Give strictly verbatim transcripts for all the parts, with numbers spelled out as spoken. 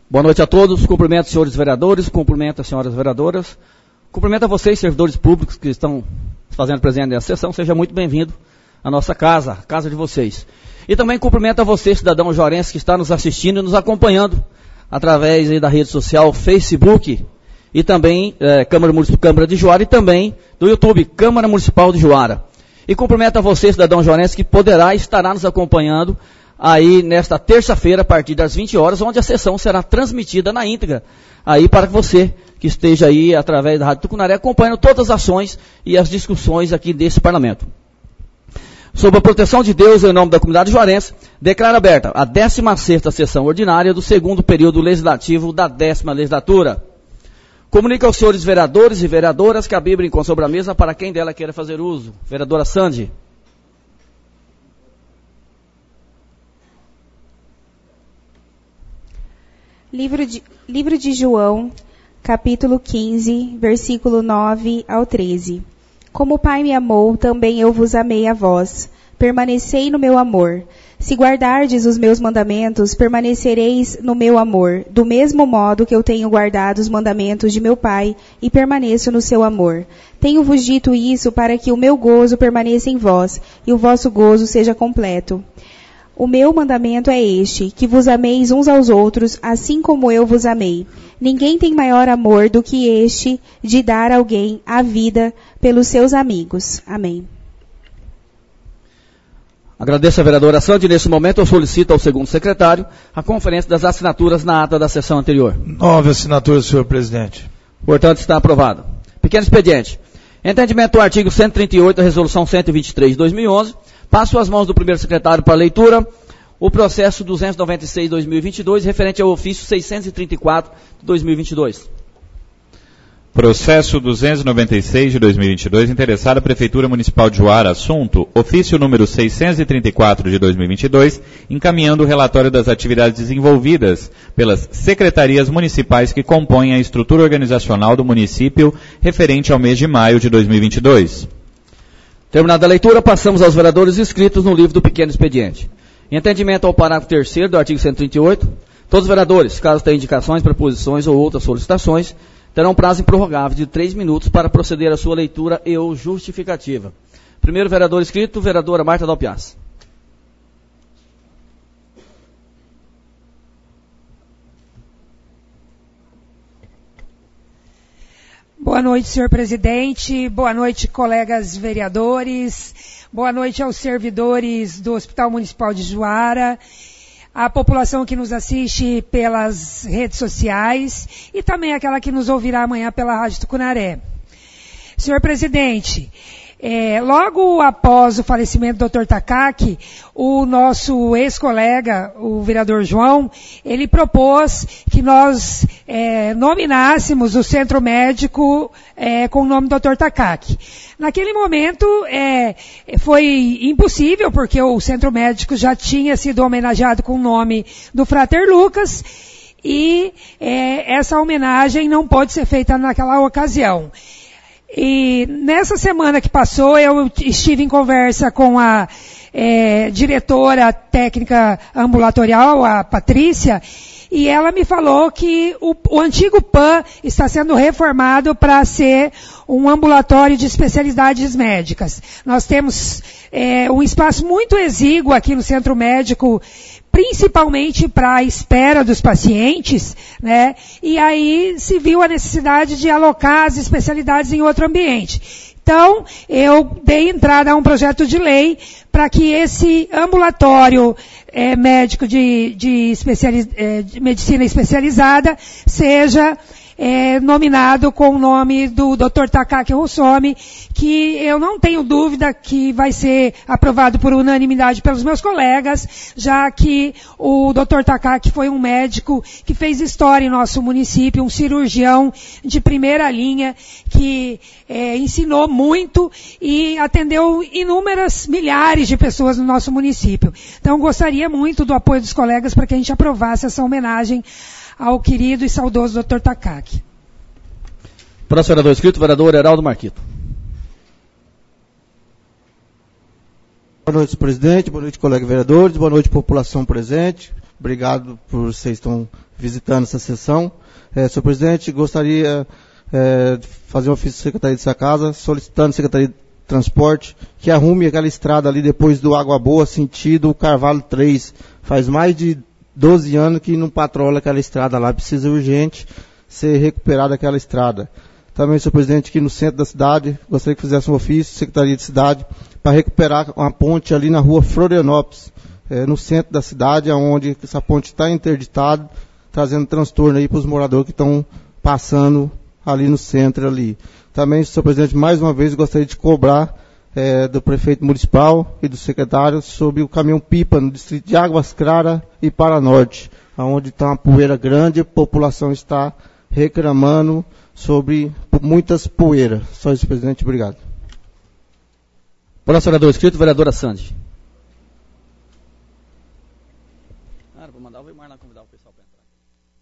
Boa noite a todos, cumprimento os senhores vereadores, cumprimento as senhoras vereadoras, cumprimento a vocês, servidores públicos que estão fazendo presente nessa sessão, seja muito bem-vindo à nossa casa, a casa de vocês. E também cumprimento a você, cidadão joarense, que está nos assistindo e nos acompanhando através aí da rede social Facebook e também é, Câmara Municipal Câmara de Juara e também do YouTube, Câmara Municipal de Juara. E cumprimento a você, cidadão joarense, que poderá e estará nos acompanhando aí nesta terça-feira, a partir das vinte horas, onde a sessão será transmitida na íntegra, aí para que você que esteja aí através da Rádio Tucunaré, acompanhando todas as ações e as discussões aqui desse parlamento. Sob a proteção de Deus, em nome da comunidade juarense, declaro aberta a décima sexta sessão ordinária do segundo período legislativo da décima legislatura. Comunico aos senhores vereadores e vereadoras que a Bíblia encontra sobre a mesa para quem dela queira fazer uso. Vereadora Sandy. Livro de, livro de João, capítulo quinze, versículo nove ao treze. Como o Pai me amou, também eu vos amei a vós. Permanecei no meu amor. Se guardardes os meus mandamentos, permanecereis no meu amor, do mesmo modo que eu tenho guardado os mandamentos de meu Pai e permaneço no seu amor. Tenho-vos dito isso para que o meu gozo permaneça em vós e o vosso gozo seja completo. O meu mandamento é este, que vos ameis uns aos outros, assim como eu vos amei. Ninguém tem maior amor do que este, de dar alguém a vida pelos seus amigos. Amém. Agradeço a vereadora Sandy. Neste momento eu solicito ao segundo secretário a conferência das assinaturas na ata da sessão anterior. Nove assinaturas, senhor presidente. Portanto, está aprovado. Pequeno expediente. Entendimento do artigo cento e trinta e oito da resolução cento e vinte e três de dois mil e onze. Passo às mãos do primeiro secretário para leitura o processo duzentos e noventa e seis de dois mil e vinte e dois, referente ao ofício seiscentos e trinta e quatro de dois mil e vinte e dois. Processo duzentos e noventa e seis de dois mil e vinte e dois, interessado a Prefeitura Municipal de Juara, assunto, ofício número seiscentos e trinta e quatro de dois mil e vinte e dois, encaminhando o relatório das atividades desenvolvidas pelas secretarias municipais que compõem a estrutura organizacional do município, referente ao mês de maio de dois mil e vinte e dois. Terminada a leitura, passamos aos vereadores inscritos no livro do pequeno expediente. Em atendimento ao parágrafo terceiro do artigo cento e trinta e oito, todos os vereadores, caso tenham indicações, proposições ou outras solicitações, terão prazo improrrogável de três minutos para proceder à sua leitura e ou justificativa. Primeiro vereador inscrito, vereadora Marta Dalpiaz. Boa noite, senhor presidente. Boa noite, colegas vereadores. Boa noite aos servidores do Hospital Municipal de Juara, a população que nos assiste pelas redes sociais e também aquela que nos ouvirá amanhã pela Rádio Tucunaré. Senhor presidente, é, logo após o falecimento do doutor Takaki, o nosso ex-colega, o vereador João, ele propôs que nós é, nominássemos o centro médico é, com o nome do doutor Takaki. Naquele momento é, foi impossível, porque o centro médico já tinha sido homenageado com o nome do Frater Lucas, e é, essa homenagem não pôde ser feita naquela ocasião. E nessa semana que passou, eu estive em conversa com a é, diretora técnica ambulatorial, a Patrícia, e ela me falou que o, o antigo P A M está sendo reformado para ser um ambulatório de especialidades médicas. Nós temos é, um espaço muito exíguo aqui no centro médico, principalmente para a espera dos pacientes, né? E aí se viu a necessidade de alocar as especialidades em outro ambiente. Então, eu dei entrada a um projeto de lei para que esse ambulatório é, médico de, de, especializ, é, de medicina especializada seja é, nominado com o nome do doutor Takaki Russomi, que eu não tenho dúvida que vai ser aprovado por unanimidade pelos meus colegas, já que o doutor Takaki foi um médico que fez história em nosso município, um cirurgião de primeira linha, que é, ensinou muito e atendeu inúmeras milhares de pessoas no nosso município. Então, gostaria muito do apoio dos colegas para que a gente aprovasse essa homenagem ao querido e saudoso doutor Takaki. Próximo vereador inscrito, vereador Heraldo Marquito. Boa noite, presidente. Boa noite, colegas vereadores. Boa noite, população presente. Obrigado por vocês estão visitando essa sessão. É, senhor presidente, gostaria é, de fazer um ofício à Secretaria dessa casa, solicitando à Secretaria de Transporte que arrume aquela estrada ali depois do Água Boa, sentido Carvalho três. Faz mais de doze anos que não patrola aquela estrada lá, precisa urgente ser recuperada aquela estrada. Também, senhor presidente, aqui no centro da cidade, gostaria que fizesse um ofício, Secretaria de Cidade, para recuperar uma ponte ali na rua Florianópolis, é, no centro da cidade, onde essa ponte está interditada, trazendo transtorno aí para os moradores que estão passando ali no centro ali. Também, senhor presidente, mais uma vez gostaria de cobrar é, do prefeito municipal e do secretário sobre o caminhão-pipa no distrito de Águas Claras e Paranorte, onde está uma poeira grande, a população está reclamando sobre muitas poeiras. Só isso, presidente. Obrigado. Próximo vereador inscrito, vereadora Sandy. Ah, vou mandar o Weimar lá convidar o pessoal para entrar.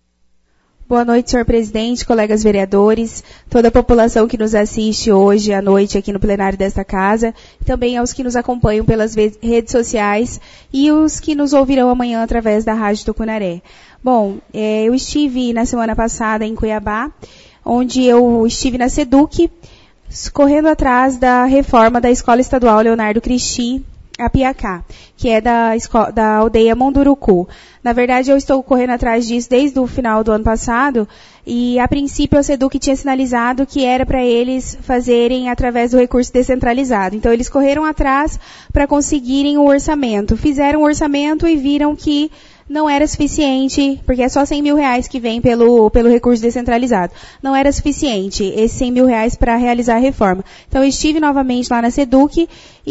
Boa noite, senhor presidente, colegas vereadores, toda a população que nos assiste hoje à noite aqui no plenário desta casa, também aos que nos acompanham pelas redes sociais e os que nos ouvirão amanhã através da Rádio Tucunaré. Bom, é, eu estive na semana passada em Cuiabá, onde eu estive na SEDUC, correndo atrás da reforma da Escola Estadual Leonardo Cristi, a Piacá, que é da, da aldeia Munduruku. Na verdade, eu estou correndo atrás disso desde o final do ano passado, e a princípio a SEDUC tinha sinalizado que era para eles fazerem através do recurso descentralizado. Então, eles correram atrás para conseguirem o orçamento. Fizeram o orçamento e viram que não era suficiente, porque é só cem mil reais que vem pelo, pelo recurso descentralizado. Não era suficiente esses cem mil reais para realizar a reforma. Então, eu estive novamente lá na SEDUC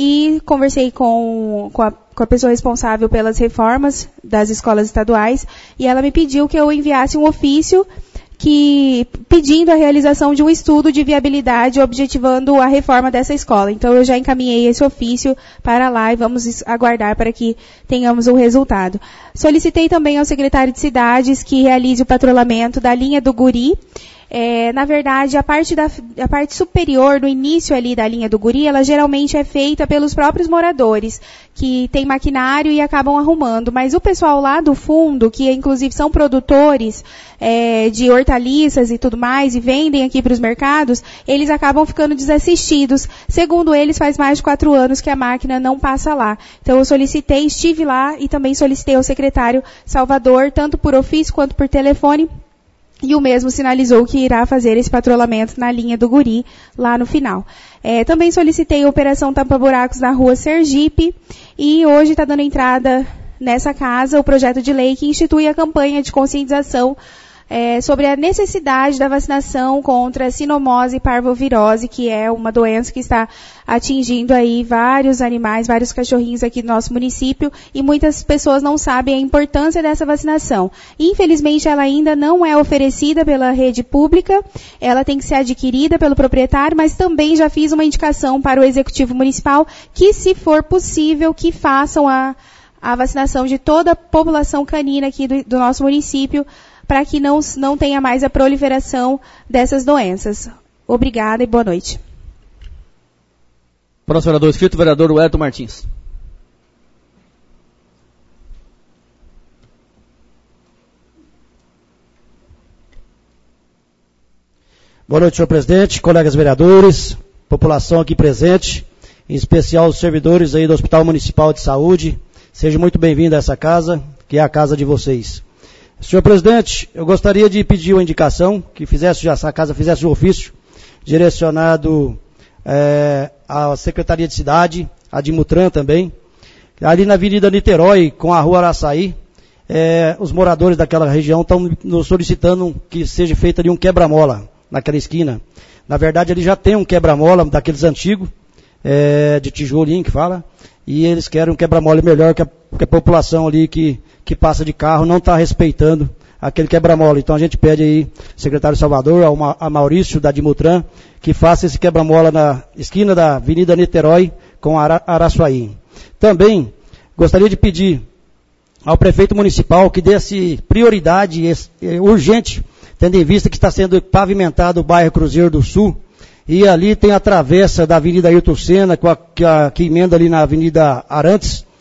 e conversei com, com, a, com a pessoa responsável pelas reformas das escolas estaduais, e ela me pediu que eu enviasse um ofício que, pedindo a realização de um estudo de viabilidade objetivando a reforma dessa escola. Então, eu já encaminhei esse ofício para lá e vamos aguardar para que tenhamos o resultado. Solicitei também ao secretário de Cidades que realize o patrulhamento da linha do Guri. É, na verdade, a parte, da, a parte superior, no início ali da linha do Guri, ela geralmente é feita pelos próprios moradores, que tem maquinário e acabam arrumando. Mas o pessoal lá do fundo, que inclusive são produtores é, de hortaliças e tudo mais, e vendem aqui para os mercados, eles acabam ficando desassistidos. Segundo eles, faz mais de quatro anos que a máquina não passa lá. Então, eu solicitei, estive lá e também solicitei ao secretário Salvador, tanto por ofício quanto por telefone, e o mesmo sinalizou que irá fazer esse patrulhamento na linha do Guri, lá no final. É, também solicitei a operação tapa-buracos na rua Sergipe, e hoje está dando entrada nessa casa o projeto de lei que institui a campanha de conscientização é, sobre a necessidade da vacinação contra a sinomose parvovirose, que é uma doença que está atingindo aí vários animais, vários cachorrinhos aqui do nosso município, e muitas pessoas não sabem a importância dessa vacinação. Infelizmente, ela ainda não é oferecida pela rede pública, ela tem que ser adquirida pelo proprietário, mas também já fiz uma indicação para o Executivo Municipal que, se for possível, que façam a, a vacinação de toda a população canina aqui do, do nosso município, para que não, não tenha mais a proliferação dessas doenças. Obrigada e boa noite. Próximo vereador inscrito, vereador Wellington Martins. Boa noite, senhor presidente, colegas vereadores, população aqui presente, em especial os servidores aí do Hospital Municipal de Saúde. Seja muito bem-vindo a essa casa, que é a casa de vocês. Senhor presidente, eu gostaria de pedir uma indicação, que fizesse já, essa casa fizesse um ofício direcionado é, à Secretaria de Cidade, a Dimutran também, ali na Avenida Niterói, com a Rua Araçaí, é, os moradores daquela região estão nos solicitando que seja feito ali um quebra-mola naquela esquina. Na verdade, ali já tem um quebra-mola daqueles antigos, é, de tijolinho que fala, e eles querem um quebra-mola melhor que a, que a população ali que que passa de carro não está respeitando aquele quebra-mola. Então a gente pede aí, secretário Salvador, ao Ma, a Maurício da Dimutran, que faça esse quebra-mola na esquina da Avenida Niterói com Ara, Araçuaí. Também gostaria de pedir ao prefeito municipal que desse prioridade urgente, tendo em vista que está sendo pavimentado o bairro Cruzeiro do Sul, e ali tem a travessa da Avenida Ayrton Senna, com a, que, a, que emenda ali na Avenida Arantes.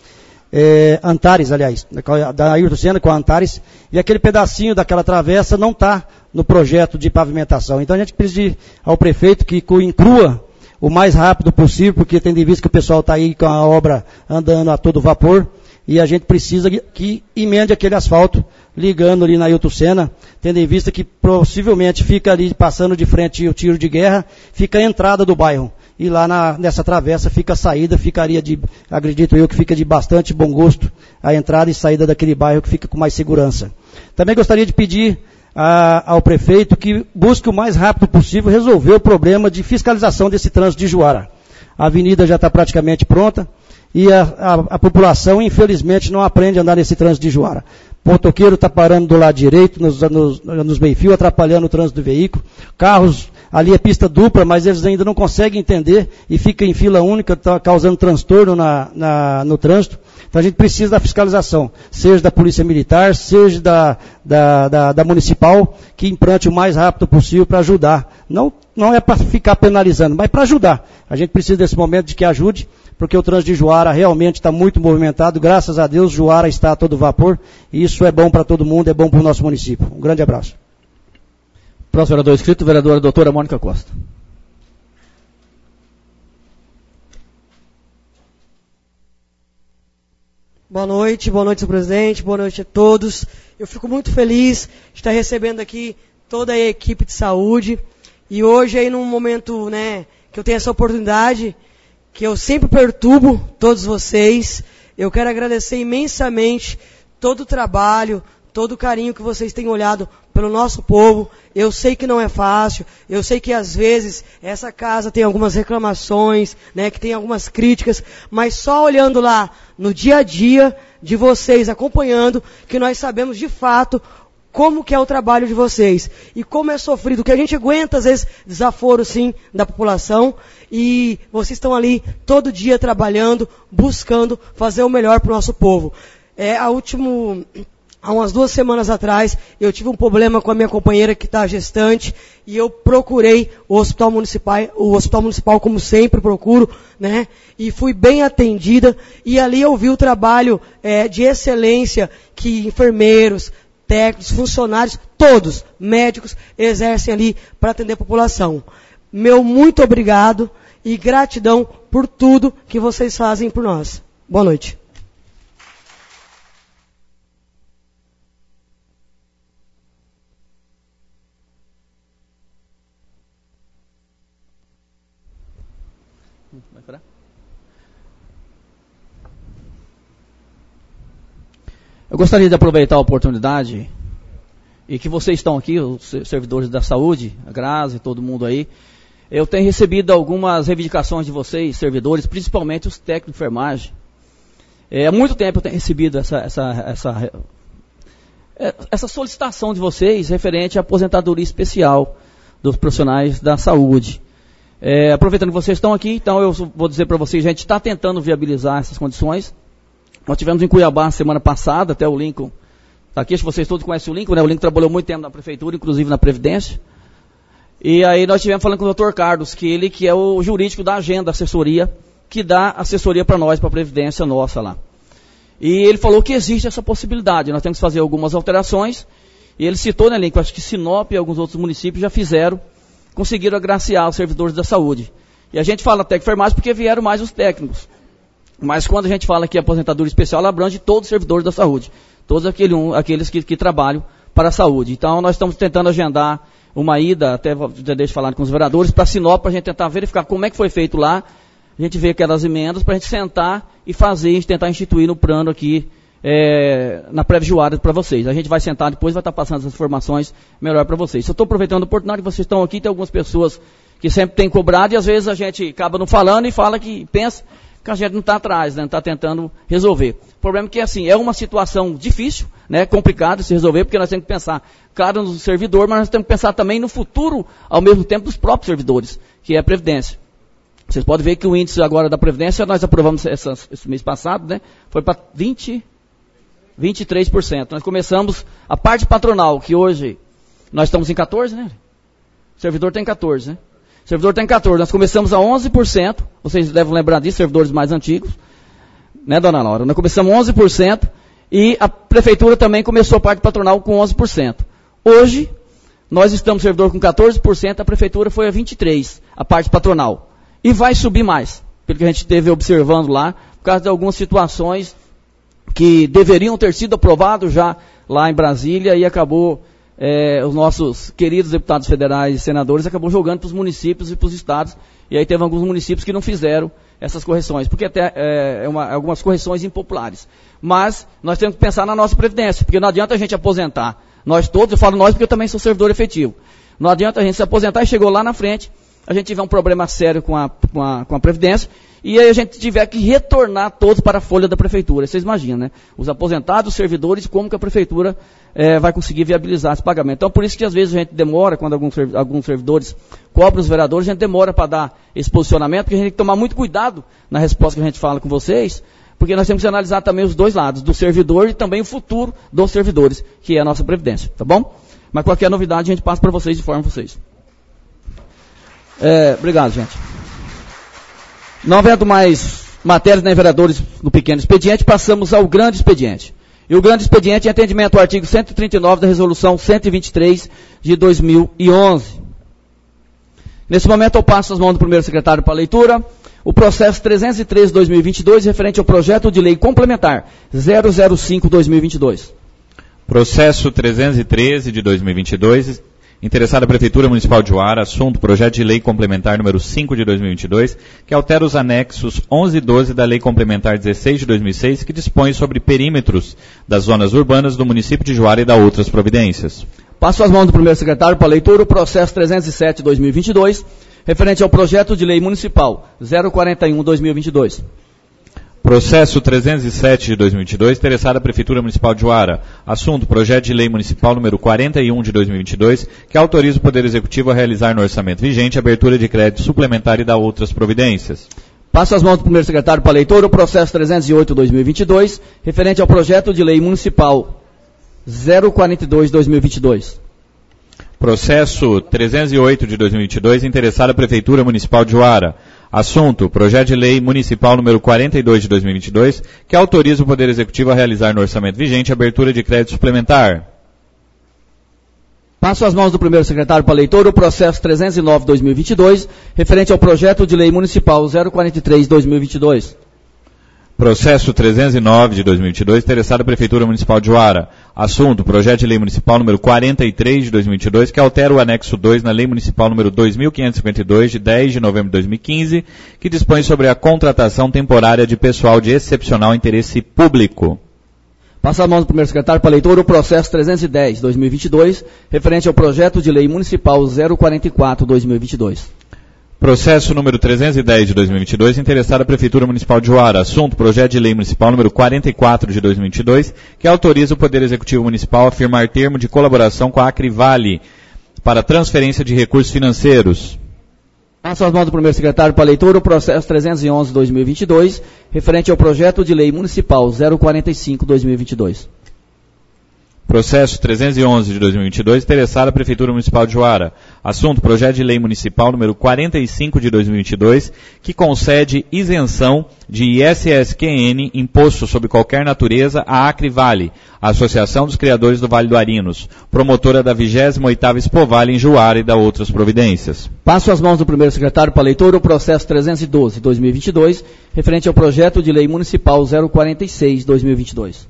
é, Antares, aliás, da Ayrton Senna com a Antares, e aquele pedacinho daquela travessa não está no projeto de pavimentação. Então a gente precisa ao prefeito que inclua o mais rápido possível, porque tem de vista que o pessoal está aí com a obra andando a todo vapor, e a gente precisa que emende aquele asfalto, ligando ali na Ayrton Senna, tendo em vista que possivelmente fica ali passando de frente o tiro de guerra, fica a entrada do bairro. E lá na, nessa travessa fica a saída, ficaria de, acredito eu, que fica de bastante bom gosto a entrada e saída daquele bairro, que fica com mais segurança. Também gostaria de pedir a, ao prefeito que busque o mais rápido possível resolver o problema de fiscalização desse trânsito de Juara. A avenida já está praticamente pronta e a, a, a população, infelizmente, não aprende a andar nesse trânsito de Juara. O motoqueiro está parando do lado direito, nos, nos, nos meio-fio, atrapalhando o trânsito do veículo. Carros, ali é pista dupla, mas eles ainda não conseguem entender e fica em fila única, tá causando transtorno na, na, no trânsito. Então a gente precisa da fiscalização, seja da Polícia Militar, seja da, da, da, da Municipal, que implante o mais rápido possível para ajudar. Não, não é para ficar penalizando, mas para ajudar. A gente precisa desse momento de que ajude, porque o trânsito de Juara realmente está muito movimentado. Graças a Deus, Juara está a todo vapor, e isso é bom para todo mundo, é bom para o nosso município. Um grande abraço. Próximo vereador inscrito, vereadora doutora Mônica Costa. Boa noite, boa noite, senhor presidente, boa noite a todos. Eu fico muito feliz de estar recebendo aqui toda a equipe de saúde, e hoje aí num momento, né, que eu tenho essa oportunidade, que eu sempre perturbo todos vocês, eu quero agradecer imensamente todo o trabalho, todo o carinho que vocês têm olhado pelo nosso povo. Eu sei que não é fácil, eu sei que às vezes essa casa tem algumas reclamações, né, que tem algumas críticas, mas só olhando lá no dia a dia de vocês, acompanhando, que nós sabemos de fato como que é o trabalho de vocês e como é sofrido, que a gente aguenta às vezes desaforo sim da população, e vocês estão ali todo dia trabalhando, buscando fazer o melhor para o nosso povo. É, a último... Há umas duas semanas atrás, eu tive um problema com a minha companheira que está gestante, e eu procurei o hospital municipal, o hospital municipal como sempre procuro, né? E fui bem atendida, e ali eu vi o trabalho é, de excelência que enfermeiros, técnicos, funcionários, todos, médicos, exercem ali para atender a população. Meu muito obrigado e gratidão por tudo que vocês fazem por nós. Boa noite. Eu gostaria de aproveitar a oportunidade, e que vocês estão aqui, os servidores da saúde, a Grazi, todo mundo aí, eu tenho recebido algumas reivindicações de vocês, servidores, principalmente os técnicos de enfermagem. É, há muito tempo eu tenho recebido essa, essa, essa, essa solicitação de vocês referente à aposentadoria especial dos profissionais da saúde. É, aproveitando que vocês estão aqui, então eu vou dizer para vocês, a gente está tentando viabilizar essas condições. Nós tivemos em Cuiabá semana passada, até o Lincoln está aqui, acho que vocês todos conhecem o Lincoln, né? O Lincoln trabalhou muito tempo na prefeitura, inclusive na Previdência. E aí nós tivemos falando com o doutor Carlos, que ele que é o jurídico da agenda, assessoria, que dá assessoria para nós, para a Previdência nossa lá. E ele falou que existe essa possibilidade, nós temos que fazer algumas alterações, e ele citou, né, Lincoln, acho que Sinop e alguns outros municípios já fizeram, conseguiram agraciar os servidores da saúde. E a gente fala técnico enfermagem porque vieram mais os técnicos. Mas quando a gente fala que a aposentadoria especial, ela abrange todos os servidores da saúde. Todos aquele, um, aqueles que, que trabalham para a saúde. Então nós estamos tentando agendar uma ida, até deixa falar com os vereadores, para Sinop, para a gente tentar verificar como é que foi feito lá. A gente vê aquelas emendas, para a gente sentar e fazer, a gente tentar instituir no plano aqui, é, na Previjuária para vocês. A gente vai sentar depois, vai estar passando essas informações melhor para vocês. Eu estou aproveitando a oportunidade que vocês estão aqui, tem algumas pessoas que sempre têm cobrado, e às vezes a gente acaba não falando e fala que pensa que a gente não está atrás, né? Não está tentando resolver. O problema é que, assim, é uma situação difícil, né? Complicada de se resolver, porque nós temos que pensar, claro, no servidor, mas nós temos que pensar também no futuro, ao mesmo tempo, dos próprios servidores, que é a Previdência. Vocês podem ver que o índice agora da Previdência, nós aprovamos essa, esse mês passado, né? Foi para vinte, vinte e três por cento. Nós começamos a parte patronal, que hoje nós estamos em quatorze, né? O servidor tem quatorze, né? O servidor tem quatorze, nós começamos a onze por cento, vocês devem lembrar disso, servidores mais antigos. Né, dona Laura? Nós começamos onze por cento e a prefeitura também começou a parte patronal com onze por cento. Hoje, nós estamos servidor com quatorze por cento, a prefeitura foi a vinte e três por cento, a parte patronal. E vai subir mais, pelo que a gente esteve observando lá, por causa de algumas situações que deveriam ter sido aprovados já lá em Brasília e acabou, é, os nossos queridos deputados federais e senadores acabou jogando para os municípios e para os estados, e aí teve alguns municípios que não fizeram essas correções, porque até é, é uma, algumas correções impopulares. Mas nós temos que pensar na nossa previdência, porque não adianta a gente aposentar, nós todos, eu falo nós porque eu também sou servidor efetivo, não adianta a gente se aposentar e chegou lá na frente, a gente tiver um problema sério com a, com a, com a previdência, e aí a gente tiver que retornar todos para a folha da prefeitura. Vocês imaginam, né? Os aposentados, os servidores, como que a prefeitura é, vai conseguir viabilizar esse pagamento. Então, por isso que às vezes a gente demora, quando alguns, alguns servidores cobram os vereadores, a gente demora para dar esse posicionamento, porque a gente tem que tomar muito cuidado na resposta que a gente fala com vocês, porque nós temos que analisar também os dois lados, do servidor e também o futuro dos servidores, que é a nossa previdência, tá bom? Mas qualquer novidade a gente passa para vocês e informa vocês. É, obrigado, gente. Não havendo mais matérias nem vereadores no pequeno expediente, passamos ao grande expediente. E o grande expediente é atendimento ao artigo cento e trinta e nove da resolução cento e vinte e três de dois mil e onze. Nesse momento eu passo as mãos do primeiro secretário para a leitura. O processo trezentos e treze de dois mil e vinte e dois, referente ao projeto de lei complementar zero zero cinco de dois mil e vinte e dois. Processo trezentos e treze de dois mil e vinte e dois. Interessada a Prefeitura Municipal de Uara, assunto, projeto de lei complementar número cinco de dois mil e vinte e dois, que altera os anexos onze e doze da lei complementar dezesseis de dois mil e seis, que dispõe sobre perímetros das zonas urbanas do município de Juara e da outras providências. Passo as mãos do primeiro secretário para a leitura, o processo trezentos e sete de dois mil e vinte e dois, referente ao projeto de lei municipal zero quarenta e um de dois mil e vinte e dois. Processo trezentos e sete de dois mil e vinte e dois, interessada a Prefeitura Municipal de Uara. Assunto, projeto de lei municipal número quarenta e um de dois mil e vinte e dois, que autoriza o Poder Executivo a realizar no orçamento vigente abertura de crédito suplementar e da outras providências. Passo as mãos do primeiro secretário para a leitura, o processo trezentos e oito de dois mil e vinte e dois, referente ao projeto de lei municipal zero quarenta e dois de dois mil e vinte e dois. Processo trezentos e oito de dois mil e vinte e dois, interessada a Prefeitura Municipal de Uara. Assunto, projeto de lei municipal número quarenta e dois de dois mil e vinte e dois, que autoriza o Poder Executivo a realizar no orçamento vigente abertura de crédito suplementar. Passo as mãos do primeiro secretário para a leitura, o processo trezentos e nove de dois mil e vinte e dois, referente ao projeto de lei municipal zero quarenta e três de dois mil e vinte e dois. Processo trezentos e nove de dois mil e vinte e dois, interessada a Prefeitura Municipal de Uara. Assunto, projeto de lei municipal número quarenta e três de dois mil e vinte e dois, que altera o anexo dois na lei municipal número dois mil quinhentos e cinquenta e dois, de dez de novembro de dois mil e quinze, que dispõe sobre a contratação temporária de pessoal de excepcional interesse público. Passa a mão do primeiro secretário para a leitura o processo trezentos e dez de dois mil e vinte e dois, referente ao projeto de lei municipal zero quarenta e quatro de dois mil e vinte e dois. Processo número trezentos e dez de dois mil e vinte e dois, interessada a Prefeitura Municipal de Uara. Assunto, projeto de lei municipal número quarenta e quatro de dois mil e vinte e dois, que autoriza o Poder Executivo Municipal a firmar termo de colaboração com a Acrivale para transferência de recursos financeiros. Passo as mãos do primeiro secretário para a leitura o processo trezentos e onze de dois mil e vinte e dois, referente ao projeto de lei municipal zero quarenta e cinco de dois mil e vinte e dois. Processo trezentos e onze de dois mil e vinte e dois, interessada a Prefeitura Municipal de Uara. Assunto, projeto de lei municipal número quarenta e cinco de dois mil e vinte e dois, que concede isenção de I S S Q N, imposto sobre qualquer natureza, à Acrivale, a Associação dos Criadores do Vale do Arinos, promotora da vigésima oitava Expovale em Juara e da outras providências. Passo as mãos do primeiro secretário para a leitura o processo trezentos e doze de dois mil e vinte e dois, referente ao projeto de lei municipal zero quarenta e seis de dois mil e vinte e dois.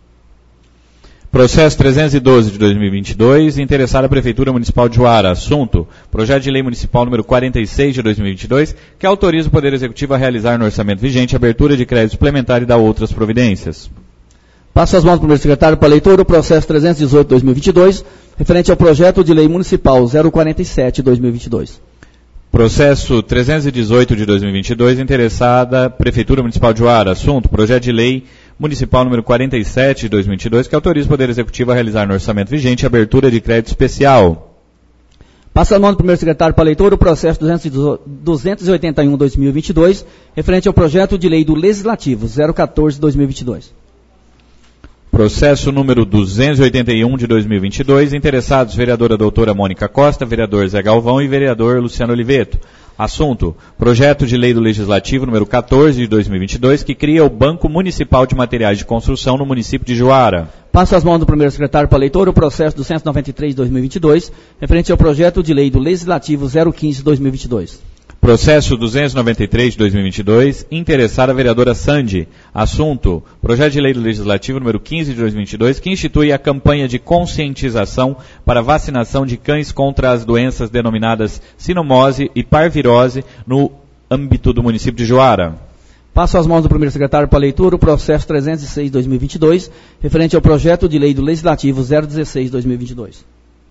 Processo trezentos e doze de dois mil e vinte e dois, interessada a Prefeitura Municipal de Uara. Assunto, projeto de lei municipal número quarenta e seis de dois mil e vinte e dois, que autoriza o Poder Executivo a realizar no orçamento vigente abertura de crédito suplementar e da outras providências. Passo as mãos do primeiro secretário para a leitura o processo trezentos e dezoito de dois mil e vinte e dois, referente ao projeto de lei municipal zero quarenta e sete de dois mil e vinte e dois. Processo trezentos e dezoito de dois mil e vinte e dois, interessada Prefeitura Municipal de Uara. Assunto, projeto de lei municipal número quarenta e sete de dois mil e vinte e dois, que autoriza o Poder Executivo a realizar no orçamento vigente abertura de crédito especial. Passa a mão do primeiro secretário para a leitura o processo duzentos e oitenta e um de dois mil e vinte e dois, referente ao projeto de lei do Legislativo zero quatorze de dois mil e vinte e dois. Processo número duzentos e oitenta e um de dois mil e vinte e dois, interessados vereadora doutora Mônica Costa, vereador Zé Galvão e vereador Luciano Oliveto. Assunto: projeto de lei do Legislativo número quatorze de dois mil e vinte e dois, que cria o Banco Municipal de Materiais de Construção no município de Juara. Passo as mãos do primeiro secretário para a leitura o processo duzentos e noventa e três de dois mil e vinte e dois, referente ao projeto de lei do Legislativo zero quinze de dois mil e vinte e dois. Processo duzentos e noventa e três de dois mil e vinte e dois, interessada a vereadora Sandy. Assunto: projeto de lei do Legislativo número quinze de dois mil e vinte e dois, que institui a campanha de conscientização para vacinação de cães contra as doenças denominadas sinomose e parvirose no âmbito do município de Juara. Passo as mãos do primeiro secretário para a leitura o processo trezentos e seis de dois mil e vinte e dois, referente ao projeto de lei do Legislativo zero dezesseis de dois mil e vinte e dois.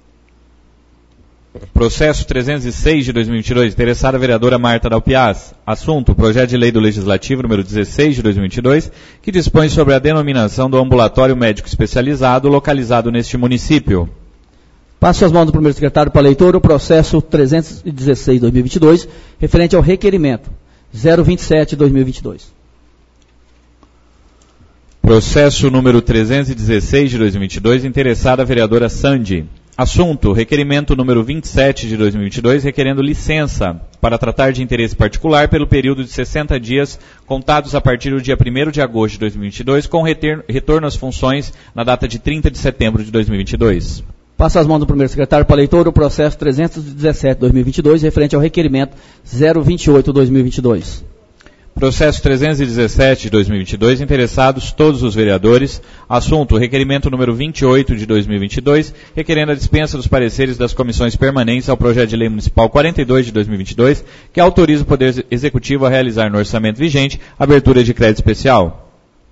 Processo trezentos e seis de dois mil e vinte e dois, interessada a vereadora Marta Dalpiaz. Assunto: projeto de lei do Legislativo número dezesseis de dois mil e vinte e dois, que dispõe sobre a denominação do ambulatório médico especializado localizado neste município. Passo as mãos do primeiro secretário para a leitura o processo trezentos e dezesseis de dois mil e vinte e dois, referente ao requerimento zero vinte e sete de dois mil e vinte e dois. Processo número trezentos e dezesseis de dois mil e vinte e dois, interessada a vereadora Sandy. Assunto: requerimento número vinte e sete de dois mil e vinte e dois, requerendo licença para tratar de interesse particular pelo período de sessenta dias, contados a partir do dia primeiro de agosto de dois mil e vinte e dois, com retorno às funções na data de trinta de setembro de dois mil e vinte e dois. Passo as mãos do primeiro secretário para a leitura o processo trezentos e dezessete de dois mil e vinte e dois, referente ao requerimento zero vinte e oito de dois mil e vinte e dois. Processo trezentos e dezessete de dois mil e vinte e dois, interessados todos os vereadores. Assunto: requerimento número vinte e oito de dois mil e vinte e dois, requerendo a dispensa dos pareceres das comissões permanentes ao projeto de lei municipal quarenta e dois de dois mil e vinte e dois, que autoriza o Poder Executivo a realizar no orçamento vigente abertura de crédito especial.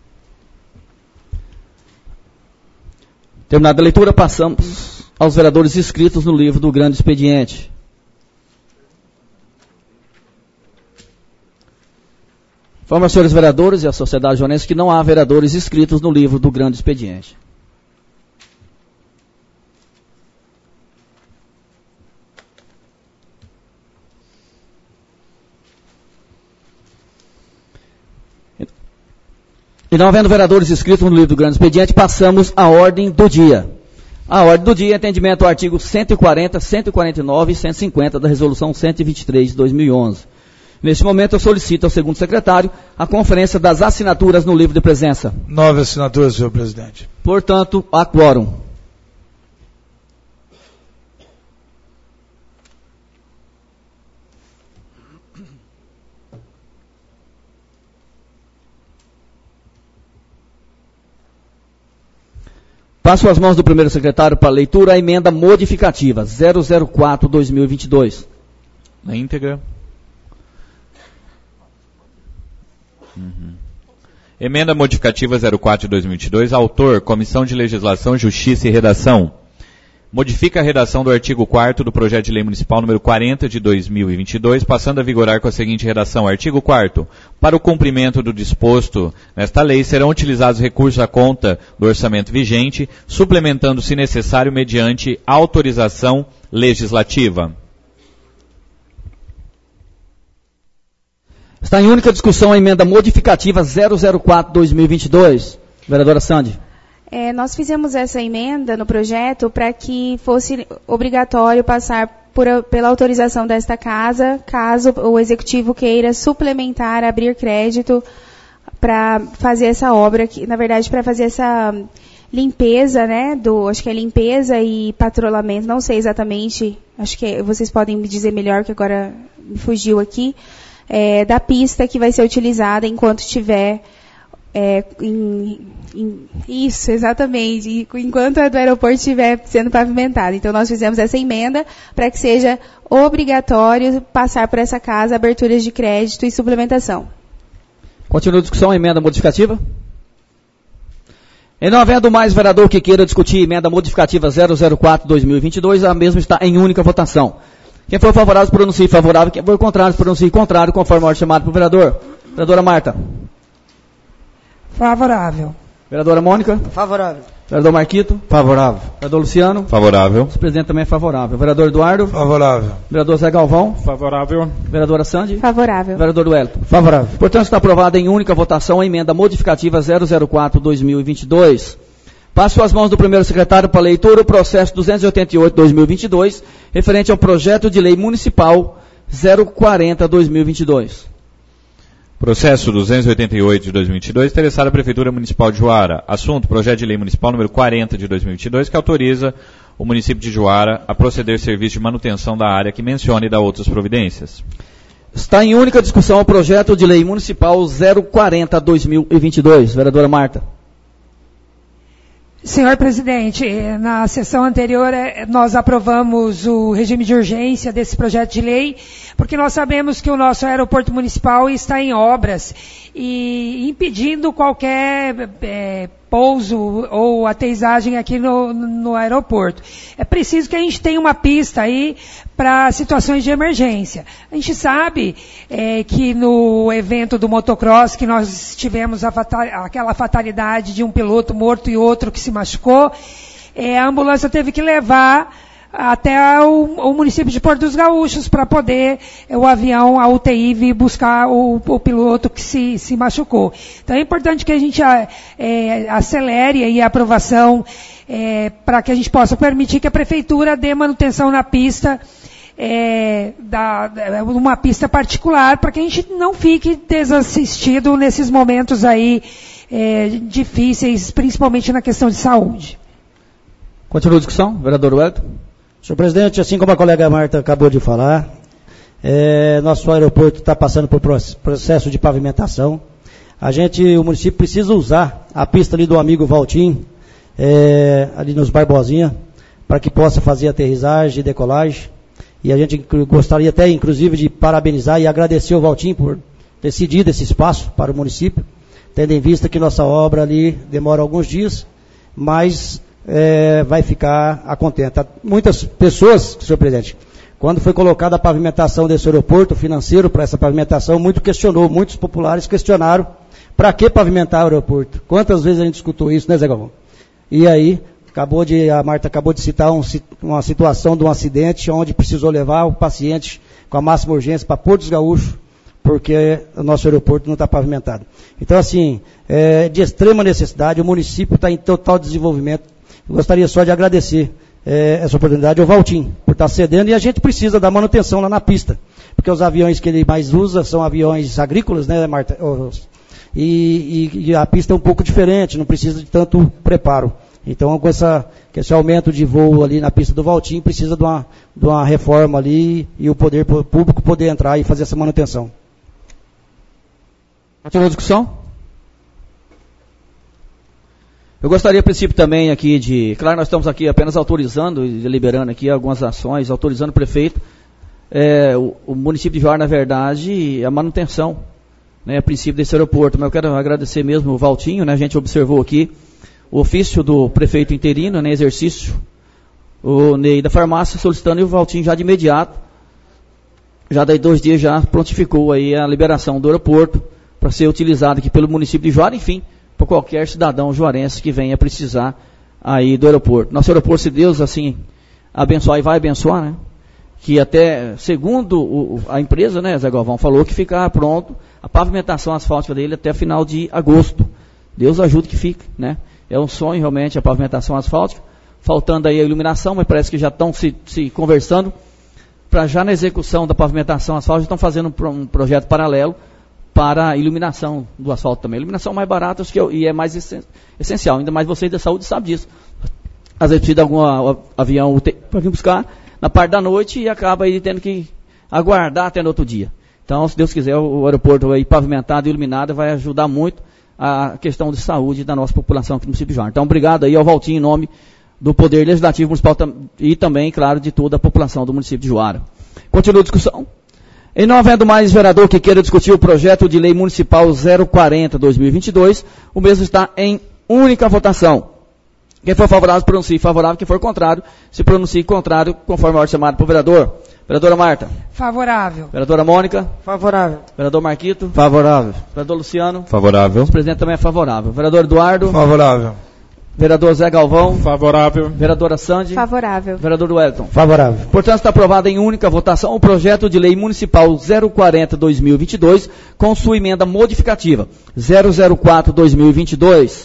Terminada a leitura, passamos aos vereadores inscritos no livro do grande expediente. Informo aos senhores vereadores e à sociedade joanense que não há vereadores inscritos no livro do grande expediente. E não havendo vereadores inscritos no livro do grande expediente, passamos à ordem do dia. A ordem do dia é atendimento ao artigo cento e quarenta, cento e quarenta e nove e cento e cinquenta da Resolução cento e vinte e três de dois mil e onze. Neste momento, eu solicito ao segundo secretário a conferência das assinaturas no livro de presença. Nove assinaturas, senhor presidente. Portanto, há quórum. Passo as mãos do primeiro secretário para a leitura a emenda modificativa zero zero quatro barra dois mil e vinte e dois. Na íntegra. Uhum. Emenda modificativa zero quatro de dois mil e vinte e dois, autor, Comissão de Legislação, Justiça e Redação. Modifica a redação do artigo quarto do projeto de lei municipal número quarenta de dois mil e vinte e dois, passando a vigorar com a seguinte redação: artigo quarto. Para o cumprimento do disposto nesta lei, serão utilizados recursos à conta do orçamento vigente, suplementando, se necessário, mediante autorização legislativa. Está em única discussão a emenda modificativa zero zero quatro barra dois mil e vinte e dois. Vereadora Sandy. É, nós fizemos essa emenda no projeto para que fosse obrigatório passar por, pela autorização desta casa, caso o executivo queira suplementar, abrir crédito para fazer essa obra, que, na verdade, para fazer essa limpeza, né, do, acho que é limpeza e patrulhamento, não sei exatamente, acho que vocês podem me dizer melhor, que agora me fugiu aqui, é, da pista que vai ser utilizada enquanto estiver É, em, em, isso, exatamente, enquanto a do aeroporto estiver sendo pavimentado. Então, nós fizemos essa emenda para que seja obrigatório passar por essa casa aberturas de crédito e suplementação. Continua a discussão, a emenda modificativa. E não havendo mais vereador que queira discutir emenda modificativa zero zero quatro barra dois mil e vinte e dois, a mesma está em única votação. Quem for favorável, pronuncie favorável. Quem for contrário, pronuncie contrário, conforme a ordem chamada pelo vereador. Vereadora Marta. Favorável. Vereadora Mônica? Favorável. Vereador Marquito? Favorável. Vereador Luciano? Favorável. O presidente também é favorável. Vereador Eduardo? Favorável. Vereador Zé Galvão? Favorável. Vereadora Sandy? Favorável. Vereador Wellington? Favorável. Portanto, está aprovada em única votação a emenda modificativa zero zero quatro barra dois mil e vinte e dois. Passo às mãos do primeiro secretário para leitura o processo duzentos e oitenta e oito barra dois mil e vinte e dois, referente ao projeto de lei municipal zero quarenta barra dois mil e vinte e dois. Processo duzentos e oitenta e oito de dois mil e vinte e dois, interessado a Prefeitura Municipal de Juara. Assunto, projeto de lei municipal número quarenta de dois mil e vinte e dois, que autoriza o município de Juara a proceder serviço de manutenção da área que mencione e dá outras providências. Está em única discussão o projeto de lei municipal zero quarenta barra dois mil e vinte e dois. Vereadora Marta. Senhor presidente, na sessão anterior nós aprovamos o regime de urgência desse projeto de lei, porque nós sabemos que o nosso aeroporto municipal está em obras e impedindo qualquer é, pouso ou aterrissagem aqui no, no aeroporto. É preciso que a gente tenha uma pista aí para situações de emergência. A gente sabe é, que no evento do motocross, que nós tivemos a fatal, aquela fatalidade de um piloto morto e outro que se machucou, é, a ambulância teve que levar até o, o município de Porto dos Gaúchos para poder é, o avião, a U T I, vir buscar o, o piloto que se, se machucou. Então é importante que a gente é, acelere aí a aprovação é, para que a gente possa permitir que a prefeitura dê manutenção na pista, é, da, da, uma pista particular, para que a gente não fique desassistido nesses momentos aí é, difíceis, principalmente na questão de saúde. Continua a discussão, vereador Wellington. Senhor presidente, assim como a colega Marta acabou de falar, é, nosso aeroporto está passando por processo de pavimentação. A gente, o município precisa usar a pista ali do amigo Valtim, é, ali nos Barbosinha, para que possa fazer aterrissagem e decolagem. E a gente gostaria até, inclusive, de parabenizar e agradecer o Valtim por ter cedido esse espaço para o município, tendo em vista que nossa obra ali demora alguns dias, mas É, vai ficar a contento. Muitas pessoas, senhor presidente, quando foi colocada a pavimentação desse aeroporto financeiro para essa pavimentação, muito questionou, muitos populares questionaram para que pavimentar o aeroporto. Quantas vezes a gente escutou isso, né, Zé Galvão? E aí, acabou de, a Marta acabou de citar um, uma situação de um acidente onde precisou levar o paciente com a máxima urgência para Porto dos Gaúchos, porque o nosso aeroporto não está pavimentado. Então, assim, é de extrema necessidade, o município está em total desenvolvimento. Eu gostaria só de agradecer é, essa oportunidade ao Valtim por estar cedendo, e a gente precisa da manutenção lá na pista, porque os aviões que ele mais usa são aviões agrícolas, né, Marta? E, e, e a pista é um pouco diferente, não precisa de tanto preparo. Então, com, essa, com esse aumento de voo ali na pista do Valtim, precisa de uma, de uma reforma ali e o poder público poder entrar e fazer essa manutenção. Continua a discussão? Eu gostaria, a princípio, também aqui de... Claro, nós estamos aqui apenas autorizando e deliberando aqui algumas ações, autorizando o prefeito, é, o, o município de Juara, na verdade, a manutenção, né, a princípio desse aeroporto. Mas eu quero agradecer mesmo o Valtinho, né, a gente observou aqui o ofício do prefeito interino, né, exercício, o Ney da farmácia, solicitando, e o Valtinho já de imediato, já daí dois dias já prontificou aí a liberação do aeroporto para ser utilizado aqui pelo município de Juara, enfim, por qualquer cidadão juarense que venha precisar aí do aeroporto. Nosso aeroporto, se Deus assim abençoar e vai abençoar, né? Que até, segundo o, a empresa, né, Zé Galvão, falou que fica pronto a pavimentação asfáltica dele até final de agosto. Deus ajude que fique, né? É um sonho realmente a pavimentação asfáltica, faltando aí a iluminação, mas parece que já estão se, se conversando para já na execução da pavimentação asfáltica, estão fazendo um, um projeto paralelo para a iluminação do asfalto também. A iluminação mais barata, acho que é, e é mais essencial, ainda mais vocês da saúde sabem disso. Às vezes precisa de algum avião para vir buscar na parte da noite e acaba aí tendo que aguardar até no outro dia. Então, se Deus quiser, o aeroporto aí pavimentado e iluminado vai ajudar muito a questão de saúde da nossa população aqui no município de Juara. Então, obrigado aí ao Valtinho em nome do Poder Legislativo Municipal e também, claro, de toda a população do município de Juara. Continua a discussão. E não havendo mais vereador que queira discutir o projeto de lei municipal zero quarenta barra dois mil e vinte e dois, o mesmo está em única votação. Quem for favorável, pronuncie favorável. Quem for contrário, se pronuncie contrário, conforme a ordem chamada para o vereador. Vereadora Marta. Favorável. Vereadora Mônica. Favorável. Vereador Marquito. Favorável. Vereador Luciano. Favorável. O presidente também é favorável. Vereador Eduardo. Favorável. Vereador Zé Galvão. Favorável. Vereadora Sandy. Favorável. Vereador Wellington. Favorável. Portanto, está aprovado em única votação o projeto de lei municipal zero quarenta barra dois mil e vinte e dois, com sua emenda modificativa zero zero quatro barra dois mil e vinte e dois,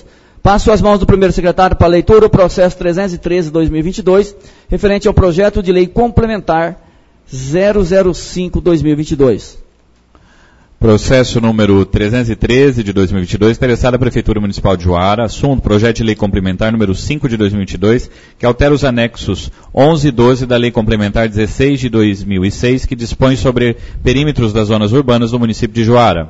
Passo as mãos do primeiro secretário para a leitura o processo trezentos e treze de dois mil e vinte e dois, referente ao projeto de lei complementar zero zero cinco de dois mil e vinte e dois. Processo número trezentos e treze de dois mil e vinte e dois, interessada a Prefeitura Municipal de Juara, assunto projeto de lei complementar número cinco de dois mil e vinte e dois, que altera os anexos onze e doze da lei complementar dezesseis de dois mil e seis, que dispõe sobre perímetros das zonas urbanas do município de Juara.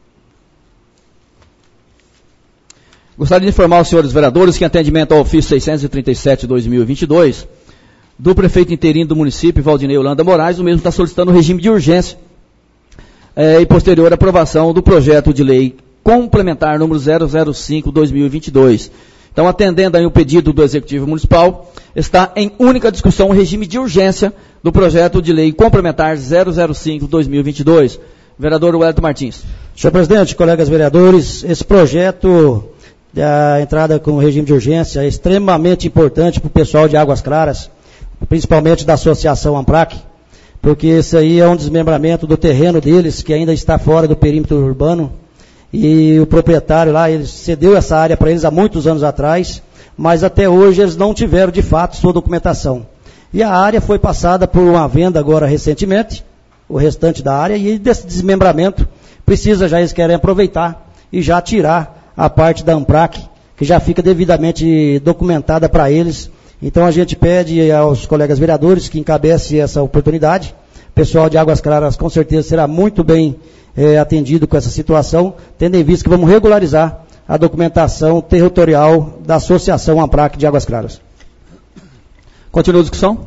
Gostaria de informar os senhores vereadores que, em atendimento ao ofício seiscentos e trinta e sete de dois mil e vinte e dois, do prefeito interino do município, Valdinei Holanda Moraes, o mesmo está solicitando o regime de urgência é, e posterior aprovação do projeto de lei complementar número zero zero cinco de dois mil e vinte e dois. Então, atendendo aí o pedido do Executivo Municipal, está em única discussão o regime de urgência do projeto de lei complementar zero zero cinco de dois mil e vinte e dois. Vereador Wellington Martins. Senhor presidente, colegas vereadores, esse projeto da entrada com o regime de urgência é extremamente importante para o pessoal de Águas Claras, principalmente da Associação AMPRAC, porque esse aí é um desmembramento do terreno deles, que ainda está fora do perímetro urbano, e o proprietário lá, ele cedeu essa área para eles há muitos anos atrás, mas até hoje eles não tiveram de fato sua documentação. E a área foi passada por uma venda agora recentemente, o restante da área, e desse desmembramento precisa já, eles querem aproveitar e já tirar a parte da AMPRAC, que já fica devidamente documentada para eles. Então a gente pede aos colegas vereadores que encabecem essa oportunidade. O pessoal de Águas Claras com certeza será muito bem é, atendido com essa situação, tendo em vista que vamos regularizar a documentação territorial da Associação AMPRAC de Águas Claras. Continua a discussão?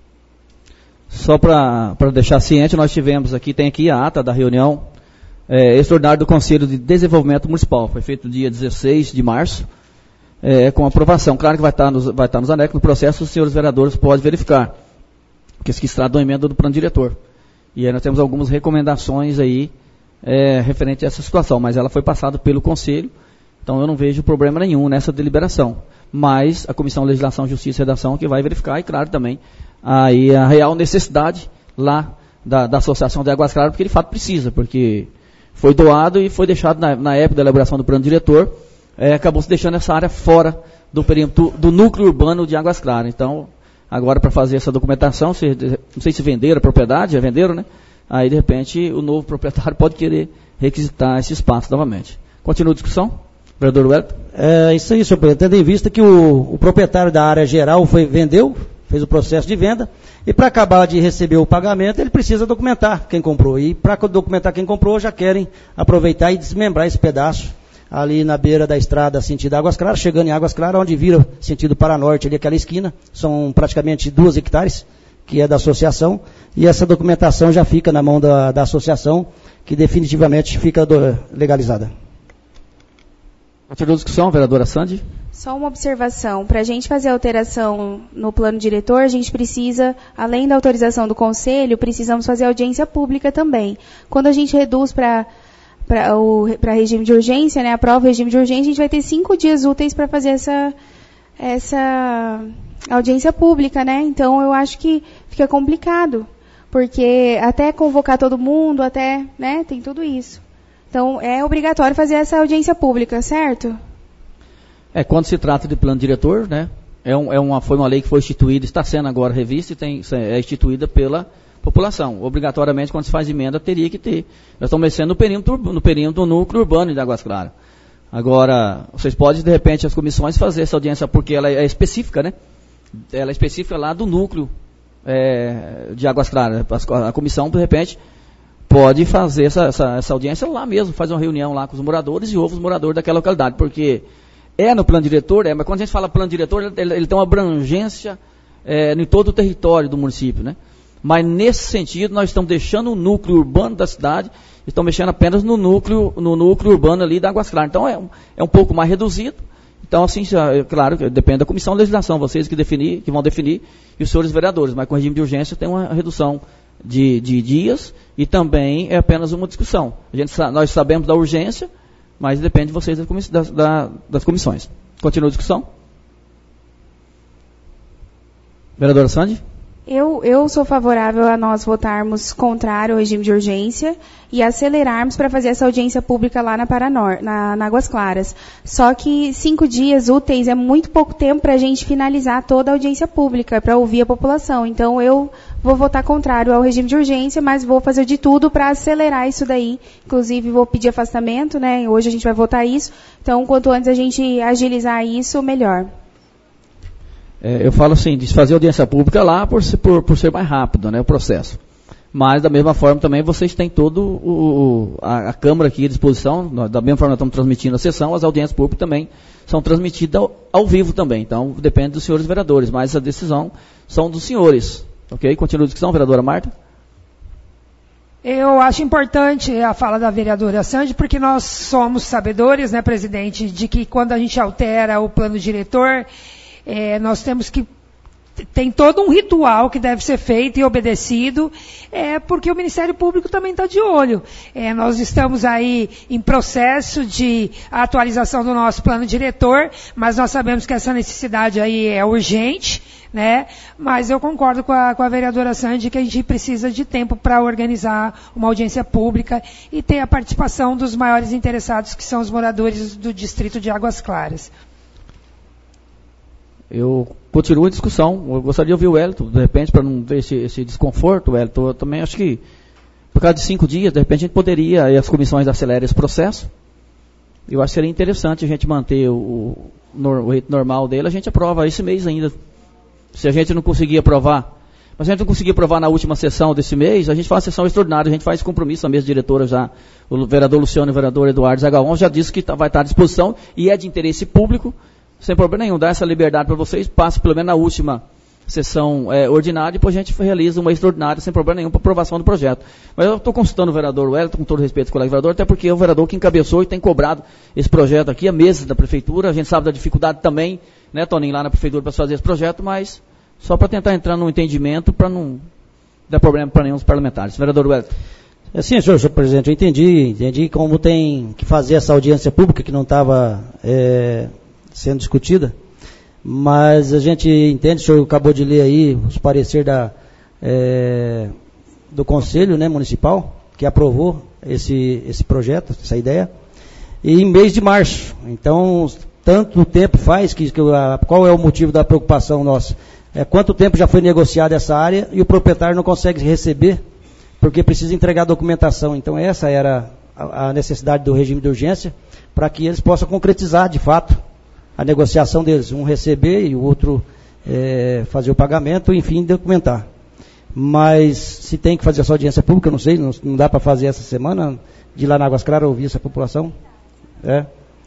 Só para deixar ciente, nós tivemos aqui, tem aqui a ata da reunião É, extraordinário do Conselho de Desenvolvimento Municipal. Foi feito no dia dezesseis de março, é, com aprovação. Claro que vai estar nos, vai estar nos anexos, no processo os senhores vereadores podem verificar, porque isso que se trata de uma emenda do plano diretor. E aí nós temos algumas recomendações aí, é, referente a essa situação, mas ela foi passada pelo Conselho, então eu não vejo problema nenhum nessa deliberação. Mas a Comissão de Legislação, Justiça e Redação que vai verificar, e claro também, aí a real necessidade lá da, da Associação de Águas Claras, porque de fato precisa, porque foi doado e foi deixado na, na época da elaboração do plano diretor, é, acabou se deixando essa área fora do perímetro do núcleo urbano de Águas Claras. Então, agora para fazer essa documentação, se, não sei se venderam a propriedade, já venderam, né? Aí de repente o novo proprietário pode querer requisitar esse espaço novamente. Continua a discussão? Vereador Wellington? É isso aí, senhor presidente. Tendo em vista que o, o proprietário da área geral foi, vendeu, fez o processo de venda, e para acabar de receber o pagamento, ele precisa documentar quem comprou. E para documentar quem comprou, já querem aproveitar e desmembrar esse pedaço ali na beira da estrada sentido Águas Claras, chegando em Águas Claras, onde vira sentido para norte, ali aquela esquina, são praticamente duas hectares, que é da associação, e essa documentação já fica na mão da, da associação, que definitivamente fica do, legalizada. Continua a discussão, vereadora Sandy. Só uma observação, para a gente fazer a alteração no plano diretor, a gente precisa, além da autorização do Conselho, precisamos fazer audiência pública também. Quando a gente reduz para para regime de urgência, né, aprova o regime de urgência, a gente vai ter cinco dias úteis para fazer essa, essa audiência pública, né? Então eu acho que fica complicado, porque até convocar todo mundo, até, né, tem tudo isso. Então é obrigatório fazer essa audiência pública, certo? É, quando se trata de plano diretor, né, é, um, é uma, foi uma lei que foi instituída, está sendo agora revista e tem, é instituída pela população. Obrigatoriamente, quando se faz emenda, teria que ter. Nós estamos mexendo no perímetro, no perímetro do núcleo urbano de Águas Claras. Agora, vocês podem, de repente, as comissões fazer essa audiência, porque ela é específica, né? Ela é específica lá do núcleo é, de Águas Claras. A comissão, de repente, pode fazer essa, essa, essa audiência lá mesmo, faz uma reunião lá com os moradores e ouve os moradores daquela localidade, porque é no plano diretor, é, mas quando a gente fala plano diretor, ele, ele tem uma abrangência é, em todo o território do município, né? Mas nesse sentido, nós estamos deixando o núcleo urbano da cidade, estamos mexendo apenas no núcleo, no núcleo urbano ali da Águas Claras. Então é um, é um pouco mais reduzido. Então, assim, já, claro, depende da comissão de legislação, vocês que, definir, que vão definir, e os senhores vereadores, mas com regime de urgência tem uma redução de, de dias e também é apenas uma discussão. A gente, nós sabemos da urgência, mas depende de vocês das, das, das comissões. Continua a discussão? Vereadora Sandy? Eu, eu sou favorável a nós votarmos contrário ao regime de urgência e acelerarmos para fazer essa audiência pública lá na Paranor, na, na Águas Claras. Só que cinco dias úteis é muito pouco tempo para a gente finalizar toda a audiência pública, para ouvir a população. Então, eu vou votar contrário ao regime de urgência, mas vou fazer de tudo para acelerar isso daí. Inclusive, vou pedir afastamento, né? Hoje a gente vai votar isso. Então, quanto antes a gente agilizar isso, melhor. É, eu falo assim, de fazer audiência pública lá por, por, por ser mais rápido, né, o processo. Mas, da mesma forma, também vocês têm todo o, a, a Câmara aqui à disposição. Nós, da mesma forma que estamos transmitindo a sessão, as audiências públicas também são transmitidas ao, ao vivo também. Então, depende dos senhores vereadores, mas a decisão são dos senhores. Ok? Continua a discussão, vereadora Marta. Eu acho importante a fala da vereadora Sandy, porque nós somos sabedores, né, presidente, de que quando a gente altera o plano diretor, É, nós temos que, tem todo um ritual que deve ser feito e obedecido, é, porque o Ministério Público também está de olho. É, nós estamos aí em processo de atualização do nosso plano diretor, mas nós sabemos que essa necessidade aí é urgente, né? Mas eu concordo com a, com a vereadora Sandy que a gente precisa de tempo para organizar uma audiência pública e ter a participação dos maiores interessados, que são os moradores do distrito de Águas Claras. Eu continuo a discussão. Eu gostaria de ouvir o Wellington, de repente, para não ter esse, esse desconforto, Wellington. Eu também acho que, por causa de cinco dias, de repente a gente poderia, e as comissões acelerem esse processo. Eu acho que seria interessante a gente manter o, o, o rito normal dele. A gente aprova esse mês ainda. Se a gente não conseguir aprovar, mas se a gente não conseguir aprovar na última sessão desse mês, a gente faz a sessão extraordinária, a gente faz compromisso, a mesa diretora já, o vereador Luciano e o vereador Eduardo Zagaon já disse que tá, vai estar à disposição e é de interesse público. Sem problema nenhum, dá essa liberdade para vocês, passa pelo menos na última sessão é, ordinária, e depois a gente realiza uma extraordinária sem problema nenhum para aprovação do projeto. Mas eu estou consultando o vereador Wellington, com todo respeito ao colega vereador, até porque é o vereador que encabeçou e tem cobrado esse projeto aqui, a mesa da prefeitura, a gente sabe da dificuldade também, né, Toninho, lá na prefeitura para fazer esse projeto, mas só para tentar entrar num entendimento para não dar problema para nenhum dos parlamentares. Vereador Wellington. É, sim, senhor, senhor presidente, eu entendi, entendi como tem que fazer essa audiência pública que não estava é, sendo discutida, mas a gente entende, o senhor acabou de ler aí os pareceres da, é, do Conselho, né, Municipal, que aprovou esse, esse projeto, essa ideia, e em mês de março. Então, tanto tempo faz, que, que a, qual é o motivo da preocupação nossa? É quanto tempo já foi negociada essa área e o proprietário não consegue receber, porque precisa entregar a documentação. Então, essa era a, a necessidade do regime de urgência, para que eles possam concretizar, de fato, a negociação deles, um receber e o outro é, fazer o pagamento, enfim, documentar. Mas se tem que fazer essa audiência pública, não sei, não, não dá para fazer essa semana, de lá na Águas Claras ouvir essa população. É.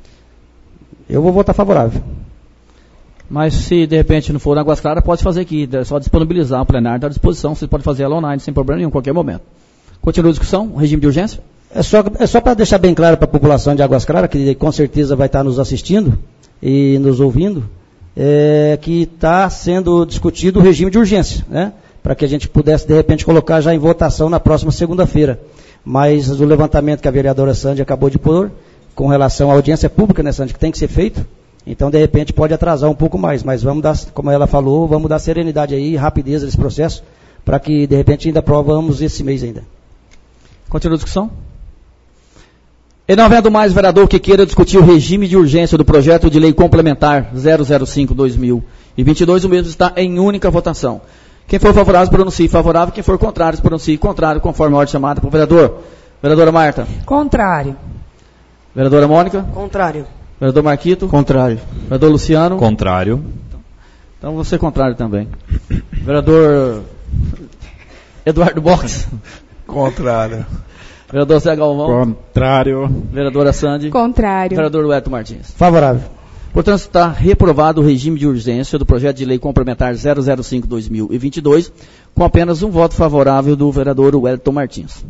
Eu vou votar favorável. Mas se de repente não for na Águas Claras, pode fazer aqui, é só disponibilizar o plenário, está à disposição, você pode fazer ela online sem problema nenhum, em qualquer momento. Continua a discussão, regime de urgência? É só, é só para deixar bem claro para a população de Águas Claras, que com certeza vai estar nos assistindo e nos ouvindo, é, que está sendo discutido o regime de urgência, né? Para que a gente pudesse, de repente, colocar já em votação na próxima segunda-feira. Mas o levantamento que a vereadora Sandy acabou de pôr, com relação à audiência pública, né, Sandy, que tem que ser feito, então, de repente, pode atrasar um pouco mais, mas vamos dar, como ela falou, vamos dar serenidade aí, rapidez nesse processo, para que, de repente, ainda aprovamos esse mês ainda. Continua a discussão? E não havendo mais vereador que queira discutir o regime de urgência do projeto de lei complementar zero zero cinco barra dois mil e vinte e dois, o mesmo está em única votação. Quem for favorável, pronuncie favorável. Quem for contrário, pronuncie contrário, conforme a ordem chamada para o vereador. Vereadora Marta. Contrário. Vereadora Mônica. Contrário. Vereador Marquito. Contrário. Vereador Luciano. Contrário. Então você é contrário também. Vereador Eduardo Box. Contrário. Vereador Zé Galvão. Contrário. Vereadora Sandy. Contrário. Vereador Wellington Martins. Favorável. Portanto, está reprovado o regime de urgência do projeto de lei complementar zero zero cinco barra dois mil e vinte e dois, com apenas um voto favorável do vereador Wellington Martins.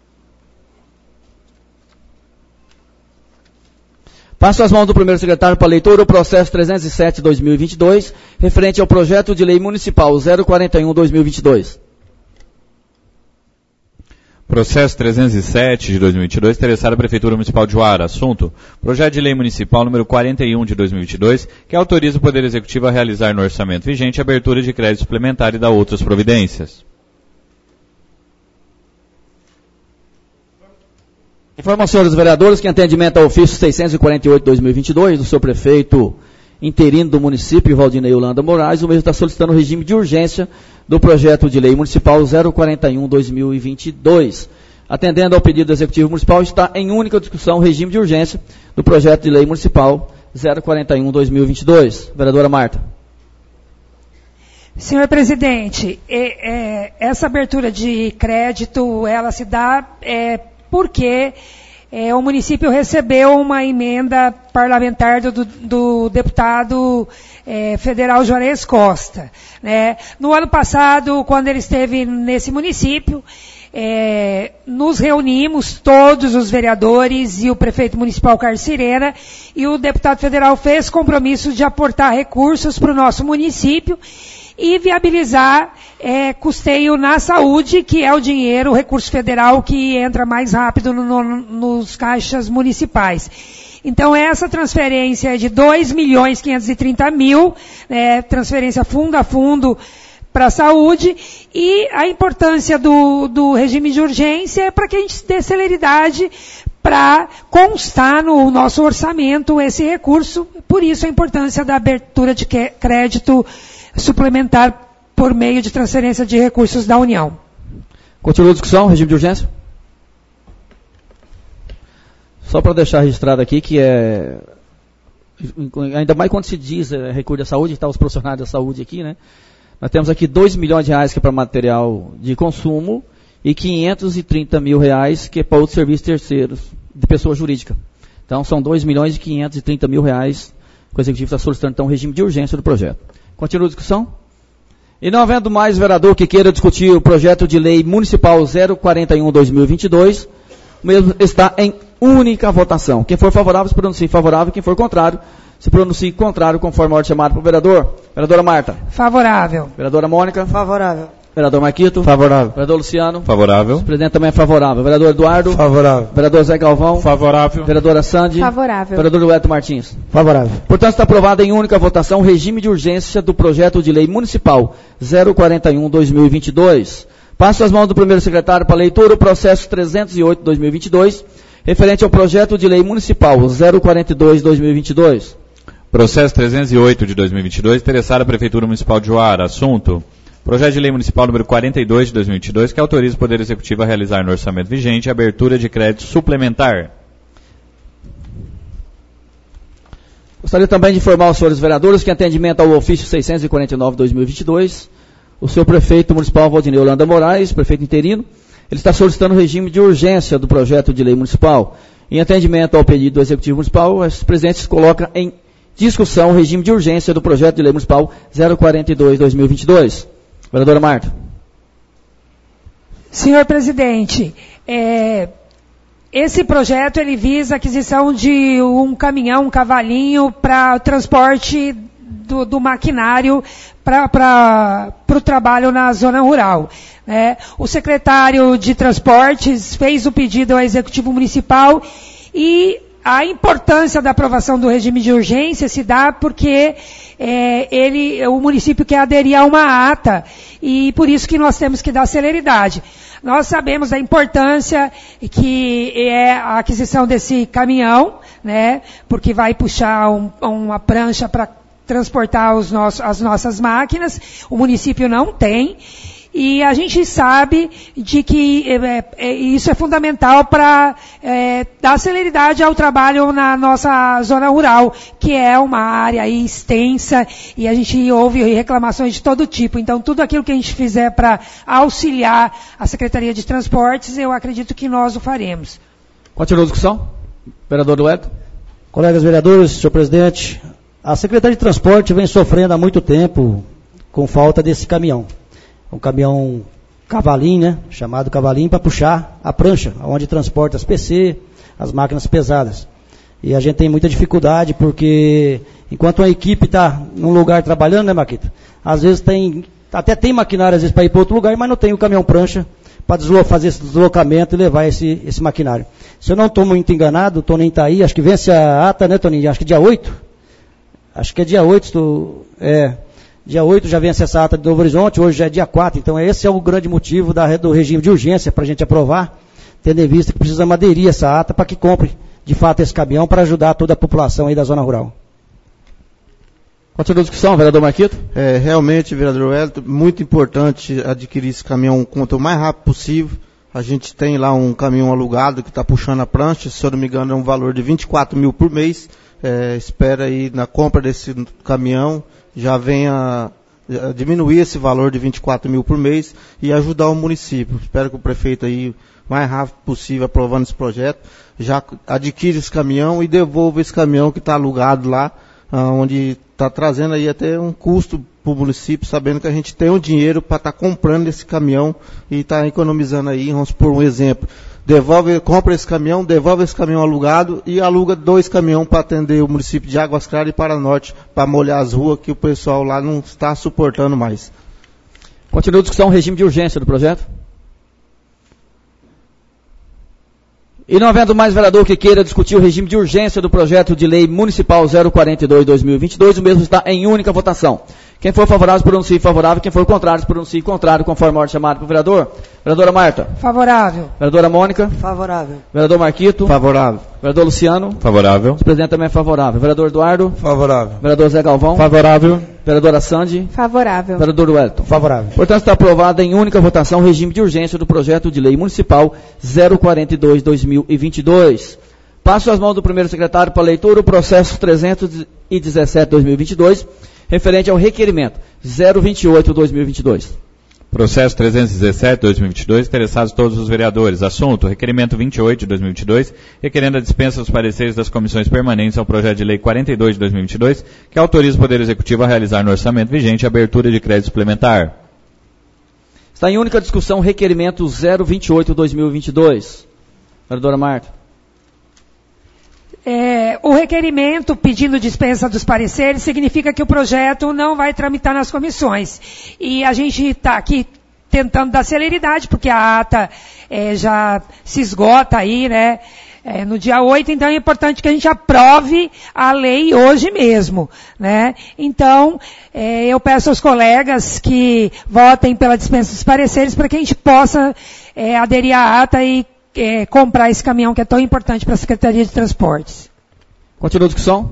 Passo as mãos do primeiro secretário para a leitura o processo trezentos e sete barra dois mil e vinte e dois, referente ao projeto de lei municipal zero quarenta e um barra dois mil e vinte e dois. Processo trezentos e sete de dois mil e vinte e dois, interessado à Prefeitura Municipal de Juara. Assunto: Projeto de Lei Municipal número quarenta e um de dois mil e vinte e dois, que autoriza o Poder Executivo a realizar no orçamento vigente a abertura de crédito suplementar e da outras providências. Informo, senhores vereadores, que em atendimento ao ofício seiscentos e quarenta e oito de dois mil e vinte e dois, do seu prefeito interino do município, Valdinei Holanda Moraes, o mesmo está solicitando o regime de urgência do projeto de lei municipal zero quarenta e um de dois mil e vinte e dois. Atendendo ao pedido do Executivo Municipal, está em única discussão o regime de urgência do projeto de lei municipal zero quarenta e um de dois mil e vinte e dois. Vereadora Marta. Senhor presidente, é, é, essa abertura de crédito, ela se dá é, porque é, o município recebeu uma emenda parlamentar do, do, do deputado é, federal Juarez Costa. Né? No ano passado, quando ele esteve nesse município, é, nos reunimos, todos os vereadores e o prefeito municipal Carlos Sirena, e o deputado federal fez compromisso de aportar recursos para o nosso município e viabilizar é, custeio na saúde, que é o dinheiro, o recurso federal que entra mais rápido no, no, nos caixas municipais. Então, essa transferência é de dois milhões quinhentos e trinta mil, é, transferência fundo a fundo para a saúde, e a importância do, do regime de urgência é para que a gente dê celeridade para constar no nosso orçamento esse recurso, por isso a importância da abertura de crédito suplementar por meio de transferência de recursos da União. Continua a discussão, regime de urgência? Só para deixar registrado aqui que é, ainda mais quando se diz é, recurso da saúde, está os profissionais da saúde aqui, né? Nós temos aqui dois milhões de reais que é para material de consumo e quinhentos e trinta mil reais que é para outros serviços terceiros de pessoa jurídica. Então são dois milhões e quinhentos e trinta mil reais que o Executivo está solicitando então o regime de urgência do projeto. Continua a discussão? E não havendo mais vereador que queira discutir o projeto de lei municipal zero quarenta e um de dois mil e vinte e dois, o mesmo está em única votação. Quem for favorável se pronuncie favorável, quem for contrário se pronuncie contrário, conforme a ordem chamada para o vereador. Vereadora Marta. Favorável. Vereadora Mônica. Favorável. Vereador Marquito. Favorável. Vereador Luciano. Favorável. O presidente também é favorável. Vereador Eduardo. Favorável. Vereador Zé Galvão. Favorável. Vereadora Sandy. Favorável. Vereador Lueto Martins. Favorável. Portanto, está aprovado em única votação o regime de urgência do projeto de lei municipal zero quarenta e um de dois mil e vinte e dois. Passo às mãos do primeiro secretário para leitura o processo trezentos e oito de dois mil e vinte e dois, referente ao projeto de lei municipal zero quarenta e dois de dois mil e vinte e dois. Processo trezentos e oito de dois mil e vinte e dois, interessado à Prefeitura Municipal de Juara. Assunto: Projeto de Lei Municipal número quarenta e dois de dois mil e vinte e dois, que autoriza o Poder Executivo a realizar no orçamento vigente a abertura de crédito suplementar. Gostaria também de informar os senhores vereadores que, em atendimento ao ofício seiscentos e quarenta e nove de dois mil e vinte e dois, o seu prefeito municipal, Valdinei Holanda Moraes, prefeito interino, ele está solicitando o regime de urgência do projeto de lei municipal. Em atendimento ao pedido do Executivo Municipal, o presidente coloca em discussão o regime de urgência do projeto de lei municipal zero quarenta e dois de dois mil e vinte e dois. Vereadora Marta. Senhor presidente, é, esse projeto ele visa a aquisição de um caminhão, um cavalinho para o transporte do, do maquinário para o trabalho na zona rural. Né? O secretário de Transportes fez o pedido ao Executivo Municipal e a importância da aprovação do regime de urgência se dá porque é, ele, o município quer aderir a uma ata e por isso que nós temos que dar celeridade. Nós sabemos da importância que é a aquisição desse caminhão, né, porque vai puxar um, uma prancha para transportar os nossos, as nossas máquinas, o município não tem. E a gente sabe de que é, é, isso é fundamental para é, dar celeridade ao trabalho na nossa zona rural, que é uma área aí extensa e a gente ouve reclamações de todo tipo. Então, tudo aquilo que a gente fizer para auxiliar a Secretaria de Transportes, eu acredito que nós o faremos. Continua a discussão. Vereador Dueto. Colegas vereadores, senhor presidente, a Secretaria de Transporte vem sofrendo há muito tempo com falta desse caminhão. Um caminhão cavalinho, né, chamado cavalinho, para puxar a prancha, onde transporta as P C, as máquinas pesadas. E a gente tem muita dificuldade, porque enquanto uma equipe está num lugar trabalhando, né, Maquita? Às vezes tem, até tem maquinário às vezes para ir para outro lugar, mas não tem o caminhão prancha para fazer esse deslocamento e levar esse, esse maquinário. Se eu não estou muito enganado, o Toninho está aí, acho que vence a ata, né, Toninho? Acho que dia oito? Acho que é dia oito, tô, é, dia oito já vence essa ata de Novo Horizonte, hoje já é dia quatro, então esse é o grande motivo da, do regime de urgência para a gente aprovar, tendo em vista que precisamos aderir essa ata para que compre, de fato, esse caminhão para ajudar toda a população aí da zona rural. Continua a discussão, vereador Marquito. É, realmente, vereador Wellington, muito importante adquirir esse caminhão quanto o mais rápido possível. A gente tem lá um caminhão alugado que está puxando a prancha, se eu não me engano é um valor de vinte e quatro mil por mês. É, espera aí na compra desse caminhão, já venha a diminuir esse valor de vinte e quatro mil por mês e ajudar o município. Espero que o prefeito aí, o mais rápido possível, aprovando esse projeto, já adquire esse caminhão e devolva esse caminhão que está alugado lá, onde está trazendo aí até um custo para o município, sabendo que a gente tem o dinheiro para estar tá comprando esse caminhão e estar tá economizando aí. Vamos por um exemplo, devolve, compra esse caminhão, devolve esse caminhão alugado e aluga dois caminhões para atender o município de Águas Claras e Paranorte, para molhar as ruas que o pessoal lá não está suportando mais. Continua a discussão, regime de urgência do projeto. E não havendo mais vereador que queira discutir o regime de urgência do projeto de lei municipal zero quarenta e dois barra dois mil e vinte e dois, o mesmo está em única votação. Quem for favorável, pronuncie favorável. Quem for contrário, pronuncie contrário, conforme a ordem chamada pelo vereador. Vereadora Marta. Favorável. Vereadora Mônica. Favorável. Vereador Marquito. Favorável. Vereador Luciano. Favorável. O presidente também é favorável. Vereador Eduardo. Favorável. Vereador Zé Galvão. Favorável. Vereadora Sandy. Favorável. Vereador Wellington. Favorável. Portanto, está aprovado em única votação o regime de urgência do projeto de lei municipal zero quarenta e dois barra dois mil e vinte e dois. Passo às mãos do primeiro secretário para leitura o processo trezentos e dezessete barra dois mil e vinte e dois, referente ao requerimento zero vinte e oito barra dois mil e vinte e dois. Processo trezentos e dezessete barra dois mil e vinte e dois, interessados todos os vereadores. Assunto, requerimento vinte e oito de dois mil e vinte e dois, requerendo a dispensa dos pareceres das comissões permanentes ao projeto de lei quarenta e dois de dois mil e vinte e dois, que autoriza o Poder Executivo a realizar no orçamento vigente a abertura de crédito suplementar. Está em única discussão requerimento zero vinte e oito barra dois mil e vinte e dois. Vereadora Marta. É, o requerimento pedindo dispensa dos pareceres significa que o projeto não vai tramitar nas comissões. E a gente está aqui tentando dar celeridade, porque a ata é, já se esgota aí, né, é, no dia oito, então é importante que a gente aprove a lei hoje mesmo, né. Então, é, eu peço aos colegas que votem pela dispensa dos pareceres para que a gente possa é, aderir à ata e É, comprar esse caminhão que é tão importante para a Secretaria de Transportes. Continua a discussão?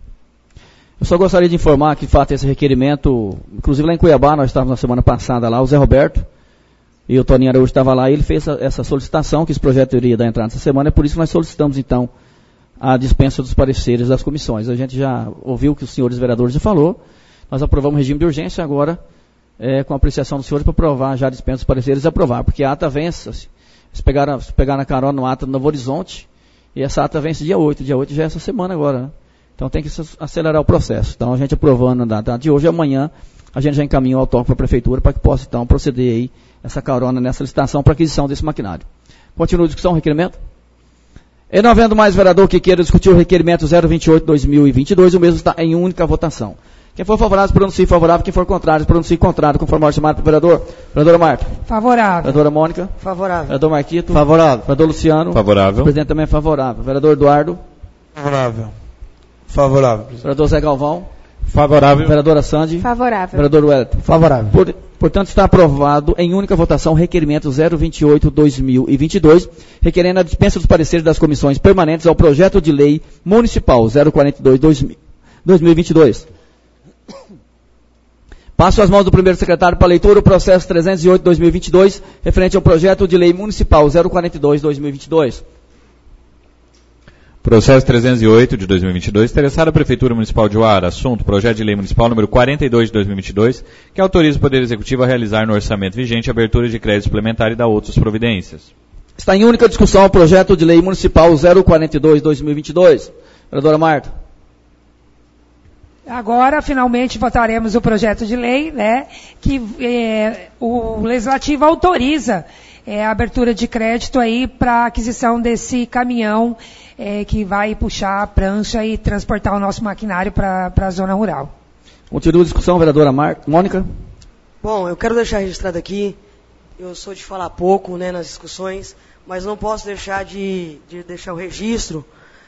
Eu só gostaria de informar que, de fato, esse requerimento, inclusive lá em Cuiabá, nós estávamos na semana passada lá, o Zé Roberto e o Toninho Araújo estava lá, e ele fez essa, essa solicitação, que esse projeto iria dar entrada essa semana, é por isso que nós solicitamos, então, a dispensa dos pareceres das comissões. A gente já ouviu o que os senhores vereadores já falou, nós aprovamos o regime de urgência, agora, é, com a apreciação dos senhores, para aprovar já a dispensa dos pareceres e aprovar, porque a ata vence. Se pegaram, se pegaram a carona no ata do Novo Horizonte, e essa ata vence dia oito, dia oito já é essa semana agora, né? Então tem que acelerar o processo. Então a gente aprovando na data de hoje e amanhã, a gente já encaminha o autógrafo para a Prefeitura para que possa então proceder aí essa carona nessa licitação para aquisição desse maquinário. Continua a discussão, requerimento? E não havendo mais vereador que queira discutir o requerimento zero vinte e oito barra dois mil e vinte e dois, o mesmo está em única votação. Quem for favorável, pronuncie favorável. Quem for contrário, pronuncie contrário, conforme a ordem chamada pelo vereador. Vereadora Marta. Favorável. Vereadora Mônica. Favorável. Vereador Marquito. Favorável. Vereador Luciano. Favorável. O presidente também é favorável. Vereador Eduardo. Favorável. Favorável. Vereador Zé Galvão. Favorável. Vereadora Sandy. Favorável. Vereador Wellington. Favorável. Por, portanto, está aprovado em única votação o requerimento zero vinte e oito barra dois mil e vinte e dois, requerendo a dispensa dos pareceres das comissões permanentes ao projeto de lei municipal zero quarenta e dois barra dois mil e vinte e dois. Passo às mãos do primeiro secretário para leitura o processo trezentos e oito barra dois mil e vinte e dois, referente ao projeto de lei municipal zero quarenta e dois barra dois mil e vinte e dois. Processo trezentos e oito de dois mil e vinte e dois, interessado a Prefeitura Municipal de Uara. Assunto, projeto de lei municipal número quarenta e dois de dois mil e vinte e dois, que autoriza o Poder Executivo a realizar no orçamento vigente a abertura de crédito suplementar e dar outras providências. Está em única discussão o projeto de lei municipal zero quarenta e dois barra dois mil e vinte e dois. Vereadora Marta. Agora, finalmente, votaremos o projeto de lei, né, que é, o Legislativo autoriza é, a abertura de crédito aí para a aquisição desse caminhão é, que vai puxar a prancha e transportar o nosso maquinário para a zona rural. Continua a discussão, vereadora Mar... Mônica. Bom, eu quero deixar registrado aqui, eu sou de falar pouco, né, nas discussões, mas não posso deixar de, de deixar o registro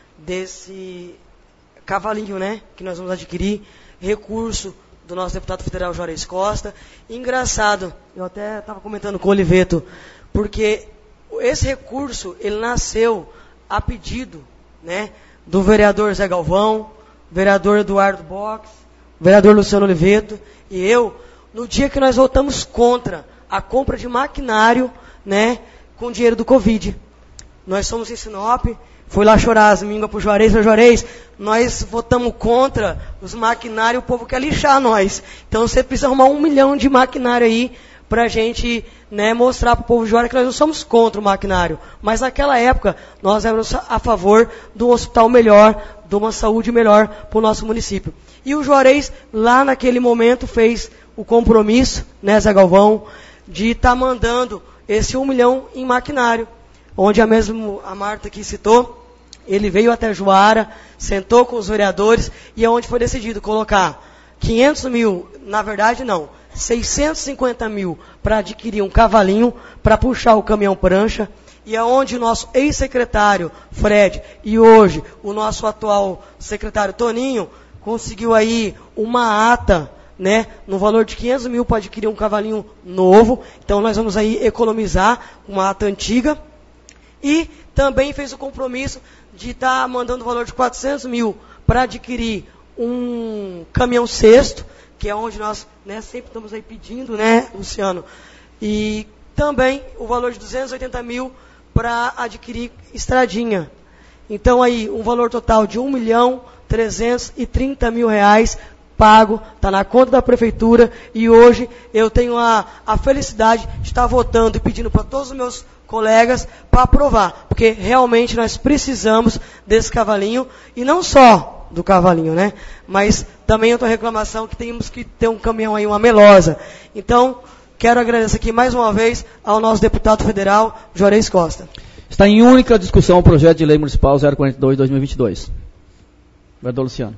desse cavalinho, né, que nós vamos adquirir, recurso do nosso deputado federal Juarez Costa. Engraçado, eu até estava comentando com o Oliveto, porque esse recurso, ele nasceu a pedido, né, do vereador Zé Galvão, vereador Eduardo Box, vereador Luciano Oliveto e eu, no dia que nós votamos contra a compra de maquinário, né, com dinheiro do Covid. Nós somos em Sinop, fui lá chorar as mínguas pro Juarez, pro Juarez, nós votamos contra os maquinários, o povo quer lixar nós. Então você precisa arrumar um milhão de maquinário aí pra gente, né, mostrar pro povo de Juarez que nós não somos contra o maquinário. Mas naquela época, nós éramos a favor de um hospital melhor, de uma saúde melhor pro nosso município. E o Juarez, lá naquele momento, fez o compromisso, né, Zé Galvão, de estar tá mandando esse um milhão em maquinário, onde a mesmo a Marta aqui citou, ele veio até Juara, sentou com os vereadores, e é onde foi decidido colocar quinhentos mil, na verdade não, seiscentos e cinquenta mil para adquirir um cavalinho, para puxar o caminhão prancha, e é onde o nosso ex-secretário, Fred, e hoje o nosso atual secretário, Toninho, conseguiu aí uma ata, né, no valor de quinhentos mil para adquirir um cavalinho novo. Então nós vamos aí economizar uma ata antiga. E também fez o compromisso de estar tá mandando o valor de quatrocentos mil para adquirir um caminhão cesto, que é onde nós, né, sempre estamos aí pedindo, né, Luciano? E também o valor de duzentos e oitenta mil para adquirir estradinha. Então aí um valor total de um milhão trezentos e trinta mil reais pago, está na conta da prefeitura, e hoje eu tenho a, a felicidade de estar votando e pedindo para todos os meus colegas para aprovar, porque realmente nós precisamos desse cavalinho, e não só do cavalinho, né? Mas também outra reclamação que temos que ter um caminhão aí, uma melosa. Então, quero agradecer aqui mais uma vez ao nosso deputado federal, Juarez Costa. Está em única discussão o projeto de lei municipal zero quarenta e dois, dois mil e vinte e dois. Vereador Luciano.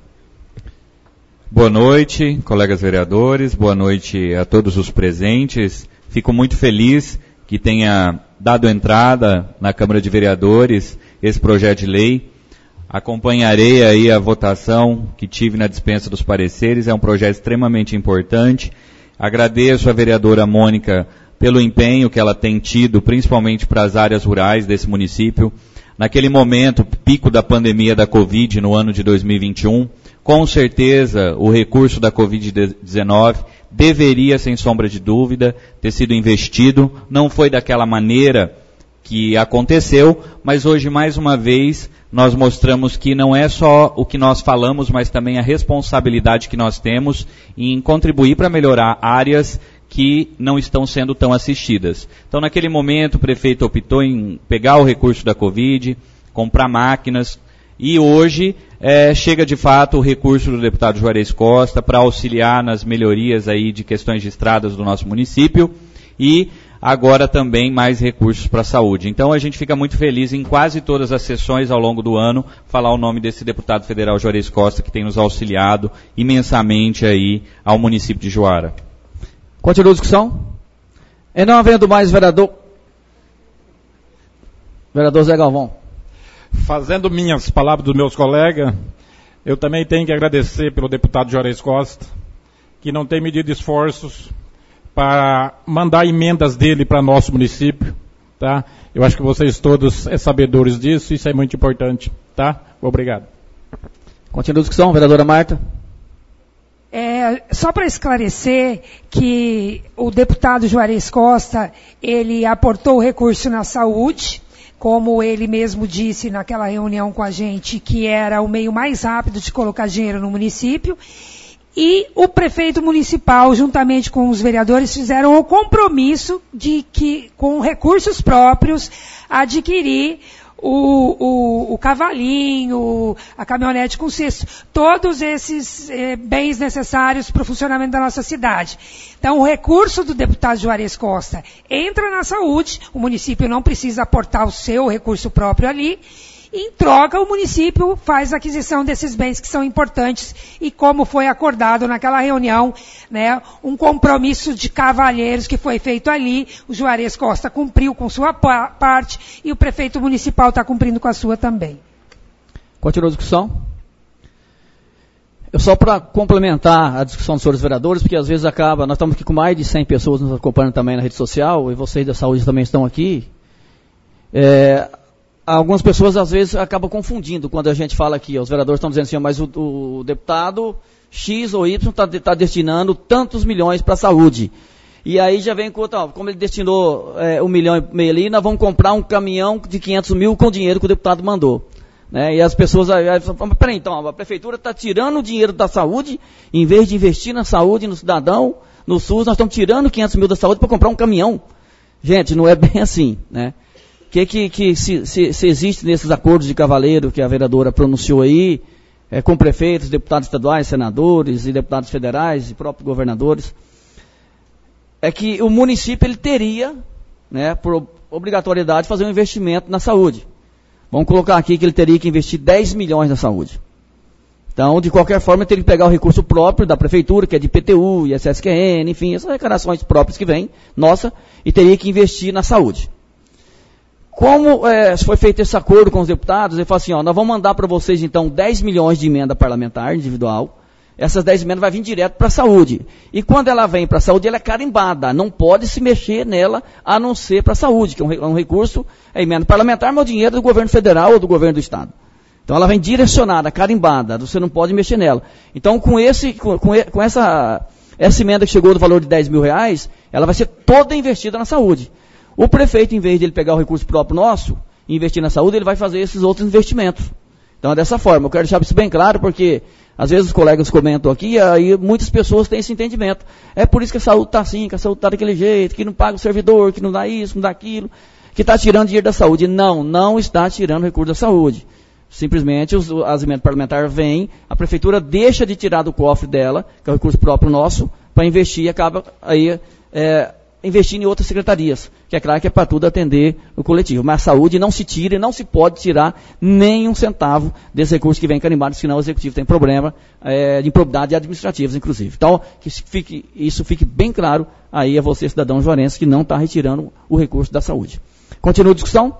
Boa noite, colegas vereadores, boa noite a todos os presentes. Fico muito feliz que tenha dado entrada na Câmara de Vereadores esse projeto de lei. Acompanharei aí a votação que tive na dispensa dos pareceres, é um projeto extremamente importante. Agradeço a vereadora Mônica pelo empenho que ela tem tido, principalmente para as áreas rurais desse município. Naquele momento, pico da pandemia da Covid no ano de dois mil e vinte e um, com certeza o recurso da Covid dezenove deveria, sem sombra de dúvida, ter sido investido. Não foi daquela maneira que aconteceu, mas hoje, mais uma vez, nós mostramos que não é só o que nós falamos, mas também a responsabilidade que nós temos em contribuir para melhorar áreas que não estão sendo tão assistidas. Então, naquele momento, o prefeito optou em pegar o recurso da Covid, comprar máquinas, e hoje é, chega de fato o recurso do deputado Juarez Costa para auxiliar nas melhorias aí de questões de estradas do nosso município, e agora também mais recursos para a saúde. Então a gente fica muito feliz em quase todas as sessões ao longo do ano falar o nome desse deputado federal Juarez Costa, que tem nos auxiliado imensamente aí ao município de Juara. Continua a discussão? E não havendo mais vereador... Vereador Zé Galvão. Fazendo minhas palavras dos meus colegas, eu também tenho que agradecer pelo deputado Juarez Costa, que não tem medido esforços para mandar emendas dele para nosso município, tá? Eu acho que vocês todos é sabedores disso, isso é muito importante, tá? Obrigado. Continua a discussão, vereadora Marta. É, só para esclarecer que o deputado Juarez Costa, ele aportou recurso na saúde, como ele mesmo disse naquela reunião com a gente, que era o meio mais rápido de colocar dinheiro no município, e o prefeito municipal, juntamente com os vereadores, fizeram o compromisso de que, com recursos próprios, adquirir o, o, o cavalinho, a caminhonete com cesto, todos esses eh, bens necessários para o funcionamento da nossa cidade. Então, o recurso do deputado Juarez Costa entra na saúde, o município não precisa aportar o seu recurso próprio ali, Em troca, o município faz a aquisição desses bens que são importantes e como foi acordado naquela reunião, né, um compromisso de cavalheiros que foi feito ali, o Juarez Costa cumpriu com sua pa- parte e o prefeito municipal está cumprindo com a sua também. Continua a discussão. Eu só para complementar a discussão dos senhores vereadores, porque às vezes acaba, nós estamos aqui com mais de cem pessoas nos acompanhando também na rede social, e vocês da saúde também estão aqui. É, algumas pessoas às vezes acabam confundindo quando a gente fala aqui, os vereadores estão dizendo assim, mas o, o deputado X ou Y está tá destinando tantos milhões para a saúde. E aí já vem com outra, ó, como ele destinou é, um milhão e meio ali, nós vamos comprar um caminhão de quinhentos mil com o dinheiro que o deputado mandou. Né? E as pessoas aí, aí falam, peraí, então, a prefeitura está tirando o dinheiro da saúde, em vez de investir na saúde, no cidadão, no SUS, nós estamos tirando quinhentos mil da saúde para comprar um caminhão. Gente, não é bem assim, né? O que, que, que se, se, se existe nesses acordos de cavaleiro que a vereadora pronunciou aí, é, com prefeitos, deputados estaduais, senadores e deputados federais e próprios governadores, é que o município ele teria, né, por obrigatoriedade, fazer um investimento na saúde. Vamos colocar aqui que ele teria que investir dez milhões na saúde. Então, de qualquer forma, ele teria que pegar o recurso próprio da prefeitura, que é de I P T U, I S S Q N, enfim, essas arrecadações próprias que vêm, nossa, e teria que investir na saúde. Como é, foi feito esse acordo com os deputados, ele fala assim, ó, nós vamos mandar para vocês, então, dez milhões de emenda parlamentar individual. Essas dez emendas vai vir direto para a saúde. E quando ela vem para a saúde, ela é carimbada. Não pode se mexer nela, a não ser para a saúde, que é um, um recurso, é emenda parlamentar, mas o dinheiro do governo federal ou do governo do estado. Então ela vem direcionada, carimbada, você não pode mexer nela. Então com, esse, com, com essa, essa emenda que chegou do valor de dez mil reais, ela vai ser toda investida na saúde. O prefeito, em vez de ele pegar o recurso próprio nosso e investir na saúde, ele vai fazer esses outros investimentos. Então é dessa forma. Eu quero deixar isso bem claro, porque às vezes os colegas comentam aqui, e aí muitas pessoas têm esse entendimento. É por isso que a saúde está assim, que a saúde está daquele jeito, que não paga o servidor, que não dá isso, não dá aquilo, que está tirando dinheiro da saúde. Não, não está tirando recurso da saúde. Simplesmente os, as emendas parlamentares vêm, a prefeitura deixa de tirar do cofre dela, que é o recurso próprio nosso, para investir e acaba aí é, investindo em outras secretarias, que é claro que é para tudo atender o coletivo. Mas a saúde não se tira e não se pode tirar nem um centavo desse recurso que vem carimbado, senão o executivo tem problema é, de improbidade administrativas, inclusive. Então, que fique, isso fique bem claro aí a você, cidadão juarense, que não está retirando o recurso da saúde. Continua a discussão.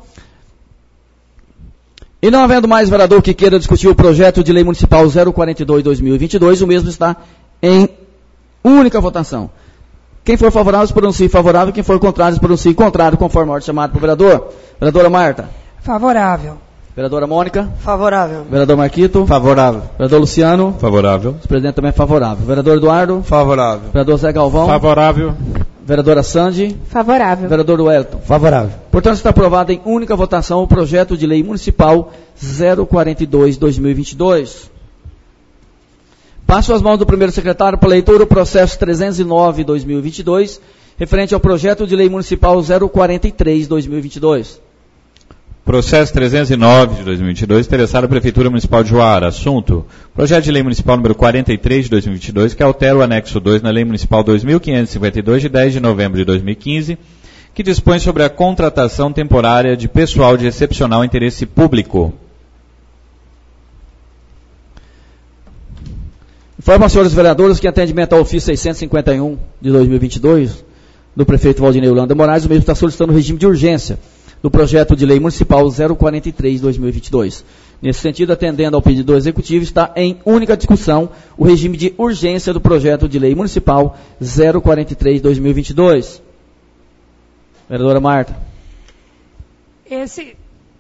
E não havendo mais vereador que queira discutir o projeto de lei municipal zero quarenta e dois barra dois mil e vinte e dois, o mesmo está em única votação. Quem for favorável, se pronuncie favorável. Quem for contrário, se pronuncie contrário, conforme a ordem chamada para o vereador. Vereadora Marta. Favorável. Vereadora Mônica. Favorável. Vereador Marquito. Favorável. Vereador Luciano. Favorável. O presidente também é favorável. Vereador Eduardo. Favorável. Vereador Zé Galvão. Favorável. Vereadora Sandy. Favorável. Vereador Wellington. Favorável. Portanto, está aprovado em única votação o projeto de lei municipal zero quarenta e dois barra dois mil e vinte e dois. Passo às mãos do primeiro secretário para leitura o processo trezentos e nove barra dois mil e vinte e dois, referente ao projeto de lei municipal zero quarenta e três barra dois mil e vinte e dois. Processo trezentos e nove de dois mil e vinte e dois, interessado a Prefeitura Municipal de Juara. Assunto: projeto de lei municipal número quarenta e três de dois mil e vinte e dois, que altera o anexo dois na Lei Municipal dois mil quinhentos e cinquenta e dois, de dez de novembro de dois mil e quinze, que dispõe sobre a contratação temporária de pessoal de excepcional interesse público. Informo aos senhores vereadores que, em atendimento ao ofício seiscentos e cinquenta e um de dois mil e vinte e dois, do prefeito Valdinei Holanda Moraes, o mesmo está solicitando o regime de urgência do projeto de lei municipal zero quarenta e três barra dois mil e vinte e dois. Nesse sentido, atendendo ao pedido do executivo, está em única discussão o regime de urgência do projeto de lei municipal zero quarenta e três barra dois mil e vinte e dois. Vereadora Marta. Esse,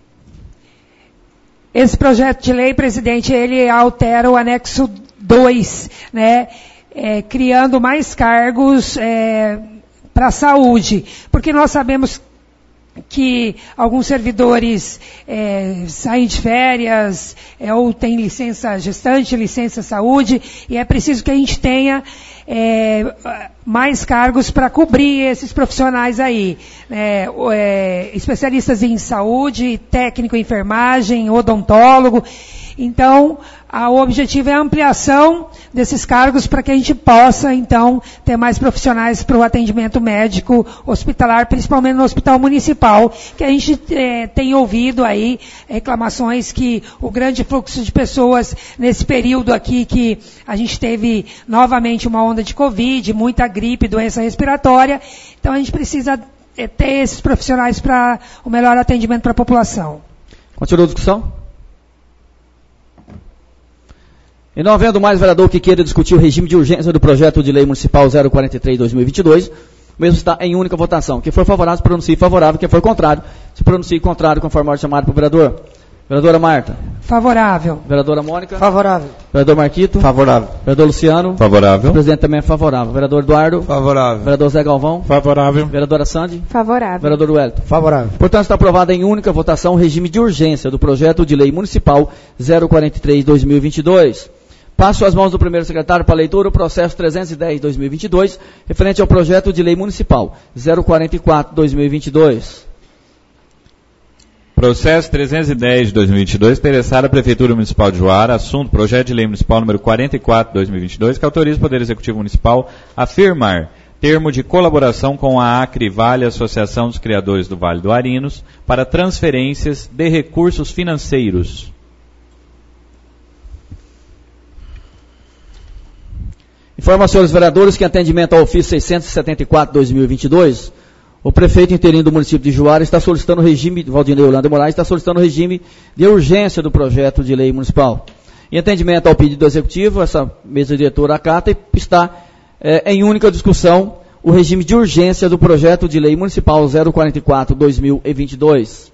esse projeto de lei, presidente, ele altera o anexo dois, né, é, criando mais cargos é, para a saúde, porque nós sabemos que alguns servidores é, saem de férias é, ou têm licença gestante, licença saúde, e é preciso que a gente tenha é, mais cargos para cobrir esses profissionais aí. É, é, especialistas em saúde, técnico em enfermagem, odontólogo. Então, a, o objetivo é a ampliação desses cargos para que a gente possa, então, ter mais profissionais para o atendimento médico hospitalar, principalmente no hospital municipal, que a gente é, tem ouvido aí reclamações que o grande fluxo de pessoas nesse período aqui que a gente teve novamente uma onda de Covid, muita gripe, doença respiratória, então a gente precisa é, ter esses profissionais para o melhor atendimento para a população. Continua a discussão? E não havendo mais vereador que queira discutir o regime de urgência do projeto de lei municipal zero quarenta e três barra dois mil e vinte e dois, o mesmo está em única votação. Quem for favorável, se pronuncie favorável. Quem for contrário, se pronuncie contrário, conforme a ordem chamada para o vereador. Vereadora Marta. Favorável. Vereadora Mônica. Favorável. Vereador Marquito. Favorável. Vereador Luciano. Favorável. O presidente também é favorável. Vereador Eduardo. Favorável. Vereador Zé Galvão. Favorável. Vereadora Sandy. Favorável. Vereador Wellington. Favorável. Portanto, está aprovado em única votação o regime de urgência do projeto de lei municipal zero quarenta e três barra dois mil e vinte e dois. Passo às mãos do primeiro secretário para leitura o processo trezentos e dez barra dois mil e vinte e dois, referente ao projeto de lei municipal zero quarenta e quatro barra dois mil e vinte e dois. Processo trezentos e dez de dois mil e vinte e dois, interessar a Prefeitura Municipal de Juara, assunto projeto de lei municipal número quarenta e quatro barra dois mil e vinte e dois, que autoriza o Poder Executivo Municipal a firmar termo de colaboração com a Acrivale, Associação dos Criadores do Vale do Arinos, para transferências de recursos financeiros. Informa aos senhores vereadores que, em atendimento ao ofício seiscentos e setenta e quatro barra dois mil e vinte e dois, o prefeito interino do município de Juara está solicitando o regime, Valdinei Holanda Moraes, está solicitando o regime de urgência do projeto de lei municipal. Em atendimento ao pedido do executivo, essa mesa diretora acata e está é, em única discussão o regime de urgência do projeto de lei municipal zero quarenta e quatro barra dois mil e vinte e dois.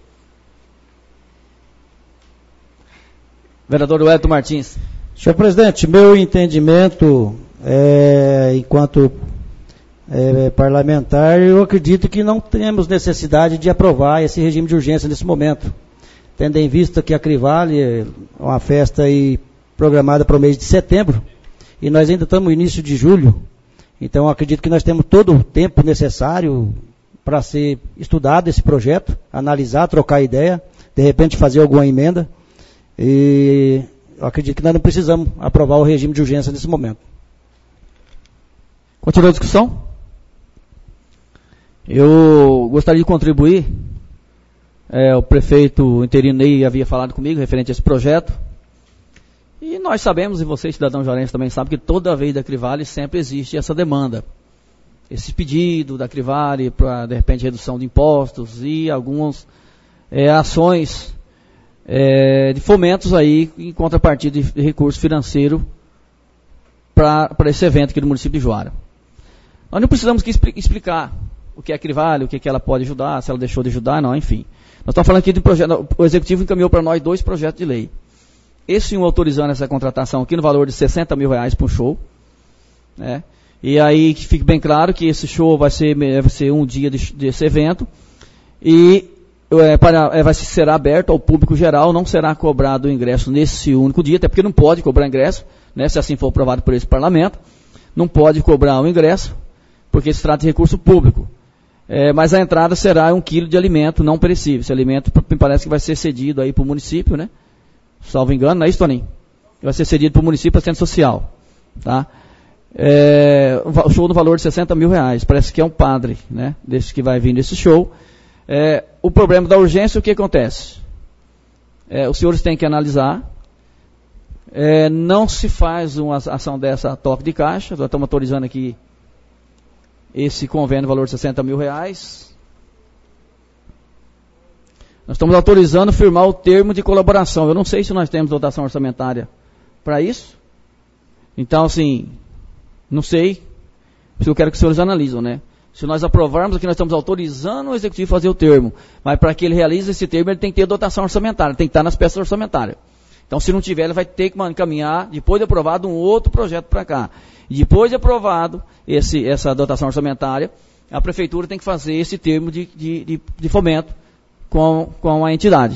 Vereador Wellington Martins. Senhor presidente, meu entendimento, é, enquanto é, parlamentar, eu acredito que não temos necessidade de aprovar esse regime de urgência nesse momento, tendo em vista que a Acrivale é uma festa aí programada para o mês de setembro, e nós ainda estamos no início de julho, então eu acredito que nós temos todo o tempo necessário para ser estudado esse projeto, analisar, trocar ideia, de repente fazer alguma emenda, e eu acredito que nós não precisamos aprovar o regime de urgência nesse momento. Continua a discussão? Eu gostaria de contribuir. É, o prefeito interino Ney havia falado comigo referente a esse projeto. E nós sabemos, e vocês, cidadãos juarenses, também sabem, que toda vez da Acrivale sempre existe essa demanda. Esse pedido da Acrivale para, de repente, redução de impostos e algumas é, ações é, de fomentos aí em contrapartida de, de recurso financeiro para esse evento aqui do município de Juara. Nós não precisamos que expli- explicar o que é a Acrivale, o que, é que ela pode ajudar, se ela deixou de ajudar, não, enfim. Nós estamos falando aqui de um projeto, o Executivo encaminhou para nós dois projetos de lei. Esse um autorizando essa contratação aqui no valor de sessenta mil reais para um show, né? E aí que fique bem claro que esse show vai ser, vai ser um dia de, desse evento e é, para, é, vai ser aberto ao público geral, não será cobrado o ingresso nesse único dia, até porque não pode cobrar ingresso, né, se assim for aprovado por esse parlamento, não pode cobrar o ingresso, porque se trata de recurso público. É, mas a entrada será um quilo de alimento não perecível. Esse alimento me parece que vai ser cedido aí para o município, né? Salvo engano, não é isso, Toninho? Vai ser cedido para o município, para o centro social. Tá? É, o show no valor de sessenta mil reais. Parece que é um padre, né? Desse que vai vir nesse show. É, o problema da urgência, o que acontece? É, os senhores têm que analisar. É, não se faz uma ação dessa a toque de caixa. Nós estamos autorizando aqui esse convênio no valor de sessenta mil reais. Nós estamos autorizando firmar o termo de colaboração. Eu não sei se nós temos dotação orçamentária para isso. Então, assim, não sei. Se eu quero que os senhores analisam, né? Se nós aprovarmos aqui, nós estamos autorizando o Executivo a fazer o termo. Mas para que ele realize esse termo, ele tem que ter dotação orçamentária. Tem que estar nas peças orçamentárias. Então, se não tiver, ele vai ter que encaminhar, depois de aprovado, um outro projeto para cá. E depois de aprovado esse, essa dotação orçamentária, a Prefeitura tem que fazer esse termo de, de, de, de fomento com, com a entidade.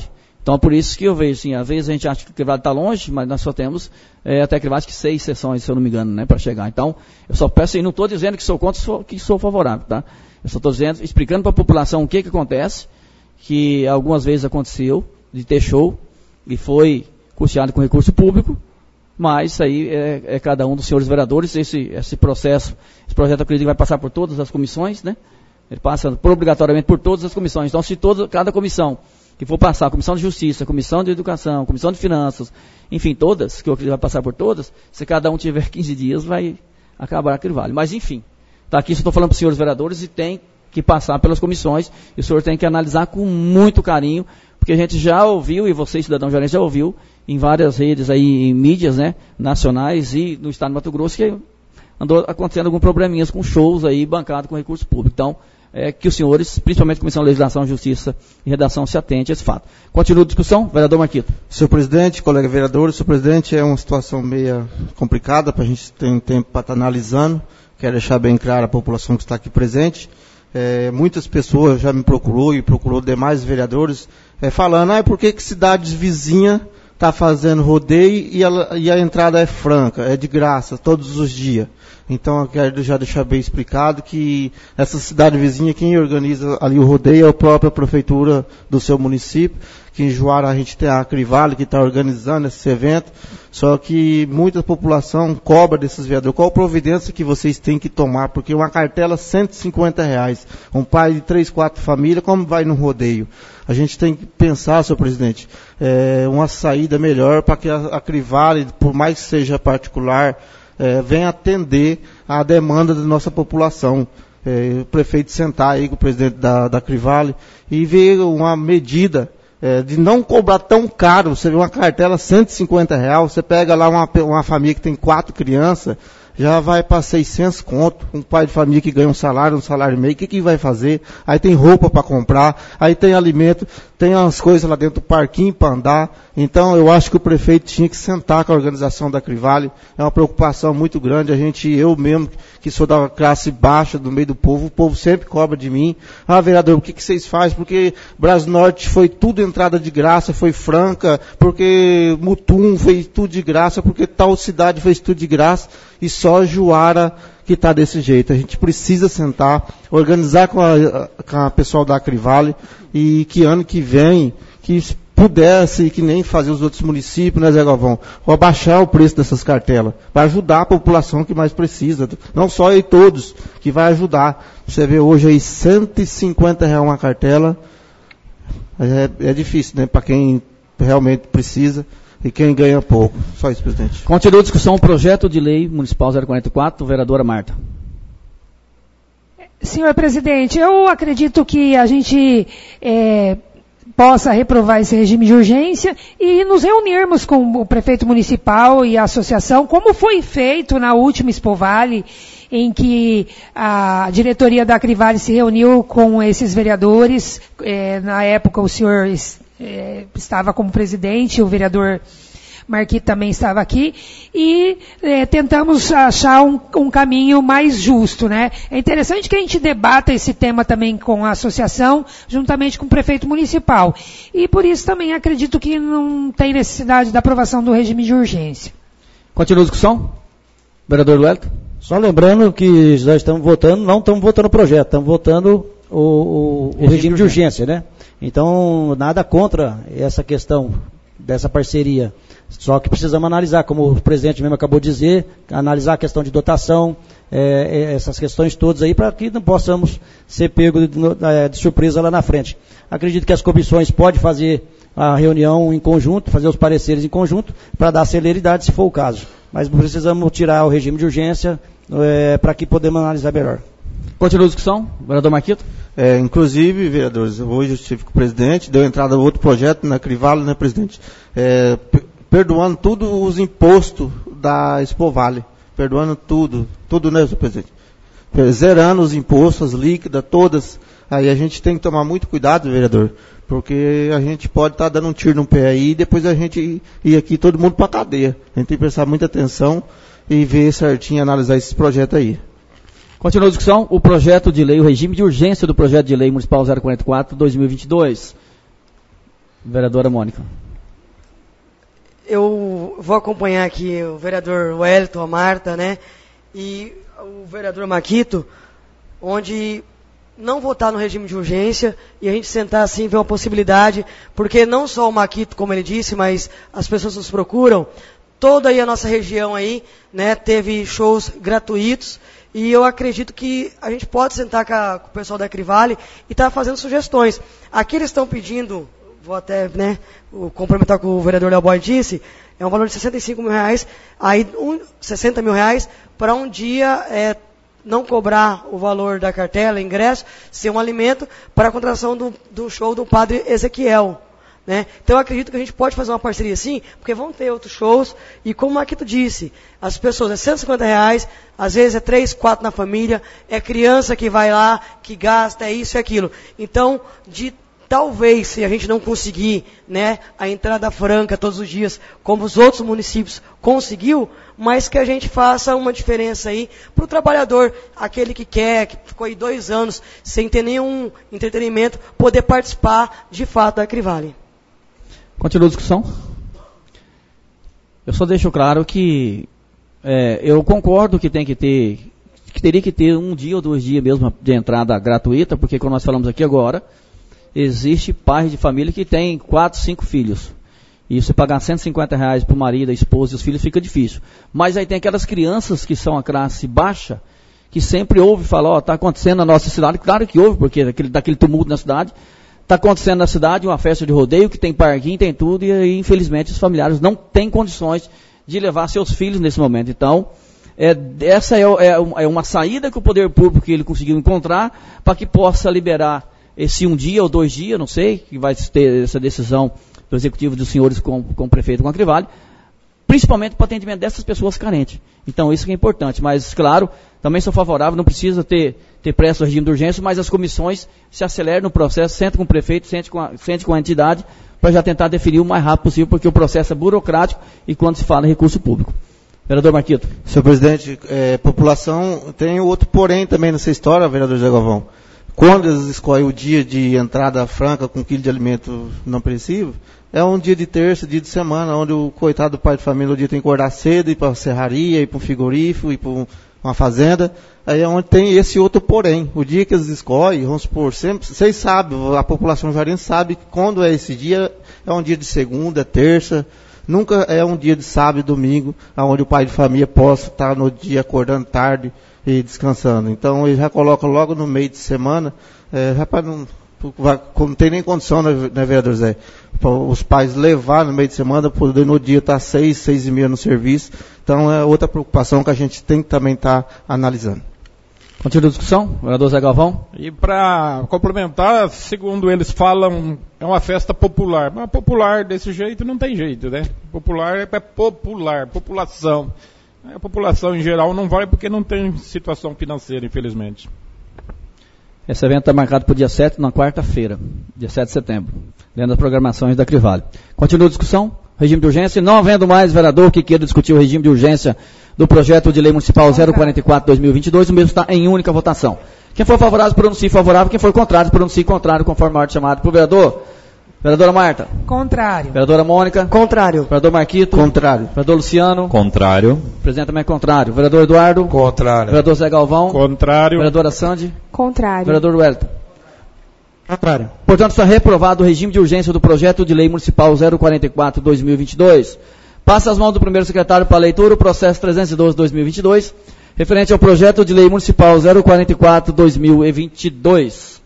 Então, por isso que eu vejo, assim, às vezes a gente acha que o Crivale está longe, mas nós só temos é, até Crivale que seis sessões, se eu não me engano, né, para chegar. Então, eu só peço, e não estou dizendo que sou contra, sou, que sou favorável, tá? Eu só estou dizendo, explicando para a população o que que acontece, que algumas vezes aconteceu, de ter show, e foi custeado com recurso público, mas isso aí é, é cada um dos senhores vereadores, esse, esse processo, esse projeto eu acredito que vai passar por todas as comissões, né? Ele passa por, obrigatoriamente por todas as comissões. Então, se toda, cada comissão que for passar, Comissão de Justiça, Comissão de Educação, Comissão de Finanças, enfim, todas, que eu acredito que vai passar por todas, se cada um tiver quinze dias, vai acabar aquele vale. Mas, enfim, tá aqui, só estou falando para os senhores vereadores e tem que passar pelas comissões, e o senhor tem que analisar com muito carinho, porque a gente já ouviu, e você, cidadão gerente, já ouviu, em várias redes aí, em mídias, né, nacionais e no estado de Mato Grosso, que andou acontecendo alguns probleminhas com shows aí, bancados com recurso público. Então, é que os senhores, principalmente a Comissão de Legislação, Justiça e Redação, se atente a esse fato. Continua a discussão, vereador Marquito. Senhor presidente, colega vereador, senhor presidente, é uma situação meio complicada, para a gente ter um tempo para estar analisando. Quero deixar bem claro a população que está aqui presente. É, muitas pessoas já me procurou e procurou demais vereadores, é, falando, ah, por que que cidades vizinhas está fazendo rodeio e a, e a entrada é franca, é de graça, todos os dias. Então, eu quero já deixar bem explicado que essa cidade vizinha, quem organiza ali o rodeio é a própria prefeitura do seu município, que em Juara a gente tem a Crivale, que está organizando esse evento, só que muita população cobra desses vereadores. Qual a providência que vocês têm que tomar? Porque uma cartela, cento e cinquenta reais, um pai de três, quatro famílias, como vai no rodeio? A gente tem que pensar, senhor presidente, é, uma saída melhor para que a, a Crivale, por mais que seja particular, é, venha atender à demanda da nossa população. É, o prefeito sentar aí com o presidente da, da Crivale e ver uma medida é, de não cobrar tão caro. Você vê uma cartela cento e cinquenta reais, você pega lá uma, uma família que tem quatro crianças, já vai para seiscentos conto, um pai de família que ganha um salário, um salário e meio, o que que vai fazer? Aí tem roupa para comprar, aí tem alimento, tem as coisas lá dentro do parquinho para andar. Então eu acho que o prefeito tinha que sentar com a organização da Crivale, é uma preocupação muito grande. A gente, eu mesmo, que sou da classe baixa, do meio do povo, o povo sempre cobra de mim, ah, vereador, o que que vocês fazem? Porque Brasil Norte foi tudo entrada de graça, foi Franca, porque Mutum fez tudo de graça, porque tal cidade fez tudo de graça, e só Juara que está desse jeito. A gente precisa sentar, organizar com a, com a pessoal da Crivale, e que ano que vem, que pudesse, que nem fazer os outros municípios, né, Zé Galvão, ou abaixar o preço dessas cartelas, para ajudar a população que mais precisa, não só aí todos, que vai ajudar. Você vê hoje aí cento e cinquenta reais uma cartela, é, é difícil, né, para quem realmente precisa. E quem ganha pouco. Só isso, presidente. Continua a discussão, projeto de lei municipal zero quarenta e quatro, vereadora Marta. Senhor presidente, eu acredito que a gente é, possa reprovar esse regime de urgência e nos reunirmos com o prefeito municipal e a associação, como foi feito na última Expovale, em que a diretoria da Crivale se reuniu com esses vereadores. É, na época o senhor é, estava como presidente, o vereador Marquito também estava aqui, e é, tentamos achar um, um caminho mais justo, né? É interessante que a gente debata esse tema também com a associação, juntamente com o prefeito municipal. E por isso também acredito que não tem necessidade da aprovação do regime de urgência. Continua a discussão? Vereador Wellington? Só lembrando que nós estamos votando, não estamos votando o projeto, estamos votando o, o, o regime, regime de urgência, né? Então, nada contra essa questão dessa parceria. Só que precisamos analisar, como o presidente mesmo acabou de dizer, analisar a questão de dotação, é, essas questões todas aí, para que não possamos ser pegos de, de, de surpresa lá na frente. Acredito que as comissões podem fazer a reunião em conjunto, fazer os pareceres em conjunto, para dar celeridade, se for o caso. Mas precisamos tirar o regime de urgência é, para que podemos analisar melhor. Continua a discussão, vereador Marquito? É, inclusive, vereadores, hoje eu estive com o presidente, deu entrada a outro projeto na Crivale, né, presidente? É, perdoando todos os impostos da Expovale, perdoando tudo, tudo, né, senhor presidente? Zerando os impostos, as líquidas, todas. Aí a gente tem que tomar muito cuidado, vereador, porque a gente pode estar tá dando um tiro no pé aí e depois a gente ir aqui todo mundo para a cadeia. A gente tem que prestar muita atenção e ver certinho, analisar esses projetos aí. Continua a discussão, o projeto de lei, o regime de urgência do projeto de lei municipal zero quarenta e quatro, dois mil e vinte e dois. Vereadora Mônica. Eu vou acompanhar aqui o vereador Wellington, a Marta, né? E o vereador Maquito, onde não votar no regime de urgência e a gente sentar assim e ver uma possibilidade, porque não só o Maquito, como ele disse, mas as pessoas nos procuram, toda aí a nossa região aí, né, teve shows gratuitos, e eu acredito que a gente pode sentar com, a, com o pessoal da Crivale e estar tá fazendo sugestões. Aqui eles estão pedindo, vou até, né, complementar com o vereador Léo Boy disse, é um valor de sessenta e cinco mil reais, aí um, sessenta mil reais para um dia é, não cobrar o valor da cartela, ingresso, ser um alimento para a contratação do, do show do padre Ezequiel. Né? Então eu acredito que a gente pode fazer uma parceria assim, porque vão ter outros shows, e como o Maquito disse, as pessoas, é cento e cinquenta reais, às vezes é três, quatro na família, é criança que vai lá, que gasta, é isso e aquilo. Então, de talvez, se a gente não conseguir, né, a entrada franca todos os dias, como os outros municípios conseguiu, mas que a gente faça uma diferença aí para o trabalhador, aquele que quer, que ficou aí dois anos sem ter nenhum entretenimento, poder participar de fato da Crivale. Continua a discussão. Eu só deixo claro que é, eu concordo que tem que ter, que teria que ter um dia ou dois dias mesmo de entrada gratuita, porque como nós falamos aqui agora, existe pais de família que tem quatro, cinco filhos. E você pagar cento e cinquenta reais para o marido, a esposa e os filhos fica difícil. Mas aí tem aquelas crianças que são a classe baixa, que sempre ouve falar, ó, está acontecendo na nossa cidade. Claro que ouve, porque daquele, daquele tumulto na cidade. Está acontecendo na cidade uma festa de rodeio, que tem parquinho, tem tudo, e aí, infelizmente, os familiares não têm condições de levar seus filhos nesse momento. Então, é, essa é, é, é uma saída que o poder público ele conseguiu encontrar para que possa liberar esse um dia ou dois dias, não sei, que vai ter essa decisão do executivo dos senhores com, com o prefeito com a Crivale, principalmente para o atendimento dessas pessoas carentes. Então, isso que é importante. Mas, claro, também sou favorável, não precisa ter, ter pressa no regime de urgência, mas as comissões se acelerem no processo, sente com o prefeito, sente com a, sente com a entidade, para já tentar definir o mais rápido possível, porque o processo é burocrático e quando se fala em recurso público. Vereador Marquito. Senhor presidente, é, população, tem outro porém também nessa história, vereador Zé Galvão. Quando eles escolhem o dia de entrada franca com quilo de alimento não perecível, é um dia de terça, dia de semana, onde o coitado do pai de família, o dia tem que acordar cedo, ir para a serraria, ir para um frigorífico, ir para uma fazenda. Aí é onde tem esse outro porém. O dia que eles escolhem, vamos supor, sempre, vocês sabem, a população jarense sabe que quando é esse dia, é um dia de segunda, terça, nunca é um dia de sábado e domingo, onde o pai de família possa estar no dia acordando tarde e descansando. Então ele já coloca logo no meio de semana, é, já para não... Não tem nem condição, né, né vereador Zé? Para os pais levar no meio de semana, poder no dia estar seis, seis e meia no serviço. Então é outra preocupação que a gente tem que também estar tá analisando. Continua a discussão, vereador Zé Galvão. E para complementar, segundo eles falam, é uma festa popular. Mas popular desse jeito não tem jeito, né? Popular é popular, população. A população em geral não vai porque não tem situação financeira, infelizmente. Esse evento está marcado para o dia sete, na quarta-feira, dia sete de setembro, dentro das programações da Crivale. Continua a discussão, regime de urgência. Não havendo mais vereador que queira discutir o regime de urgência do projeto de lei municipal zero quarenta e quatro barra dois mil e vinte e dois, o mesmo está em única votação. Quem for favorável, pronuncie favorável. Quem for contrário, pronuncie contrário, conforme a ordem chamada para o vereador. Vereadora Marta. Contrário. Vereadora Mônica. Contrário. Vereador Marquito. Contrário. Vereador Luciano. Contrário. Presidente também é contrário. Vereador Eduardo. Contrário. Vereador Zé Galvão. Contrário. Vereadora Sandy. Contrário. Vereador Wellington. Contrário. Portanto, está reprovado o regime de urgência do projeto de lei municipal zero quarenta e quatro barra dois mil e vinte e dois. Passa as mãos do primeiro secretário para a leitura o processo trezentos e doze barra dois mil e vinte e dois, referente ao projeto de lei municipal zero quarenta e quatro barra dois mil e vinte e dois.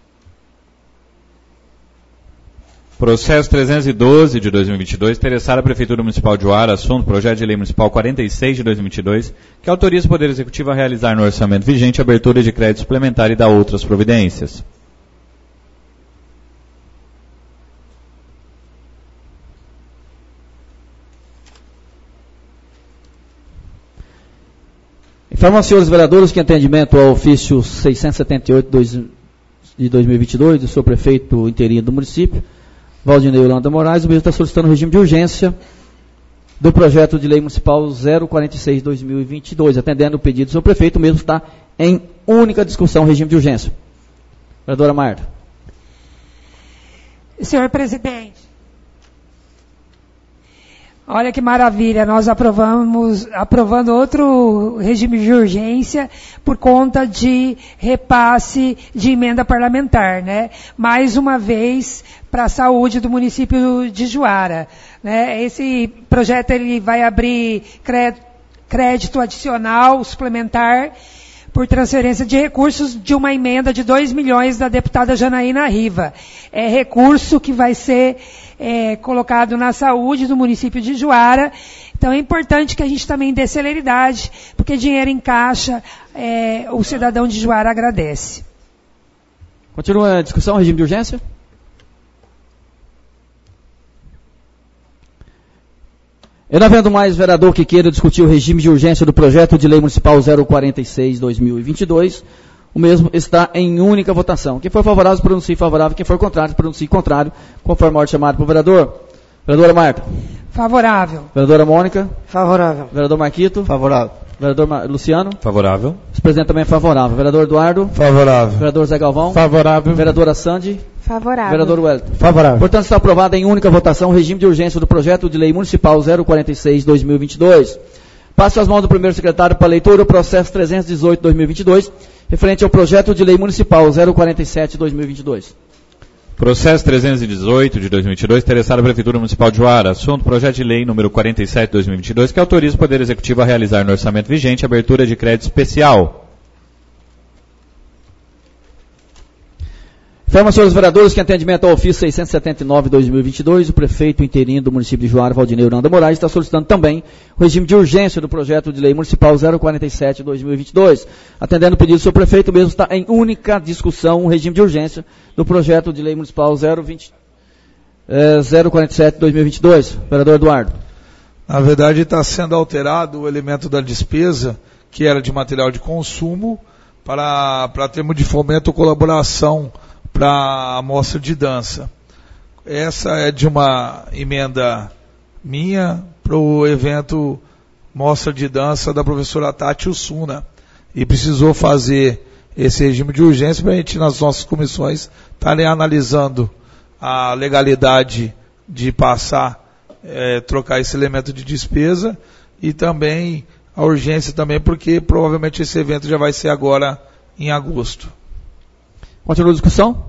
Processo trezentos e doze de dois mil e vinte e dois, interessar a Prefeitura Municipal de Uara, assunto projeto de lei municipal quarenta e seis de dois mil e vinte e dois, que autoriza o Poder Executivo a realizar no orçamento vigente abertura de crédito suplementar e dar outras providências. Informo aos senhores vereadores que em atendimento ao ofício seiscentos e setenta e oito de dois mil e vinte e dois, do seu prefeito interino do município, Valdinei Holanda Moraes, o mesmo está solicitando o regime de urgência do projeto de lei municipal zero quarenta e seis barra dois mil e vinte e dois. Atendendo o pedido do seu prefeito, o mesmo está em única discussão, regime de urgência. Vereadora Marta. Senhor presidente, Olha que maravilha, nós aprovamos, aprovando outro regime de urgência por conta de repasse de emenda parlamentar, né? Mais uma vez para a saúde do município de Juara, né? Esse projeto ele vai abrir crédito adicional, suplementar, por transferência de recursos de uma emenda de dois milhões da deputada Janaína Riva. É recurso que vai ser é, colocado na saúde do município de Juara. Então é importante que a gente também dê celeridade, porque dinheiro em caixa, é, o cidadão de Juara agradece. Continua a discussão, regime de urgência? E não havendo mais vereador que queira discutir o regime de urgência do projeto de lei municipal zero quarenta e seis barra dois mil e vinte e dois, o mesmo está em única votação. Quem for favorável, pronuncie favorável. Quem for contrário, pronuncie contrário, conforme a ordem chamada pelo vereador. Vereadora Marta. Favorável. Vereadora Mônica. Favorável. Vereador Marquito. Favorável. Vereador Mar... Luciano. Favorável. O presidente também é favorável. Vereador Eduardo. Favorável. Vereador Zé Galvão. Favorável. Vereadora Sandy. Favorável. Vereador Wellington. Favorável. Portanto, está aprovado em única votação o regime de urgência do projeto de lei municipal zero quarenta e seis barra dois mil e vinte e dois. Passo às mãos do primeiro secretário para leitura o processo trezentos e dezoito barra dois mil e vinte e dois, referente ao projeto de lei municipal zero quarenta e sete barra dois mil e vinte e dois. Processo trezentos e dezoito de dois mil e vinte e dois, interessado a Prefeitura Municipal de Juara. Assunto, projeto de lei número quarenta e sete barra dois mil e vinte e dois, que autoriza o Poder Executivo a realizar no orçamento vigente abertura de crédito especial. Informa, senhores vereadores, que em atendimento ao ofício seiscentos e setenta e nove barra dois mil e vinte e dois, o prefeito interino do município de Juara, Valdinei Uranda Moraes, está solicitando também o regime de urgência do projeto de lei municipal zero quarenta e sete barra dois mil e vinte e dois. Atendendo o pedido do seu prefeito, mesmo está em única discussão o regime de urgência do projeto de lei municipal zero quarenta e sete barra dois mil e vinte e dois. Vereador Eduardo. Na verdade, está sendo alterado o elemento da despesa, que era de material de consumo, para, para termos de fomento ou colaboração para a mostra de dança. Essa é de uma emenda minha para o evento Mostra de Dança da professora Tati Ussuna. E precisou fazer esse regime de urgência para a gente, nas nossas comissões, estarem analisando a legalidade de passar, é, trocar esse elemento de despesa, e também a urgência também, porque provavelmente esse evento já vai ser agora em agosto. Continua a discussão?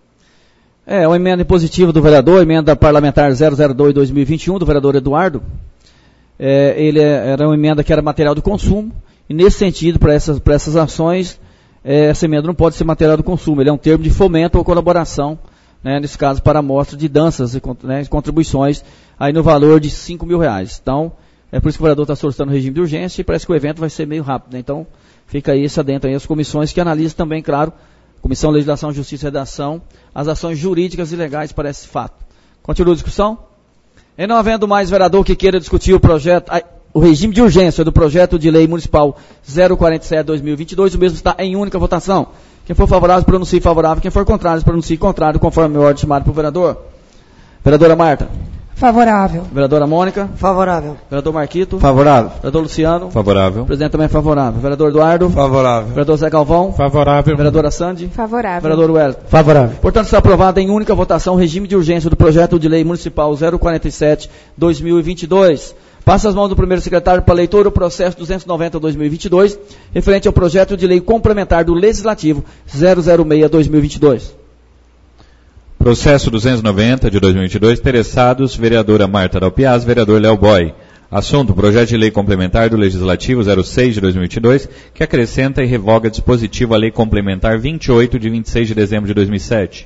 É, uma emenda impositiva do vereador, emenda parlamentar zero zero dois barra dois mil e vinte e um, do vereador Eduardo. É, ele é, era uma emenda que era material de consumo, e nesse sentido, para essas, para essas ações, é, essa emenda não pode ser material de consumo, ele é um termo de fomento ou colaboração, né, nesse caso para a amostra de danças e, né, contribuições, aí no valor de cinco mil reais. Então, é por isso que o vereador está solicitando o regime de urgência, e parece que o evento vai ser meio rápido, né? Então, fica aí esse adentro aí as comissões que analisam também, claro, Comissão Legislação, Justiça e Redação, as ações jurídicas e legais para esse fato. Continua a discussão? E não havendo mais vereador que queira discutir o projeto, o regime de urgência do projeto de lei municipal zero quarenta e sete barra dois mil e vinte e dois, o mesmo está em única votação. Quem for favorável, pronuncie favorável. Quem for contrário, pronuncie contrário, conforme a ordem chamada para o vereador. Vereadora Marta. Favorável. Vereadora Mônica. Favorável. Vereador Marquito. Favorável. Vereador Luciano. Favorável. O presidente também é favorável. Vereador Eduardo. Favorável. Vereador Zé Galvão. Favorável. Vereadora Sandy. Favorável. Vereador Wellington. Favorável. Portanto, está aprovado em única votação o regime de urgência do projeto de lei municipal zero quarenta e sete barra dois mil e vinte e dois. Passa as mãos do primeiro secretário para leitura o processo duzentos e noventa barra dois mil e vinte e dois, referente ao projeto de lei complementar do Legislativo zero zero seis barra dois mil e vinte e dois. Processo duzentos e noventa de dois mil e vinte e dois, interessados, vereadora Marta Dalpiaz, vereador Léo Boy. Assunto, projeto de lei complementar do Legislativo zero seis de dois mil e vinte e dois, que acrescenta e revoga dispositivo à lei complementar vinte e oito de vinte e seis de dezembro de dois mil e sete.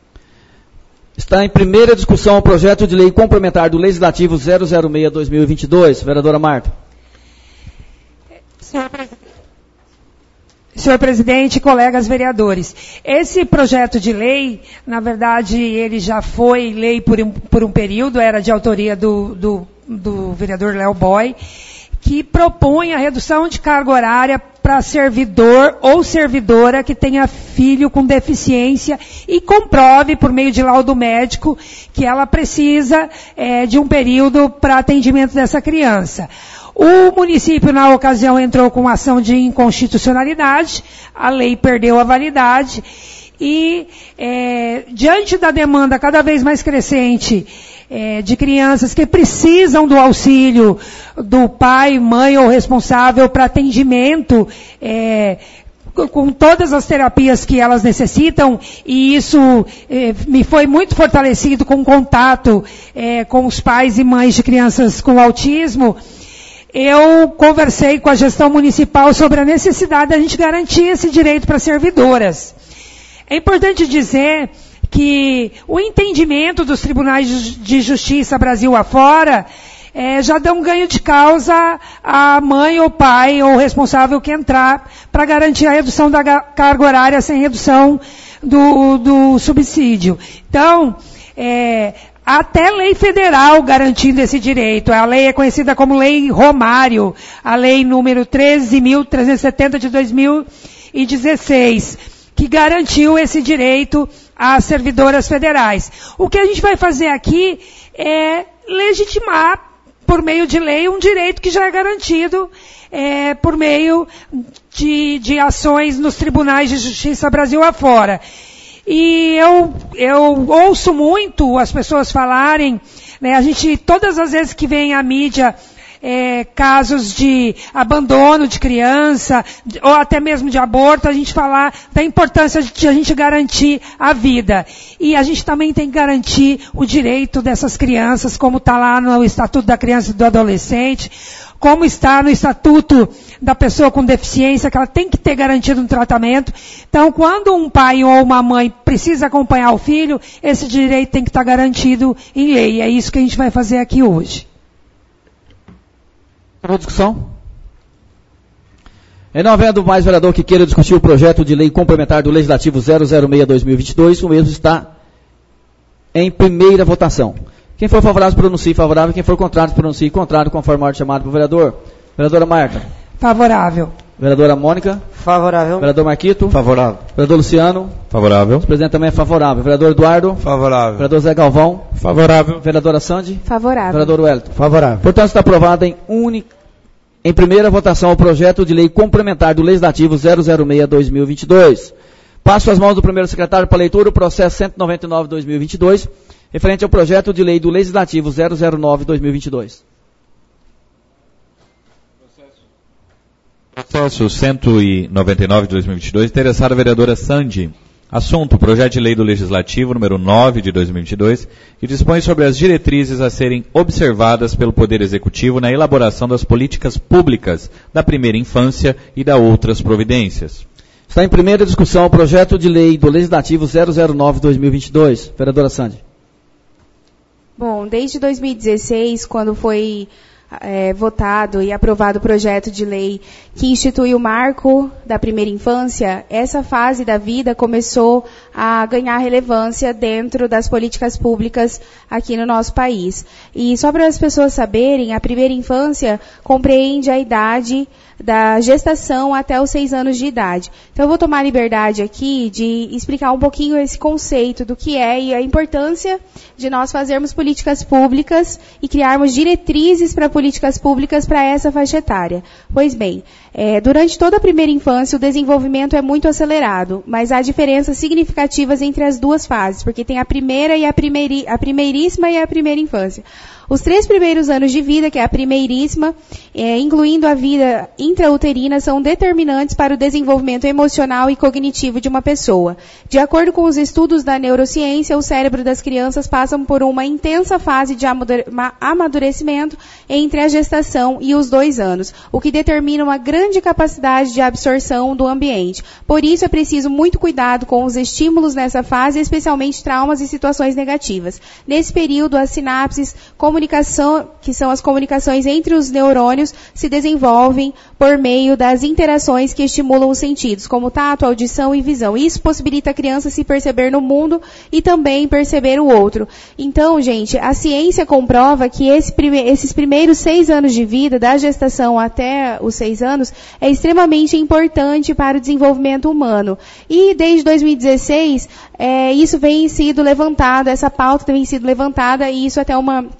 Está em primeira discussão o projeto de lei complementar do Legislativo zero zero seis barra dois mil e vinte e dois. Vereadora Marta. Senhor presidente. Senhor presidente, colegas vereadores, esse projeto de lei, na verdade, ele já foi lei por um, por um período, era de autoria do, do, do vereador Léo Boy, que propõe a redução de carga horária para servidor ou servidora que tenha filho com deficiência e comprove, por meio de laudo médico, que ela precisa é, de um período para atendimento dessa criança. O município, na ocasião, entrou com ação de inconstitucionalidade, a lei perdeu a validade e, é, diante da demanda cada vez mais crescente é, de crianças que precisam do auxílio do pai, mãe ou responsável para atendimento, é, com todas as terapias que elas necessitam, e isso eh, me foi muito fortalecido com o contato eh, com os pais e mães de crianças com autismo. Eu conversei com a gestão municipal sobre a necessidade da gente garantir esse direito para servidoras. É importante dizer que o entendimento dos tribunais de justiça Brasil afora É, já dá um ganho de causa à mãe ou pai ou responsável que entrar para garantir a redução da carga horária sem redução do, do subsídio. Então, é, até lei federal garantindo esse direito. A lei é conhecida como Lei Romário, a lei número treze mil trezentos e setenta de dois mil e dezesseis, que garantiu esse direito às servidoras federais. O que a gente vai fazer aqui é legitimar por meio de lei, um direito que já é garantido é, por meio de, de ações nos tribunais de justiça Brasil afora. E eu, eu ouço muito as pessoas falarem, né, a gente, todas as vezes que vem à mídia, É, casos de abandono de criança, de, ou até mesmo de aborto, a gente falar da importância de a gente garantir a vida. E a gente também tem que garantir o direito dessas crianças, como está lá no Estatuto da Criança e do Adolescente, como está no Estatuto da Pessoa com Deficiência, que ela tem que ter garantido um tratamento. Então, quando um pai ou uma mãe precisa acompanhar o filho, esse direito tem que estar garantido em lei. E é isso que a gente vai fazer aqui hoje. Para a discussão? E não havendo mais vereador que queira discutir o projeto de lei complementar do Legislativo zero zero seis barra dois mil e vinte e dois, o mesmo está em primeira votação. Quem for favorável, pronuncie favorável. Quem for contrário, pronuncie contrário, conforme a ordem chamada pelo vereador. Vereadora Marta. Favorável. Vereadora Mônica. Favorável. Vereador Marquito. Favorável. Vereador Luciano. Favorável. O presidente também é favorável. Vereador Eduardo. Favorável. Vereador Zé Galvão. Favorável. Vereadora Sandy. Favorável. Vereador Wellington. Favorável. Portanto, está aprovado em única, em primeira votação o projeto de lei complementar do Legislativo zero zero seis barra dois mil e vinte e dois. Passo às mãos do primeiro secretário para leitura o processo cento e noventa e nove barra dois mil e vinte e dois, referente ao projeto de lei do Legislativo zero zero nove barra dois mil e vinte e dois. Processo cento e noventa e nove de dois mil e vinte e dois, interessada a vereadora Sandy. Assunto, projeto de lei do Legislativo número nove de dois mil e vinte e dois, que dispõe sobre as diretrizes a serem observadas pelo Poder Executivo na elaboração das políticas públicas da primeira infância e da outras providências. Está em primeira discussão o projeto de lei do Legislativo zero zero nove barra dois mil e vinte e dois. Vereadora Sandy. Bom, desde dois mil e dezesseis, quando foi é, votado e aprovado o projeto de lei que institui o marco da primeira infância, essa fase da vida começou a ganhar relevância dentro das políticas públicas aqui no nosso país. E só para as pessoas saberem, a primeira infância compreende a idade da gestação até os seis anos de idade. Então eu vou tomar a liberdade aqui de explicar um pouquinho esse conceito do que é e a importância de nós fazermos políticas públicas e criarmos diretrizes para políticas públicas para essa faixa etária. Pois bem, é, durante toda a primeira infância o desenvolvimento é muito acelerado, mas há diferenças significativas entre as duas fases, porque tem a primeira e a, primeiri, a primeiríssima e a primeira infância. Os três primeiros anos de vida, que é a primeiríssima, é, incluindo a vida intrauterina, são determinantes para o desenvolvimento emocional e cognitivo de uma pessoa. De acordo com os estudos da neurociência, o cérebro das crianças passa por uma intensa fase de amadurecimento entre a gestação e os dois anos, o que determina uma grande capacidade de absorção do ambiente. Por isso é preciso muito cuidado com os estímulos nessa fase, especialmente traumas e situações negativas. Nesse período, as sinapses, como comunicação, que são as comunicações entre os neurônios, se desenvolvem por meio das interações que estimulam os sentidos, como tato, audição e visão. Isso possibilita a criança se perceber no mundo e também perceber o outro. Então, gente, a ciência comprova que esse prime- esses primeiros seis anos de vida, da gestação até os seis anos, é extremamente importante para o desenvolvimento humano. E desde dois mil e dezesseis, é, isso vem sido levantado, essa pauta tem sido levantada, e isso até uma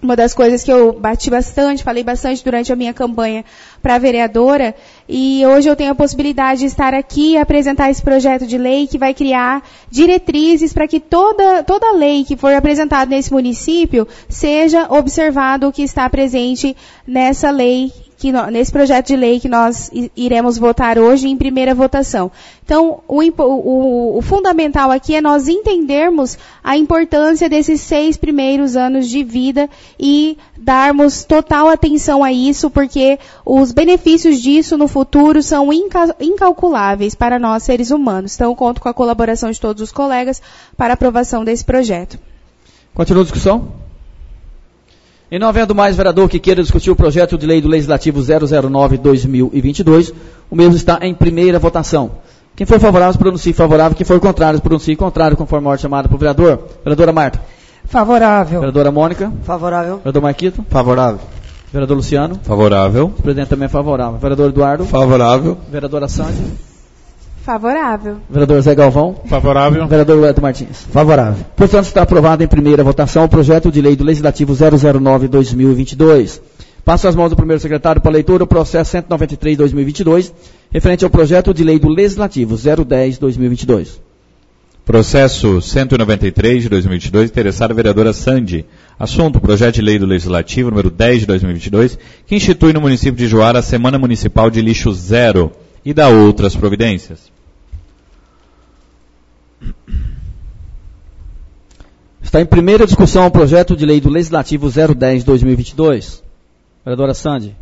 uma das coisas que eu bati bastante, falei bastante durante a minha campanha para vereadora, e hoje eu tenho a possibilidade de estar aqui e apresentar esse projeto de lei que vai criar diretrizes para que toda, toda lei que for apresentada nesse município seja observado o que está presente nessa lei, que no, nesse projeto de lei que nós iremos votar hoje em primeira votação. Então, o, o, o fundamental aqui é nós entendermos a importância desses seis primeiros anos de vida e darmos total atenção a isso, porque os benefícios disso no futuro são inca, incalculáveis para nós, seres humanos. Então, conto com a colaboração de todos os colegas para a aprovação desse projeto. Continua a discussão? E não havendo mais vereador que queira discutir o projeto de lei do Legislativo zero zero nove barra dois mil e vinte e dois, o mesmo está em primeira votação. Quem for favorável, pronuncie favorável. Quem for contrário, pronuncie contrário, conforme a ordem chamada para o vereador. Vereadora Marta. Favorável. Vereadora Mônica. Favorável. Vereador Marquito. Favorável. Vereador Luciano. Favorável. O presidente também é favorável. Vereador Eduardo. Favorável. Vereadora Sandy. Favorável. Vereador Zé Galvão. Favorável. Vereador Edson Martins. Favorável. Portanto, está aprovado em primeira votação o projeto de lei do Legislativo zero zero nove barra dois mil e vinte e dois. Passo às mãos do primeiro secretário para leitura o processo cento e noventa e três barra dois mil e vinte e dois, referente ao projeto de lei do Legislativo zero dez barra dois mil e vinte e dois. Processo cento e noventa e três de dois mil e vinte e dois, interessada a vereadora Sandy. Assunto, projeto de lei do Legislativo número dez de dois mil e vinte e dois, que institui no município de Juara a Semana Municipal de Lixo Zero e dá outras providências. Está em primeira discussão o projeto de lei do Legislativo zero dez barra dois mil e vinte e dois. Vereadora Sandy.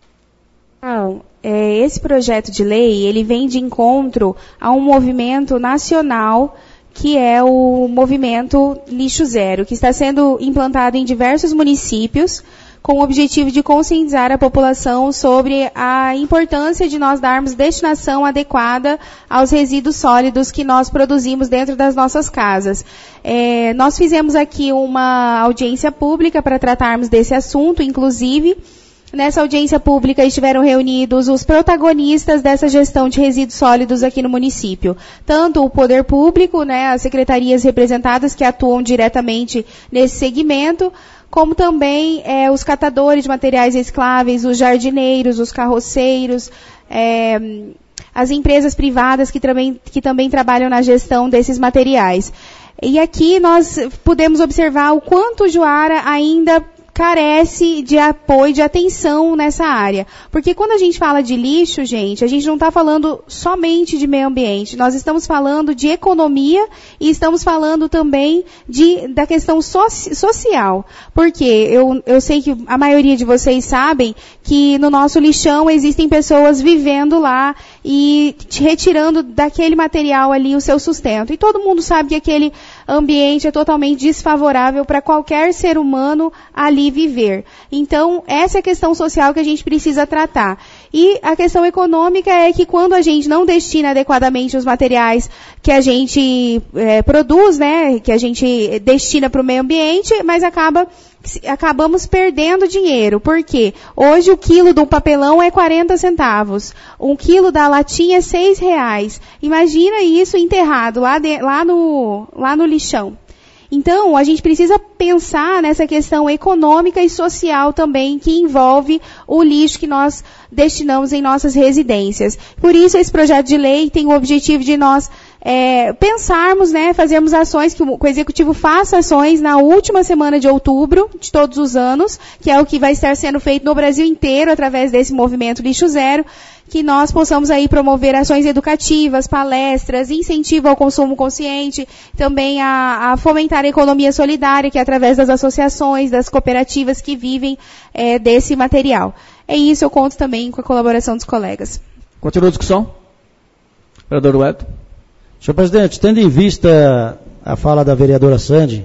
Não, é, esse projeto de lei, ele vem de encontro a um movimento nacional que é o movimento Lixo Zero, que está sendo implantado em diversos municípios com o objetivo de conscientizar a população sobre a importância de nós darmos destinação adequada aos resíduos sólidos que nós produzimos dentro das nossas casas. É, nós fizemos aqui uma audiência pública para tratarmos desse assunto, inclusive. Nessa audiência pública estiveram reunidos os protagonistas dessa gestão de resíduos sólidos aqui no município. Tanto o poder público, né, as secretarias representadas que atuam diretamente nesse segmento, como também é, os catadores de materiais recicláveis, os jardineiros, os carroceiros, é, as empresas privadas que também, que também trabalham na gestão desses materiais. E aqui nós podemos observar o quanto o Juara ainda carece de apoio, de atenção nessa área. Porque quando a gente fala de lixo, gente, a gente não está falando somente de meio ambiente. Nós estamos falando de economia e estamos falando também de, da questão soci, social. Porque eu, eu sei que a maioria de vocês sabem que no nosso lixão existem pessoas vivendo lá e retirando daquele material ali o seu sustento. E todo mundo sabe que aquele ambiente é totalmente desfavorável para qualquer ser humano ali viver. Então, essa é a questão social que a gente precisa tratar. E a questão econômica é que quando a gente não destina adequadamente os materiais que a gente é, produz, né, que a gente destina para o meio ambiente, mas acaba acabamos perdendo dinheiro. Por quê? Hoje o quilo do papelão é quarenta centavos. Um quilo da latinha é seis reais. Imagina isso enterrado lá, de, lá, no, lá no lixão. Então, a gente precisa pensar nessa questão econômica e social também, que envolve o lixo que nós destinamos em nossas residências. Por isso, esse projeto de lei tem o objetivo de nós é, pensarmos, né, fazermos ações, que o, que o Executivo faça ações na última semana de outubro de todos os anos, que é o que vai estar sendo feito no Brasil inteiro através desse movimento Lixo Zero, que nós possamos aí promover ações educativas, palestras, incentivo ao consumo consciente, também a, a fomentar a economia solidária, que é através das associações, das cooperativas que vivem é, desse material. É isso, eu conto também com a colaboração dos colegas. Continua a discussão? Vereador Weto. Senhor presidente, tendo em vista a fala da vereadora Sandy,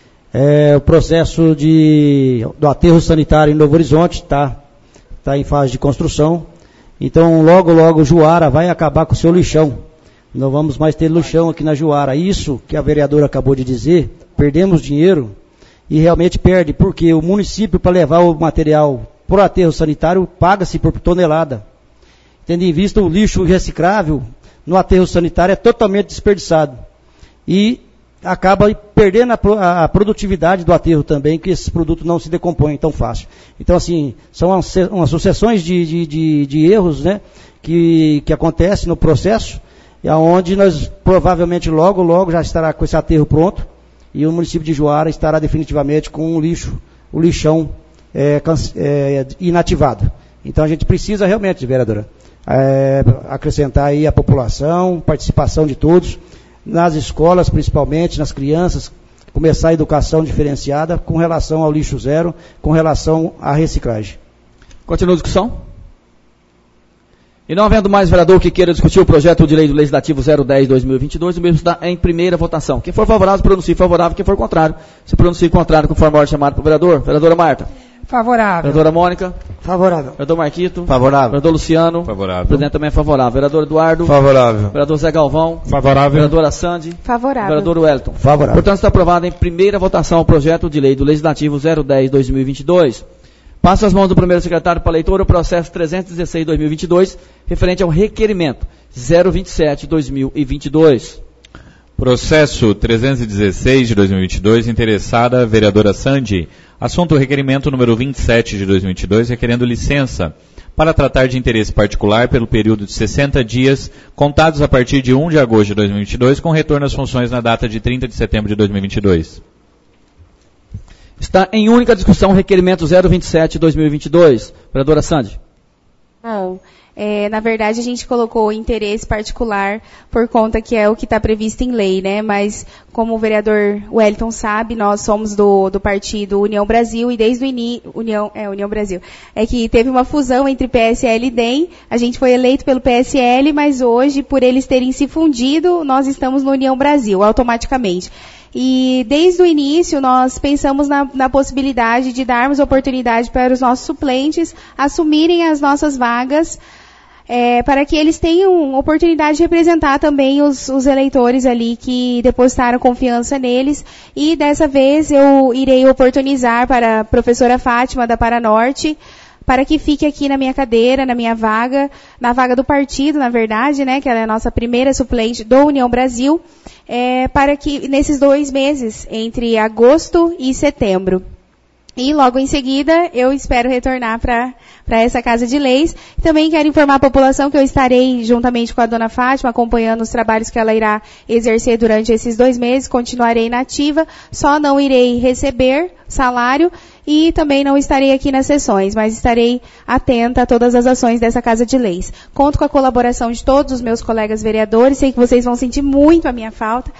é, o processo de, do aterro sanitário em Novo Horizonte está tá em fase de construção. Então, logo, logo, Juara vai acabar com o seu lixão. Não vamos mais ter lixão aqui na Juara. Isso que a vereadora acabou de dizer, perdemos dinheiro e realmente perde, porque o município, para levar o material para o aterro sanitário, paga-se por tonelada. Tendo em vista o lixo reciclável, no aterro sanitário é totalmente desperdiçado. E acaba perdendo a, a produtividade do aterro também, que esse produto não se decompõe tão fácil. Então, assim, são umas, umas sucessões de, de, de, de erros, né, que, que acontecem no processo, e aonde nós provavelmente logo, logo já estará com esse aterro pronto, e o município de Juara estará definitivamente com o lixo, o lixão é, é, inativado. Então a gente precisa realmente, vereadora, é, acrescentar aí a população, participação de todos, nas escolas principalmente, nas crianças, começar a educação diferenciada com relação ao lixo zero, com relação à reciclagem. Continua a discussão? E não havendo mais vereador que queira discutir o projeto de lei do Legislativo zero dez barra dois mil e vinte e dois, o mesmo está em primeira votação. Quem for favorável, pronuncie favorável. Quem for contrário, se pronuncie contrário, conforme a ordem chamada para o vereador. Vereadora Marta. Favorável. Vereadora Mônica. Favorável. Vereador Marquito. Favorável. Vereador Luciano. Favorável. O presidente também é favorável. Vereador Eduardo. Favorável. Vereador Zé Galvão. Favorável. Vereadora Sandy. Favorável. Vereador Wellington. Favorável. Portanto, está aprovado em primeira votação o projeto de lei do Legislativo zero dez barra dois mil e vinte e dois. Passo as mãos do primeiro secretário para a leitura o processo trezentos e dezesseis barra dois mil e vinte e dois, referente ao requerimento zero vinte e sete barra dois mil e vinte e dois. Processo trezentos e dezesseis de dois mil e vinte e dois, interessada, vereadora Sandy. Assunto requerimento número vinte e sete de dois mil e vinte e dois, requerendo licença para tratar de interesse particular pelo período de sessenta dias, contados a partir de primeiro de agosto de dois mil e vinte e dois, com retorno às funções na data de trinta de setembro de dois mil e vinte e dois. Está em única discussão o requerimento zero vinte e sete barra dois mil e vinte e dois. Vereadora Sandy. Bom, é, na verdade a gente colocou interesse particular por conta que é o que está previsto em lei, né? Mas como o vereador Wellington sabe, nós somos do, do partido União Brasil e desde o início, União, é, União Brasil, é que teve uma fusão entre P S L e D E M, a gente foi eleito pelo P S L, mas hoje, por eles terem se fundido, nós estamos no União Brasil, automaticamente. E desde o início nós pensamos na, na possibilidade de darmos oportunidade para os nossos suplentes assumirem as nossas vagas, é, para que eles tenham oportunidade de representar também os, os eleitores ali que depositaram confiança neles. E dessa vez eu irei oportunizar para a professora Fátima da Paranorte, para que fique aqui na minha cadeira, na minha vaga, na vaga do partido, na verdade, né, que ela é a nossa primeira suplente do União Brasil, é, para que nesses dois meses, entre agosto e setembro. E logo em seguida, eu espero retornar para essa Casa de Leis. Também quero informar a população que eu estarei, juntamente com a dona Fátima, acompanhando os trabalhos que ela irá exercer durante esses dois meses. Continuarei na ativa, só não irei receber salário e também não estarei aqui nas sessões, mas estarei atenta a todas as ações dessa Casa de Leis. Conto com a colaboração de todos os meus colegas vereadores, sei que vocês vão sentir muito a minha falta,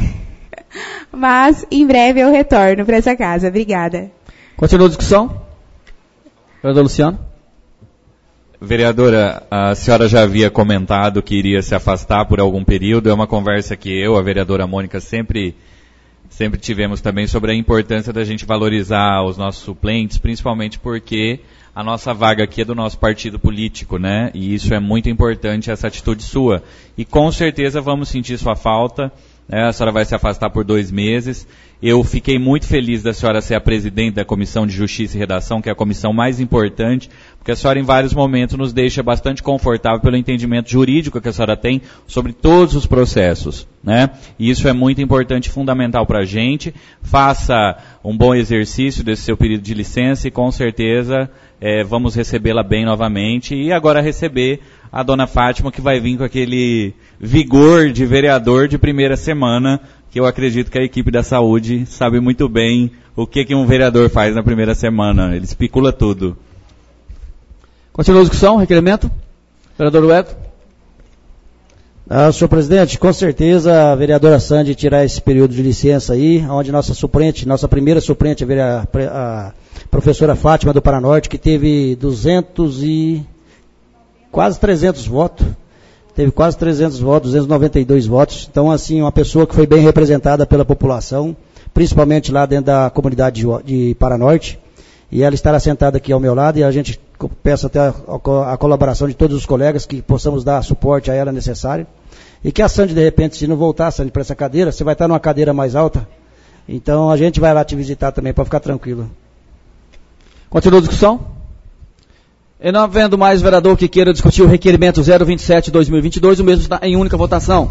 mas em breve eu retorno para essa casa. Obrigada. Continua a discussão? Vereador Luciano. Vereadora, a senhora já havia comentado que iria se afastar por algum período. É uma conversa que eu, a vereadora Mônica, sempre, sempre tivemos também sobre a importância da gente valorizar os nossos suplentes, principalmente porque a nossa vaga aqui é do nosso partido político, né? E isso é muito importante, essa atitude sua. E com certeza vamos sentir sua falta. A senhora vai se afastar por dois meses. Eu fiquei muito feliz da senhora ser a presidente da Comissão de Justiça e Redação, que é a comissão mais importante, porque a senhora em vários momentos nos deixa bastante confortável pelo entendimento jurídico que a senhora tem sobre todos os processos, né? E isso é muito importante e fundamental para a gente. Faça um bom exercício desse seu período de licença e com certeza é, vamos recebê-la bem novamente. E agora receber a dona Fátima, que vai vir com aquele vigor de vereador de primeira semana, que eu acredito que a equipe da saúde sabe muito bem o que, que um vereador faz na primeira semana. Ele especula tudo. Continua a discussão, requerimento. Vereador Wellington. Ah, senhor presidente, com certeza a vereadora Sandy tirar esse período de licença aí, onde nossa suplente, nossa primeira suplente, a, a professora Fátima do Paranorte, que teve duzentos e quase trezentos votos, teve quase trezentos votos, duzentos e noventa e dois votos. Então, assim, uma pessoa que foi bem representada pela população, principalmente lá dentro da comunidade de, de Paranorte. E ela estará sentada aqui ao meu lado e a gente peço até a, a colaboração de todos os colegas que possamos dar suporte a ela necessário. E que a Sandy, de repente, se não voltar, Sandy, para essa cadeira, você vai estar numa cadeira mais alta. Então, a gente vai lá te visitar também para ficar tranquilo. Continua a discussão? E não havendo mais vereador que queira discutir o requerimento zero vinte e sete barra dois mil e vinte e dois, o mesmo está em única votação.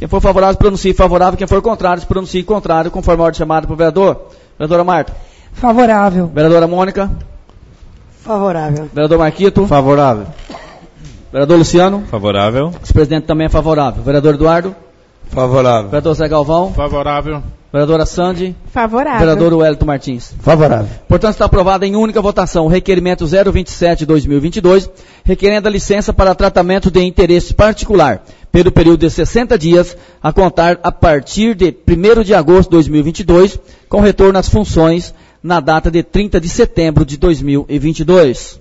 Quem for favorável, pronuncie favorável. Quem for contrário, pronuncie contrário, conforme a ordem chamada pelo vereador. Vereadora Marta. Favorável. Vereadora Mônica. Favorável. Vereador Marquito. Favorável. Vereador Luciano. Favorável. O vice-presidente também é favorável. Vereador Eduardo. Favorável. Vereador Zé Galvão. Favorável. Vereadora Sandy. Favorável. Vereador Wellington Martins. Favorável. Portanto, está aprovado em única votação o requerimento zero vinte e sete barra dois mil e vinte e dois, requerendo a licença para tratamento de interesse particular, pelo período de sessenta dias, a contar a partir de primeiro de agosto de dois mil e vinte e dois, com retorno às funções na data de trinta de setembro de dois mil e vinte e dois.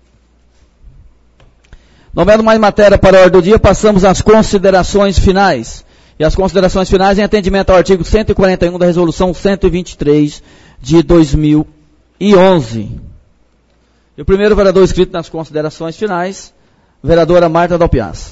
Não havendo mais matéria para a ordem do dia, passamos às considerações finais. E as considerações finais em atendimento ao artigo cento e quarenta e um da Resolução cento e vinte e três de dois mil e onze. E o primeiro vereador inscrito nas considerações finais, vereadora Marta Dalpiaz.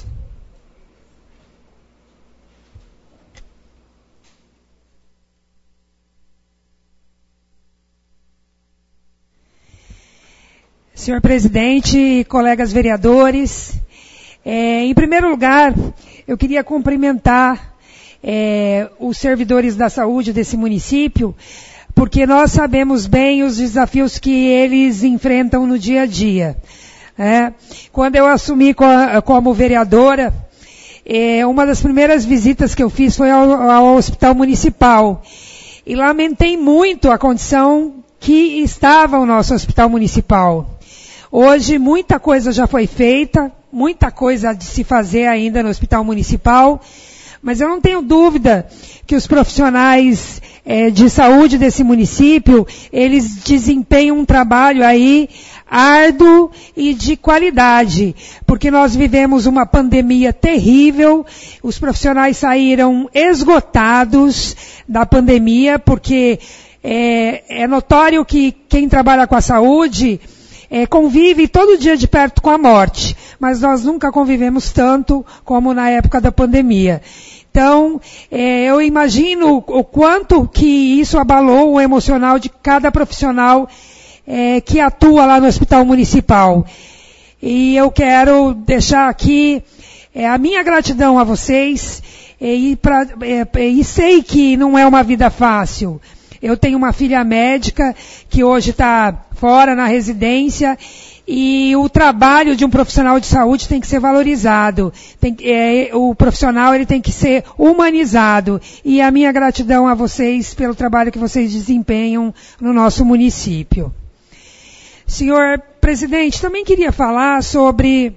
Senhor presidente, colegas vereadores, é, em primeiro lugar, eu queria cumprimentar É, os servidores da saúde desse município, porque nós sabemos bem os desafios que eles enfrentam no dia a dia. É, quando eu assumi co como vereadora, é, uma das primeiras visitas que eu fiz foi ao, ao Hospital Municipal. E lamentei muito a condição que estava o nosso Hospital Municipal. Hoje muita coisa já foi feita, muita coisa de se fazer ainda no Hospital Municipal, mas eu não tenho dúvida que os profissionais é, de saúde desse município, eles desempenham um trabalho aí árduo e de qualidade, porque nós vivemos uma pandemia terrível, os profissionais saíram esgotados da pandemia, porque é, é notório que quem trabalha com a saúde É, convive todo dia de perto com a morte, mas nós nunca convivemos tanto como na época da pandemia. Então, é, eu imagino o quanto que isso abalou o emocional de cada profissional é, que atua lá no Hospital Municipal. E eu quero deixar aqui é, a minha gratidão a vocês, é, e, pra, é, e sei que não é uma vida fácil. Eu tenho uma filha médica que hoje está fora na residência e o trabalho de um profissional de saúde tem que ser valorizado. Tem, é, o profissional ele tem que ser humanizado. E a minha gratidão a vocês pelo trabalho que vocês desempenham no nosso município. Senhor presidente, também queria falar sobre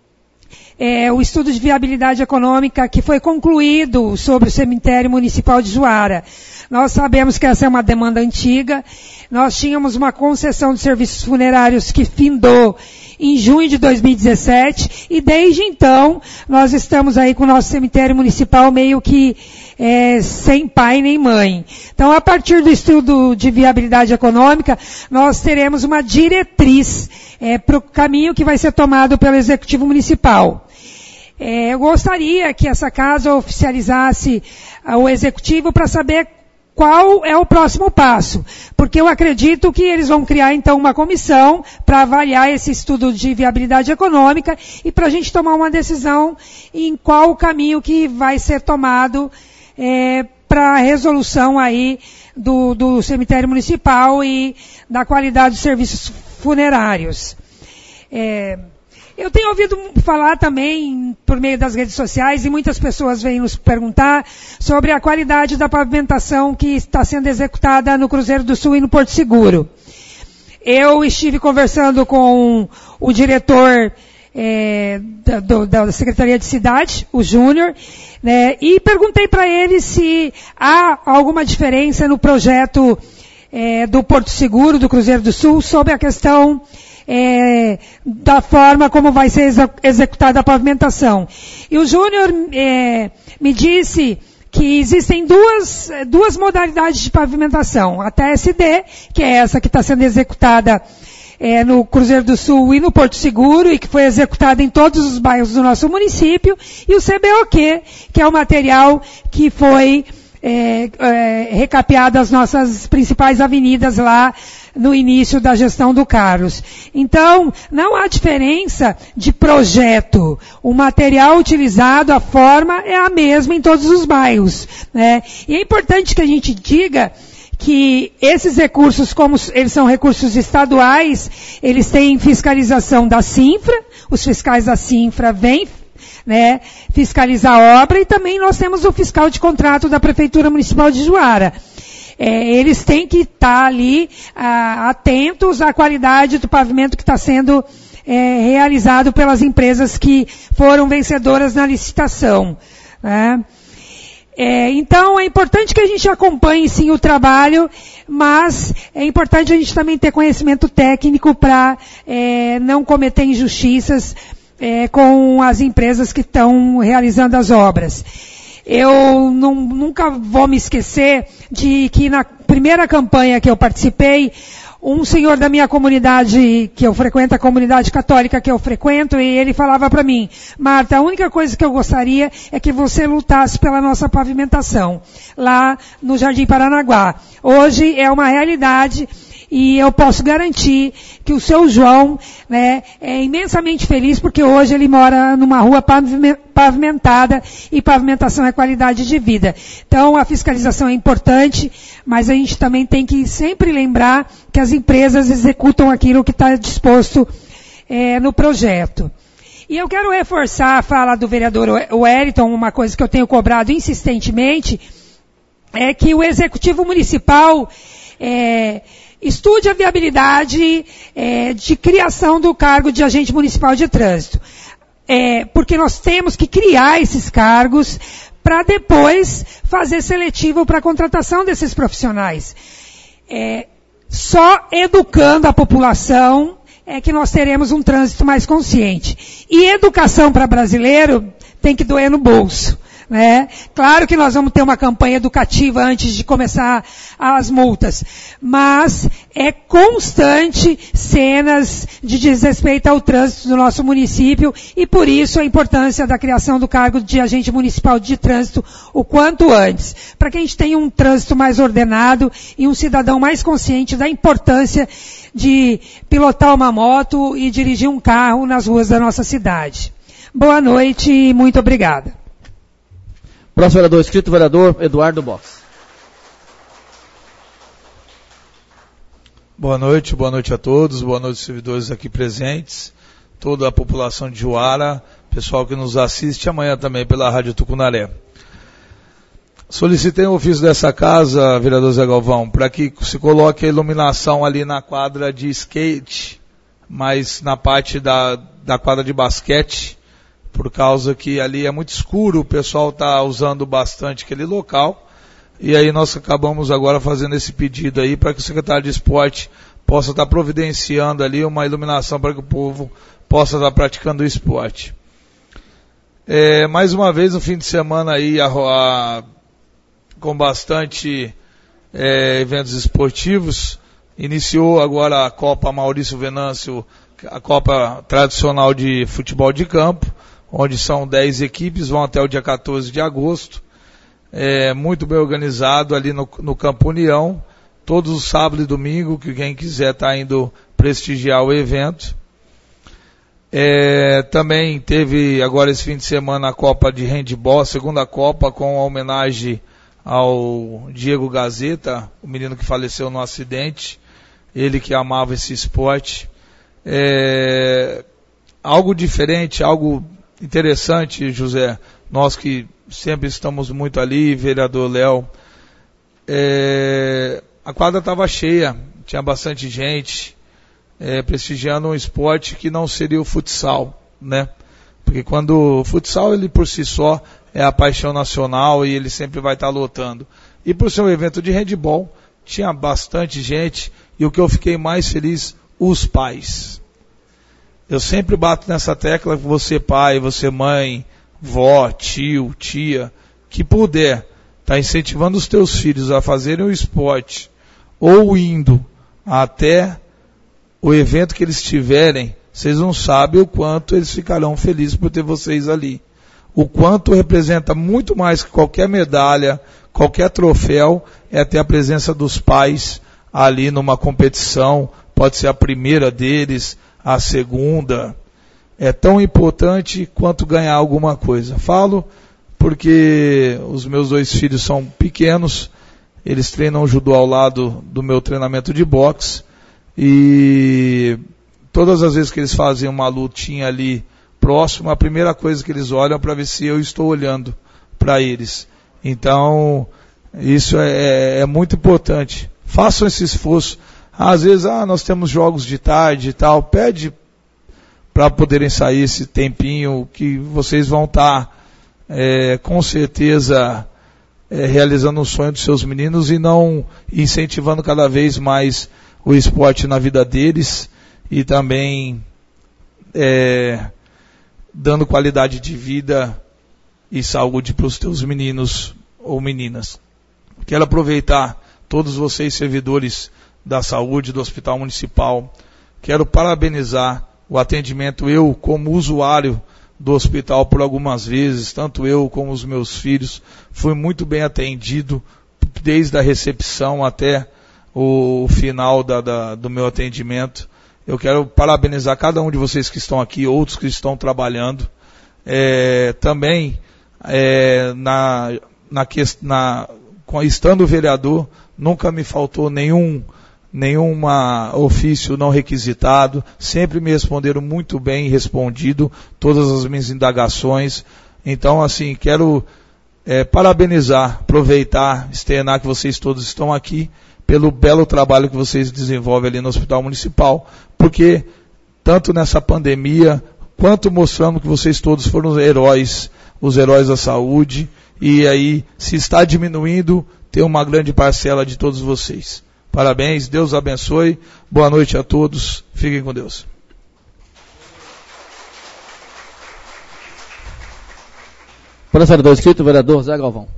É, o estudo de viabilidade econômica que foi concluído sobre o cemitério municipal de Juara. Nós sabemos que essa é uma demanda antiga. Nós tínhamos uma concessão de serviços funerários que findou em junho de dois mil e dezessete e desde então nós estamos aí com o nosso cemitério municipal meio que é, sem pai nem mãe. Então, a partir do estudo de viabilidade econômica, nós teremos uma diretriz é, para o caminho que vai ser tomado pelo Executivo Municipal. É, eu gostaria que essa casa oficializasse uh, o Executivo para saber qual é o próximo passo, porque eu acredito que eles vão criar então uma comissão para avaliar esse estudo de viabilidade econômica e para a gente tomar uma decisão em qual o caminho que vai ser tomado é, para a resolução aí do, do cemitério municipal e da qualidade dos serviços funerários. É, Eu tenho ouvido falar também, por meio das redes sociais, e muitas pessoas vêm nos perguntar sobre a qualidade da pavimentação que está sendo executada no Cruzeiro do Sul e no Porto Seguro. Eu estive conversando com o diretor é, da, do, da Secretaria de Cidade, o Júnior, né, e perguntei para ele se há alguma diferença no projeto é, do Porto Seguro, do Cruzeiro do Sul, sobre a questão É, da forma como vai ser executada a pavimentação. E o Júnior é, me disse que existem duas, duas modalidades de pavimentação. A T S D, que é essa que está sendo executada é, no Cruzeiro do Sul e no Porto Seguro, e que foi executada em todos os bairros do nosso município, e o C B O Q, que é o material que foi É, é, recapeado as nossas principais avenidas lá no início da gestão do Carlos. Então, não há diferença de projeto. O material utilizado, a forma é a mesma em todos os bairros, né? E é importante que a gente diga que esses recursos, como eles são recursos estaduais, eles têm fiscalização da Sinfra, os fiscais da Sinfra vêm, né, fiscalizar a obra, e também nós temos o fiscal de contrato da Prefeitura Municipal de Juara. É, eles têm que estar ali ah, atentos à qualidade do pavimento que está sendo é, realizado pelas empresas que foram vencedoras na licitação, né? É, então, é importante que a gente acompanhe, sim, o trabalho, mas é importante a gente também ter conhecimento técnico para é, não cometer injustiças é, com as empresas que estão realizando as obras. Eu não, nunca vou me esquecer de que na primeira campanha que eu participei, um senhor da minha comunidade, que eu frequento, a comunidade católica que eu frequento, e ele falava para mim: Marta, a única coisa que eu gostaria é que você lutasse pela nossa pavimentação, lá no Jardim Paranaguá. Hoje é uma realidade, e eu posso garantir que o seu João, né, é imensamente feliz, porque hoje ele mora numa rua pavimentada, e pavimentação é qualidade de vida. Então, a fiscalização é importante, mas a gente também tem que sempre lembrar que as empresas executam aquilo que está disposto é, no projeto. E eu quero reforçar a fala do vereador Wellington, uma coisa que eu tenho cobrado insistentemente, é que o Executivo Municipal é, estude a viabilidade é, de criação do cargo de agente municipal de trânsito. É, porque nós temos que criar esses cargos para depois fazer seletivo para a contratação desses profissionais. É, só educando a população é que nós teremos um trânsito mais consciente. E educação para brasileiro tem que doer no bolso, né? Claro que nós vamos ter uma campanha educativa antes de começar as multas, mas é constante cenas de desrespeito ao trânsito do nosso município, e por isso a importância da criação do cargo de agente municipal de trânsito o quanto antes, para que a gente tenha um trânsito mais ordenado e um cidadão mais consciente da importância de pilotar uma moto e dirigir um carro nas ruas da nossa cidade. Boa noite e muito obrigada. Próximo vereador inscrito, vereador Eduardo Box. Boa noite, boa noite a todos, boa noite aos servidores aqui presentes, toda a população de Juara, pessoal que nos assiste amanhã também pela Rádio Tucunaré. Solicitei um ofício dessa casa, vereador Zé Galvão, para que se coloque a iluminação ali na quadra de skate, mas na parte da, da quadra de basquete, por causa que ali é muito escuro, o pessoal está usando bastante aquele local, e aí nós acabamos agora fazendo esse pedido aí para que o secretário de esporte possa estar tá providenciando ali uma iluminação para que o povo possa estar tá praticando o esporte. É, mais uma vez, no fim de semana aí, a, a, com bastante é, eventos esportivos, iniciou agora a Copa Maurício Venâncio, a Copa tradicional de futebol de campo, onde são dez equipes, vão até o dia quatorze de agosto, é, muito bem organizado ali no, no Campo União, todos os sábados e domingo, que quem quiser está indo prestigiar o evento. É, também teve agora esse fim de semana a Copa de Handball, a segunda Copa, com a homenagem ao Diego Gazeta, o menino que faleceu no acidente, ele que amava esse esporte. É, algo diferente, algo interessante, José, nós que sempre estamos muito ali, vereador Léo, é, a quadra estava cheia, tinha bastante gente, é, prestigiando um esporte que não seria o futsal, né? Porque quando o futsal, ele por si só é a paixão nacional e ele sempre vai estar lotando. E por ser um evento de handball, tinha bastante gente, e o que eu fiquei mais feliz, os pais. Eu sempre bato nessa tecla que você pai, você mãe, vó, tio, tia, que puder tá incentivando os teus filhos a fazerem o esporte ou indo até o evento que eles tiverem, vocês não sabem o quanto eles ficarão felizes por ter vocês ali. O quanto representa muito mais que qualquer medalha, qualquer troféu, é ter a presença dos pais ali numa competição, pode ser a primeira deles, a segunda. É tão importante quanto ganhar alguma coisa. Falo porque os meus dois filhos são pequenos, eles treinam judô ao lado do meu treinamento de boxe, e todas as vezes que eles fazem uma lutinha ali próximo, a primeira coisa que eles olham para ver se eu estou olhando para eles. Então, isso é, é muito importante. Façam esse esforço. Às vezes, ah, nós temos jogos de tarde e tal, pede para poderem sair esse tempinho que vocês vão estar, é, com certeza, é, realizando o sonho dos seus meninos e não incentivando cada vez mais o esporte na vida deles e também é, dando qualidade de vida e saúde para os teus meninos ou meninas. Quero aproveitar todos vocês, servidores da saúde do Hospital Municipal, quero parabenizar o atendimento. Eu, como usuário do hospital por algumas vezes, tanto eu como os meus filhos, fui muito bem atendido, desde a recepção até o final da, da, do meu atendimento. Eu quero parabenizar cada um de vocês que estão aqui, outros que estão trabalhando. É, também, é, na, na, na, estando vereador, nunca me faltou nenhum nenhuma ofício não requisitado, sempre me responderam muito bem, respondido todas as minhas indagações. Então, assim, quero é, parabenizar, aproveitar, externar que vocês todos estão aqui, pelo belo trabalho que vocês desenvolvem ali no Hospital Municipal, porque tanto nessa pandemia, quanto mostrando que vocês todos foram heróis, os heróis da saúde, e aí, se está diminuindo, tem uma grande parcela de todos vocês. Parabéns, Deus abençoe, boa noite a todos, fiquem com Deus. Para o vereador inscrito, o vereador Zé Galvão.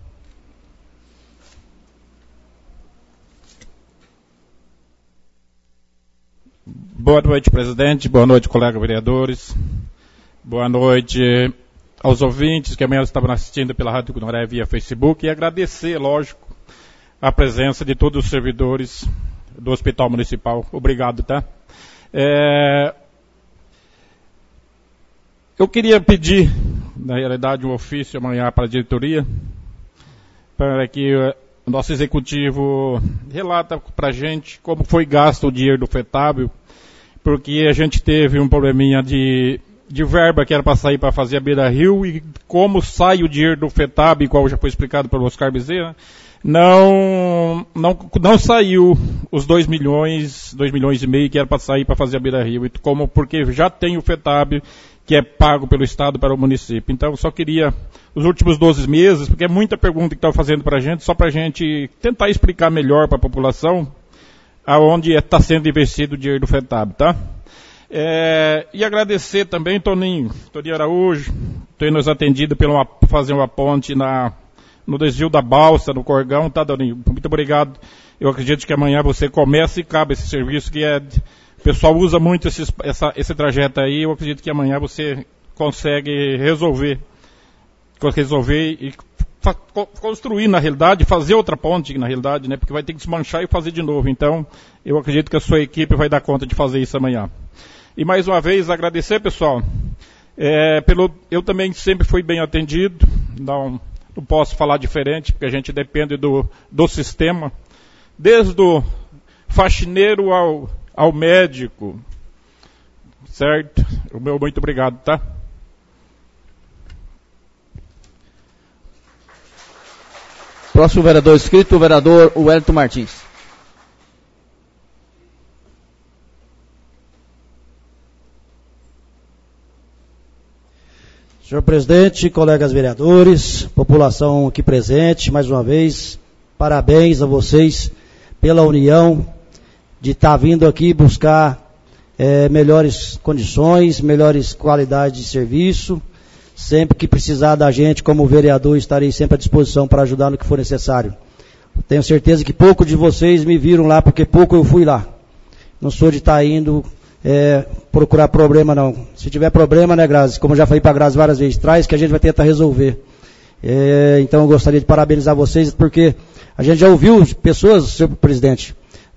Boa noite, presidente, boa noite, colegas vereadores, boa noite aos ouvintes que amanhã estavam assistindo pela Rádio Tucunaré via Facebook, e agradecer, lógico, a presença de todos os servidores do Hospital Municipal. Obrigado, tá? É... Eu queria pedir, na realidade, um ofício amanhã para a diretoria, para que o nosso executivo relata para a gente como foi gasto o dinheiro do FETAB, porque a gente teve um probleminha de, de verba que era para sair para fazer a Beira Rio, e como sai o dinheiro do FETAB, qual já foi explicado pelo Oscar Bezerra, Não, não, não saiu os dois milhões, dois milhões e meio que era para sair para fazer a Beira Rio, como, porque já tem o FETAB, que é pago pelo Estado para o município. Então, eu só queria, os últimos doze meses, porque é muita pergunta que estão fazendo para a gente, só para a gente tentar explicar melhor para a população aonde está sendo investido o dinheiro do FETAB, tá? É, e agradecer também, Toninho, Toninho Araújo, ter nos atendido para fazer uma ponte na... no desvio da balsa, no Corgão, tá, Doninho? Muito obrigado. Eu acredito que amanhã você começa e cabe esse serviço, que é, o pessoal usa muito esses, essa, esse trajeto aí. Eu acredito que amanhã você consegue resolver, resolver e fa, construir, na realidade, fazer outra ponte, na realidade, né? Porque vai ter que desmanchar e fazer de novo. Então, eu acredito que a sua equipe vai dar conta de fazer isso amanhã. E mais uma vez, agradecer, pessoal. É, pelo, eu também sempre fui bem atendido, não... Não posso falar diferente, porque a gente depende do, do sistema. Desde o faxineiro ao, ao médico. Certo? O meu muito obrigado, tá? Próximo vereador inscrito, o vereador Wellington Martins. Senhor presidente, colegas vereadores, população aqui presente, mais uma vez, parabéns a vocês pela união de estar tá vindo aqui buscar é, melhores condições, melhores qualidades de serviço. Sempre que precisar da gente, como vereador, estarei sempre à disposição para ajudar no que for necessário. Tenho certeza que pouco de vocês me viram lá, porque pouco eu fui lá. Não sou de estar tá indo... É, procurar problema não. Se tiver problema, né, Grazi, como eu já falei para a Grazi várias vezes, traz que a gente vai tentar resolver. É, então eu gostaria de parabenizar vocês, porque a gente já ouviu pessoas, senhor presidente,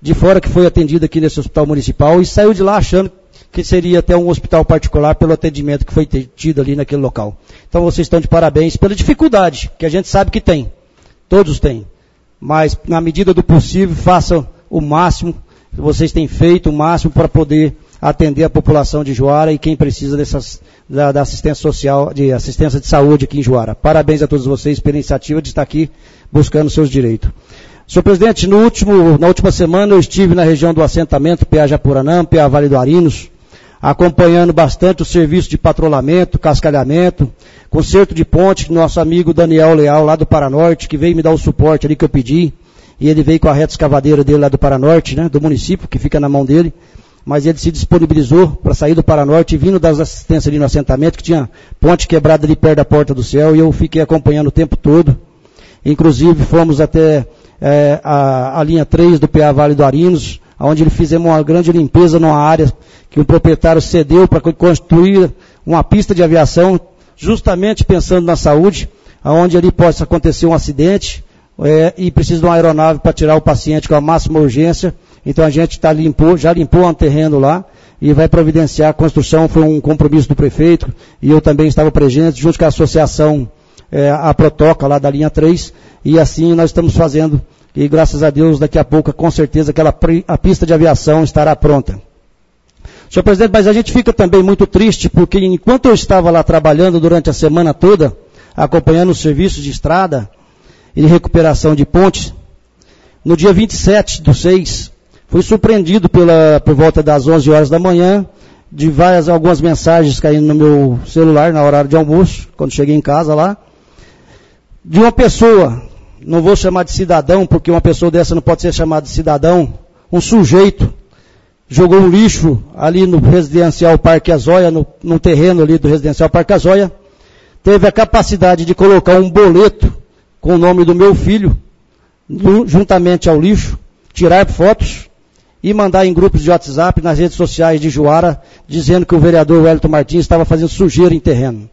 de fora que foi atendido aqui nesse hospital municipal e saiu de lá achando que seria até um hospital particular pelo atendimento que foi tido ali naquele local. Então vocês estão de parabéns pela dificuldade, que a gente sabe que tem. Todos têm. Mas, na medida do possível, façam o máximo, vocês têm feito o máximo para poder atender a população de Juara e quem precisa dessas, da, da assistência social, de assistência de saúde aqui em Juara. Parabéns a todos vocês pela iniciativa de estar aqui buscando seus direitos. Senhor presidente, no último, na última semana eu estive na região do assentamento P A Japuranã, P A Vale do Arinos, acompanhando bastante o serviço de patrulhamento, cascalhamento, conserto de ponte, nosso amigo Daniel Leal, lá do Paranorte, que veio me dar o suporte ali que eu pedi, e ele veio com a reta escavadeira dele lá do Paranorte, né, do município, que fica na mão dele, mas ele se disponibilizou para sair do Paranorte, vindo das assistências ali no assentamento, que tinha ponte quebrada ali perto da Porta do Céu, e eu fiquei acompanhando o tempo todo. Inclusive, fomos até é, a, a linha três do P A Vale do Arinos, onde ele fizemos uma grande limpeza numa área que o proprietário cedeu para construir uma pista de aviação, justamente pensando na saúde, onde ali possa acontecer um acidente é, e precisa de uma aeronave para tirar o paciente com a máxima urgência. Então a gente tá limpou, já limpou um terreno lá e vai providenciar a construção. Foi um compromisso do prefeito e eu também estava presente junto com a associação, é, a Protoca lá da linha três, e assim nós estamos fazendo. E graças a Deus, daqui a pouco, com certeza, aquela a pista de aviação estará pronta. Senhor presidente, mas a gente fica também muito triste, porque enquanto eu estava lá trabalhando durante a semana toda, acompanhando os serviços de estrada e de recuperação de pontes, no dia vinte e sete do seis, fui surpreendido pela, por volta das onze horas da manhã, de várias, algumas mensagens caindo no meu celular, na hora de almoço, quando cheguei em casa lá, de uma pessoa, não vou chamar de cidadão, porque uma pessoa dessa não pode ser chamada de cidadão, um sujeito, jogou um lixo ali no residencial Parque Azóia, no, no terreno ali do residencial Parque Azóia, teve a capacidade de colocar um boleto com o nome do meu filho, no, juntamente ao lixo, tirar fotos e mandar em grupos de WhatsApp, nas redes sociais de Juara, dizendo que o vereador Wellington Martins estava fazendo sujeira em terreno.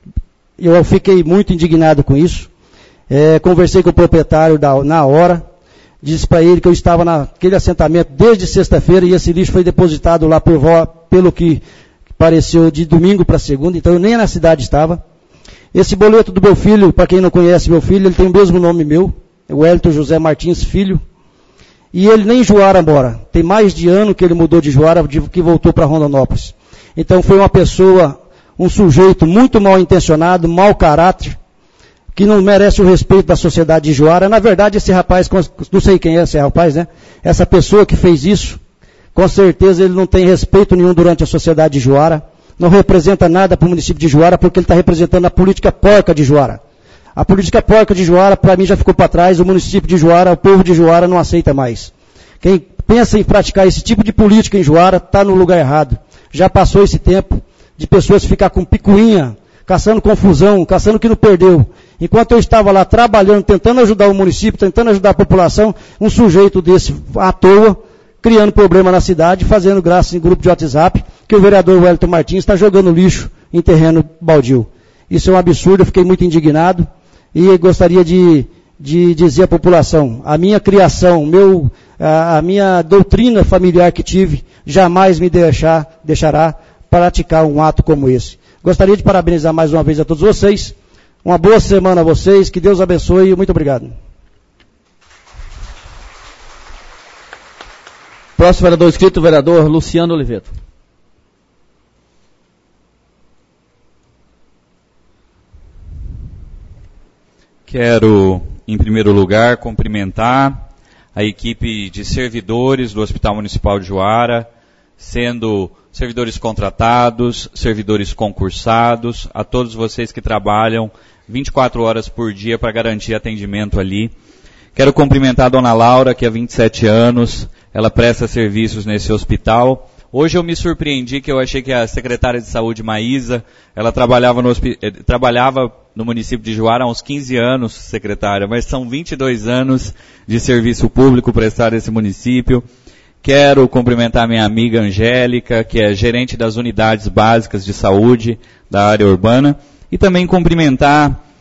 Eu fiquei muito indignado com isso. É, conversei com o proprietário da, na hora, disse para ele que eu estava naquele assentamento desde sexta-feira e esse lixo foi depositado lá por, pelo que pareceu de domingo para segunda, então eu nem na cidade estava. Esse boleto do meu filho, para quem não conhece meu filho, ele tem o mesmo nome meu, é o Wellington José Martins Filho, e ele nem em Juara mora, tem mais de ano que ele mudou de Juara, de, que voltou para Rondonópolis. Então foi uma pessoa, um sujeito muito mal intencionado, mau caráter, que não merece o respeito da sociedade de Juara. Na verdade, esse rapaz, não sei quem é esse rapaz, né? Essa pessoa que fez isso, com certeza ele não tem respeito nenhum durante a sociedade de Juara, não representa nada para o município de Juara, porque ele está representando a política porca de Juara. A política porca de Juara, para mim, já ficou para trás, o município de Juara, o povo de Juara não aceita mais. Quem pensa em praticar esse tipo de política em Juara, está no lugar errado. Já passou esse tempo de pessoas ficar com picuinha, caçando confusão, caçando o que não perdeu. Enquanto eu estava lá trabalhando, tentando ajudar o município, tentando ajudar a população, um sujeito desse à toa, criando problema na cidade, fazendo graça em grupo de WhatsApp, que o vereador Wellington Martins está jogando lixo em terreno baldio. Isso é um absurdo, eu fiquei muito indignado e gostaria de, de dizer à população, a minha criação, meu, a, a minha doutrina familiar que tive, jamais me deixar, deixará praticar um ato como esse. Gostaria de parabenizar mais uma vez a todos vocês. Uma boa semana a vocês, que Deus abençoe e muito obrigado. Próximo vereador inscrito, o vereador Luciano Oliveto. Quero, em primeiro lugar, cumprimentar a equipe de servidores do Hospital Municipal de Juara, sendo servidores contratados, servidores concursados, a todos vocês que trabalham vinte e quatro horas por dia para garantir atendimento ali. Quero cumprimentar a dona Laura, que há vinte e sete anos, ela presta serviços nesse hospital. Hoje eu me surpreendi que eu achei que a secretária de saúde, Maísa, ela trabalhava no, trabalhava no município de Juara há uns quinze anos, secretária, mas são vinte e dois anos de serviço público prestado nesse município. Quero cumprimentar minha amiga Angélica, que é gerente das unidades básicas de saúde da área urbana, e também cumprimentar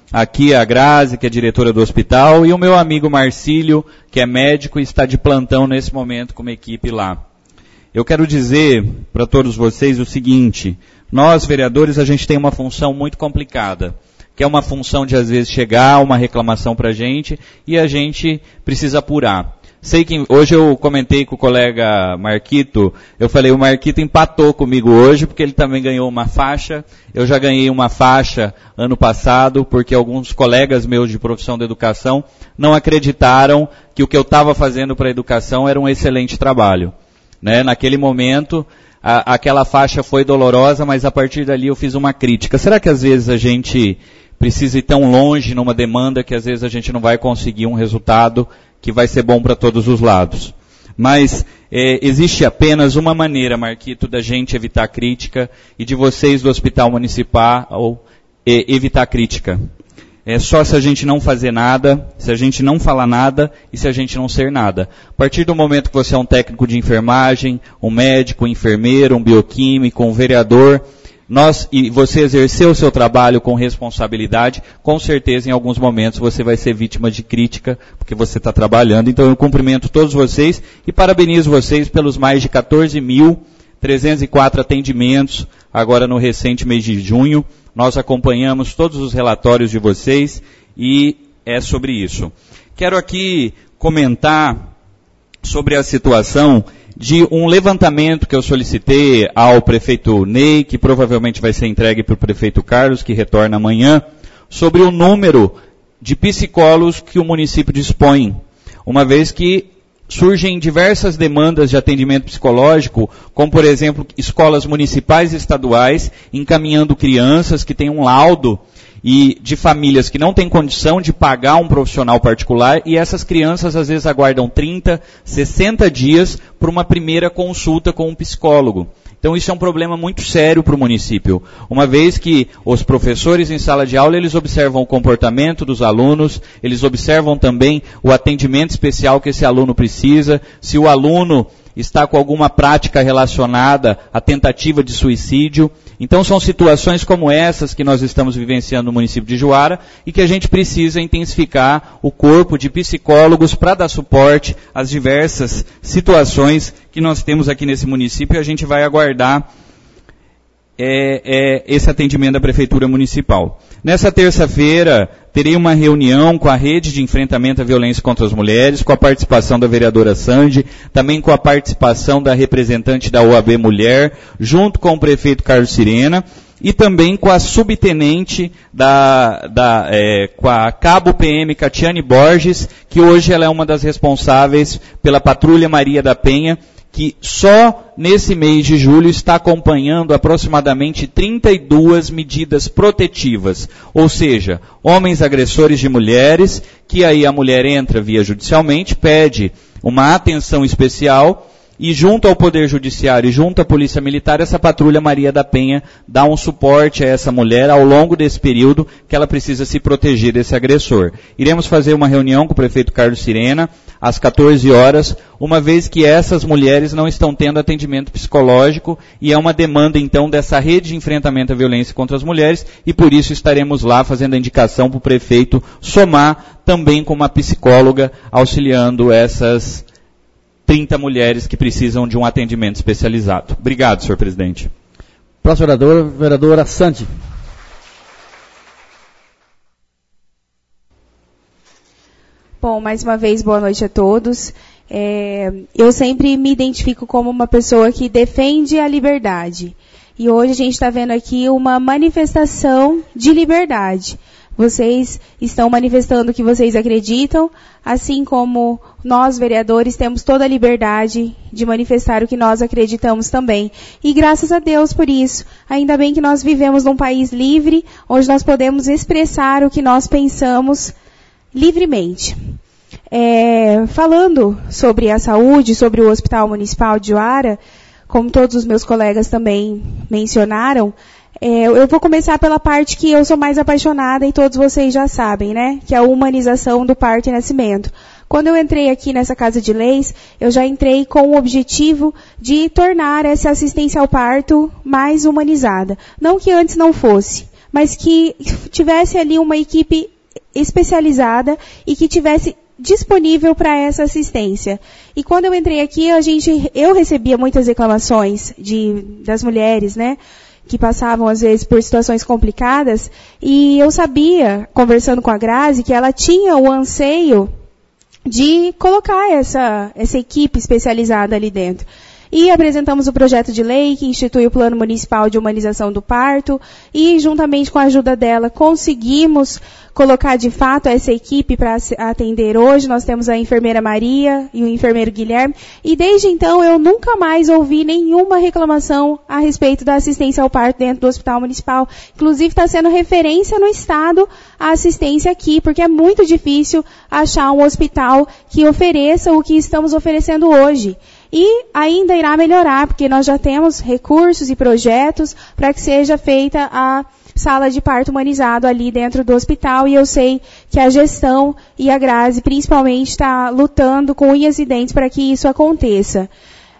aqui a Grazi, que é diretora do hospital, e o meu amigo Marcílio, que é médico e está de plantão nesse momento com uma equipe lá. Eu quero dizer para todos vocês o seguinte: nós, vereadores, a gente tem uma função muito complicada, que é uma função de, às vezes, chegar uma reclamação para a gente e a gente precisa apurar. Sei que hoje eu comentei com o colega Marquito, eu falei, o Marquito empatou comigo hoje, porque ele também ganhou uma faixa. Eu já ganhei uma faixa ano passado, porque alguns colegas meus de profissão da educação não acreditaram que o que eu estava fazendo para a educação era um excelente trabalho. Né? Naquele momento, a, aquela faixa foi dolorosa, mas a partir dali eu fiz uma crítica. Será que às vezes a gente precisa ir tão longe numa demanda que às vezes a gente não vai conseguir um resultado que vai ser bom para todos os lados? Mas é, existe apenas uma maneira, Marquito, da gente evitar crítica e de vocês do Hospital Municipal é, evitar crítica. É só se a gente não fazer nada, se a gente não falar nada e se a gente não ser nada. A partir do momento que você é um técnico de enfermagem, um médico, um enfermeiro, um bioquímico, um vereador, nós, e você exercer o seu trabalho com responsabilidade, com certeza em alguns momentos você vai ser vítima de crítica, porque você está trabalhando. Então eu cumprimento todos vocês e parabenizo vocês pelos mais de quatorze mil trezentos e quatro atendimentos, agora no recente mês de junho. Nós acompanhamos todos os relatórios de vocês e é sobre isso. Quero aqui comentar sobre a situação de um levantamento que eu solicitei ao prefeito Ney, que provavelmente vai ser entregue para o prefeito Carlos, que retorna amanhã, sobre o número de psicólogos que o município dispõe, uma vez que surgem diversas demandas de atendimento psicológico, como, por exemplo, escolas municipais e estaduais encaminhando crianças que têm um laudo e de famílias que não têm condição de pagar um profissional particular, e essas crianças às vezes aguardam trinta, sessenta dias por uma primeira consulta com um psicólogo. Então isso é um problema muito sério para o município, uma vez que os professores em sala de aula, eles observam o comportamento dos alunos, eles observam também o atendimento especial que esse aluno precisa, se o aluno está com alguma prática relacionada à tentativa de suicídio. Então são situações como essas que nós estamos vivenciando no município de Juara e que a gente precisa intensificar o corpo de psicólogos para dar suporte às diversas situações que nós temos aqui nesse município, e a gente vai aguardar é, é, esse atendimento da Prefeitura Municipal. Nessa terça-feira, terei uma reunião com a Rede de Enfrentamento à Violência contra as Mulheres, com a participação da vereadora Sandy, também com a participação da representante da O A B Mulher, junto com o prefeito Carlos Sirena, e também com a subtenente da, da é, com a Cabo P M Catiane Borges, que hoje ela é uma das responsáveis pela Patrulha Maria da Penha, que só nesse mês de julho está acompanhando aproximadamente trinta e duas medidas protetivas, ou seja, homens agressores de mulheres, que aí a mulher entra via judicialmente, pede uma atenção especial, e junto ao Poder Judiciário e junto à Polícia Militar, essa Patrulha Maria da Penha dá um suporte a essa mulher ao longo desse período que ela precisa se proteger desse agressor. Iremos fazer uma reunião com o prefeito Carlos Sirena às quatorze horas, uma vez que essas mulheres não estão tendo atendimento psicológico, e é uma demanda então dessa rede de enfrentamento à violência contra as mulheres, e por isso estaremos lá fazendo a indicação para o prefeito somar também com uma psicóloga auxiliando essas trinta mulheres que precisam de um atendimento especializado. Obrigado, senhor presidente. Próximo vereador, vereadora Sandy. Bom, mais uma vez, boa noite a todos. É, eu sempre me identifico como uma pessoa que defende a liberdade. E hoje a gente está vendo aqui uma manifestação de liberdade. Vocês estão manifestando o que vocês acreditam, assim como nós, vereadores, temos toda a liberdade de manifestar o que nós acreditamos também. E graças a Deus por isso. Ainda bem que nós vivemos num país livre, onde nós podemos expressar o que nós pensamos livremente. É, falando sobre a saúde, sobre o Hospital Municipal de Juara, como todos os meus colegas também mencionaram, É, eu vou começar pela parte que eu sou mais apaixonada e todos vocês já sabem, né? Que é a humanização do parto e nascimento. Quando eu entrei aqui nessa Casa de Leis, eu já entrei com o objetivo de tornar essa assistência ao parto mais humanizada. Não que antes não fosse, mas que tivesse ali uma equipe especializada e que tivesse disponível para essa assistência. E quando eu entrei aqui, a gente, eu recebia muitas reclamações de, das mulheres, né, que passavam às vezes por situações complicadas, e eu sabia, conversando com a Grazi, que ela tinha o anseio de colocar essa, essa equipe especializada ali dentro. E apresentamos o projeto de lei que institui o Plano Municipal de Humanização do Parto e, juntamente com a ajuda dela, conseguimos colocar de fato essa equipe para atender hoje. Nós temos a enfermeira Maria e o enfermeiro Guilherme. E desde então eu nunca mais ouvi nenhuma reclamação a respeito da assistência ao parto dentro do Hospital Municipal. Inclusive está sendo referência no Estado a assistência aqui, porque é muito difícil achar um hospital que ofereça o que estamos oferecendo hoje. E ainda irá melhorar, porque nós já temos recursos e projetos para que seja feita a sala de parto humanizado ali dentro do hospital, e eu sei que a gestão e a Grazi principalmente está lutando com unhas e dentes para que isso aconteça.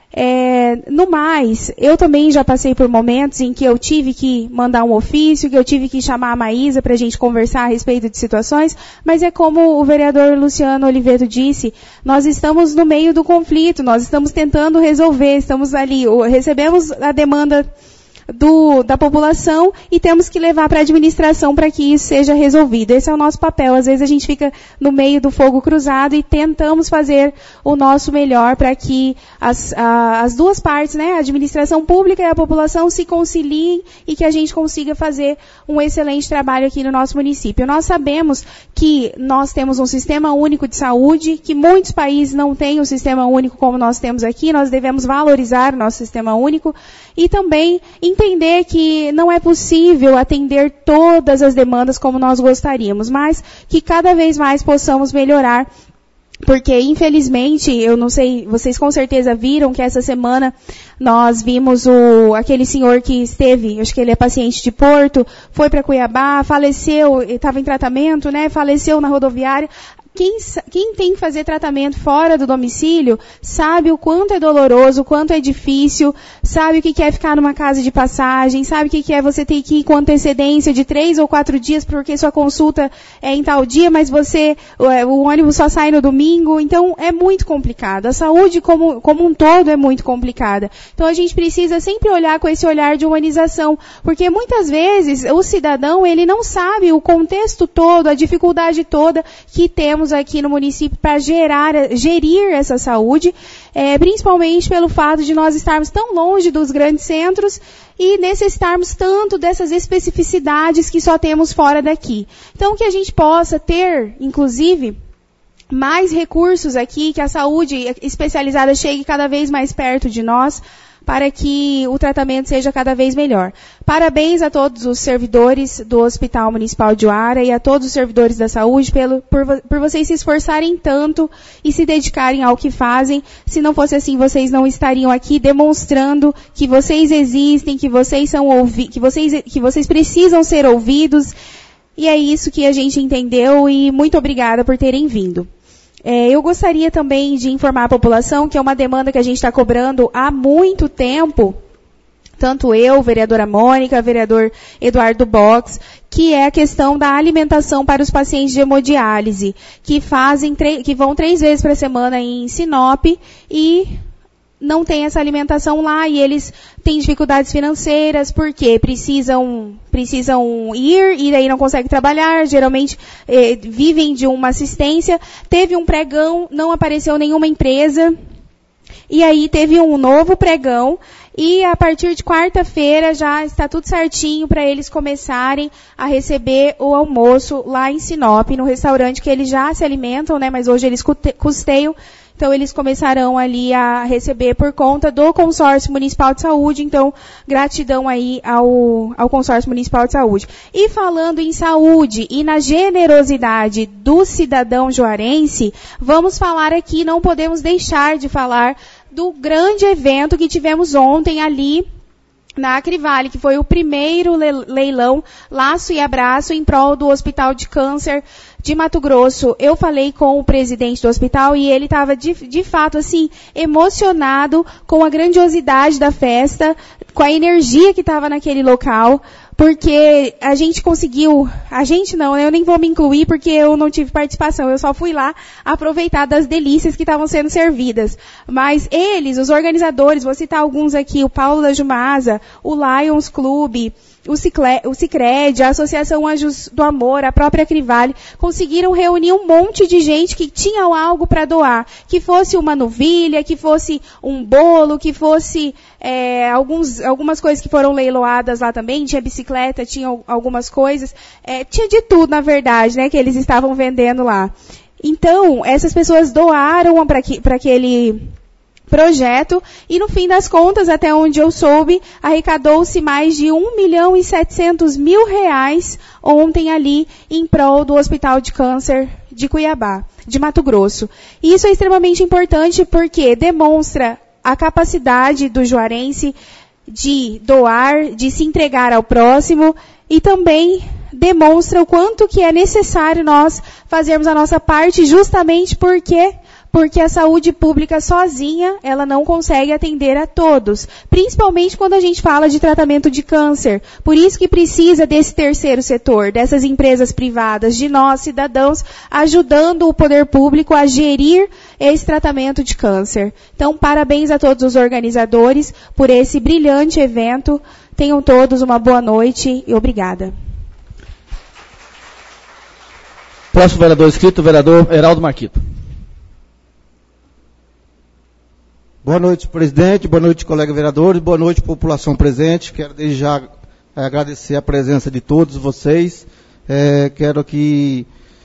É, no mais, eu também já passei por momentos em que eu tive que mandar um ofício, que eu tive que chamar a Maísa para a gente conversar a respeito de situações, mas é como o vereador Luciano Oliveto disse, nós estamos no meio do conflito, nós estamos tentando resolver, estamos ali, recebemos a demanda Do, da população e temos que levar para a administração para que isso seja resolvido. Esse é o nosso papel. Às vezes a gente fica no meio do fogo cruzado e tentamos fazer o nosso melhor para que as, a, as duas partes, né, a administração pública e a população, se conciliem e que a gente consiga fazer um excelente trabalho aqui no nosso município. Nós sabemos que nós temos um sistema único de saúde, que muitos países não têm um sistema único como nós temos aqui. Nós devemos valorizar o nosso sistema único e também entender que não é possível atender todas as demandas como nós gostaríamos, mas que cada vez mais possamos melhorar, porque infelizmente, eu não sei, vocês com certeza viram que essa semana nós vimos o, aquele senhor que esteve, acho que ele é paciente de Porto, foi para Cuiabá, faleceu, estava em tratamento, né, faleceu na rodoviária. Quem, quem tem que fazer tratamento fora do domicílio sabe o quanto é doloroso, o quanto é difícil, sabe o que é ficar numa casa de passagem, sabe o que é você ter que ir com antecedência de três ou quatro dias porque sua consulta é em tal dia, mas você, o ônibus só sai no domingo. Então é muito complicado. A saúde como, como um todo é muito complicada. Então a gente precisa sempre olhar com esse olhar de humanização, porque muitas vezes o cidadão ele não sabe o contexto todo, a dificuldade toda que temos aqui no município para gerar, gerir essa saúde, é, principalmente pelo fato de nós estarmos tão longe dos grandes centros e necessitarmos tanto dessas especificidades que só temos fora daqui. Então, que a gente possa ter, inclusive, mais recursos aqui, que a saúde especializada chegue cada vez mais perto de nós, para que o tratamento seja cada vez melhor. Parabéns a todos os servidores do Hospital Municipal de Uara e a todos os servidores da saúde pelo, por, por vocês se esforçarem tanto e se dedicarem ao que fazem. Se não fosse assim, vocês não estariam aqui demonstrando que vocês existem, que vocês são ouvi, que vocês, que vocês precisam ser ouvidos. E é isso que a gente entendeu e muito obrigada por terem vindo. É, eu gostaria também de informar a população que é uma demanda que a gente está cobrando há muito tempo, tanto eu, vereadora Mônica, vereador Eduardo Box, que é a questão da alimentação para os pacientes de hemodiálise, que fazem, que vão três vezes por semana em Sinop e não tem essa alimentação lá e eles têm dificuldades financeiras porque precisam, precisam ir e daí não conseguem trabalhar, geralmente eh, vivem de uma assistência. Teve um pregão, não apareceu nenhuma empresa e aí teve um novo pregão e a partir de quarta-feira já está tudo certinho para eles começarem a receber o almoço lá em Sinop, no restaurante que eles já se alimentam, né, mas hoje eles custeiam. Então, eles começarão ali a receber por conta do Consórcio Municipal de Saúde. Então, gratidão aí ao, ao Consórcio Municipal de Saúde. E falando em saúde e na generosidade do cidadão juarense, vamos falar aqui, não podemos deixar de falar do grande evento que tivemos ontem ali na Acrivale, que foi o primeiro leilão Laço e Abraço em prol do Hospital de Câncer de Mato Grosso. Eu falei com o presidente do hospital e ele estava de, de fato assim emocionado com a grandiosidade da festa, com a energia que estava naquele local, porque a gente conseguiu, a gente não, eu nem vou me incluir porque eu não tive participação, eu só fui lá aproveitar das delícias que estavam sendo servidas. Mas eles, os organizadores, vou citar alguns aqui, o Paulo da Jumasa, o Lions Clube, o Sicredi, a Associação Anjos do Amor, a própria Crivale, conseguiram reunir um monte de gente que tinha algo para doar. Que fosse uma novilha, que fosse um bolo, que fosse é, alguns, algumas coisas que foram leiloadas lá também. Tinha bicicleta, tinha algumas coisas. É, tinha de tudo, na verdade, né, que eles estavam vendendo lá. Então, essas pessoas doaram para aquele projeto, e no fim das contas, até onde eu soube, arrecadou-se mais de um milhão e setecentos mil reais ontem ali em prol do Hospital de Câncer de Cuiabá, de Mato Grosso. E isso é extremamente importante porque demonstra a capacidade do juarense de doar, de se entregar ao próximo, e também demonstra o quanto que é necessário nós fazermos a nossa parte, justamente porque porque a saúde pública sozinha, ela não consegue atender a todos, principalmente quando a gente fala de tratamento de câncer. Por isso que precisa desse terceiro setor, dessas empresas privadas, de nós, cidadãos, ajudando o poder público a gerir esse tratamento de câncer. Então, parabéns a todos os organizadores por esse brilhante evento. Tenham todos uma boa noite e obrigada. Próximo vereador inscrito, o vereador Heraldo Marquito. Boa noite, presidente. Boa noite, colegas vereadores. Boa noite, população presente. Quero desde já é, agradecer a presença de todos vocês. É, quero que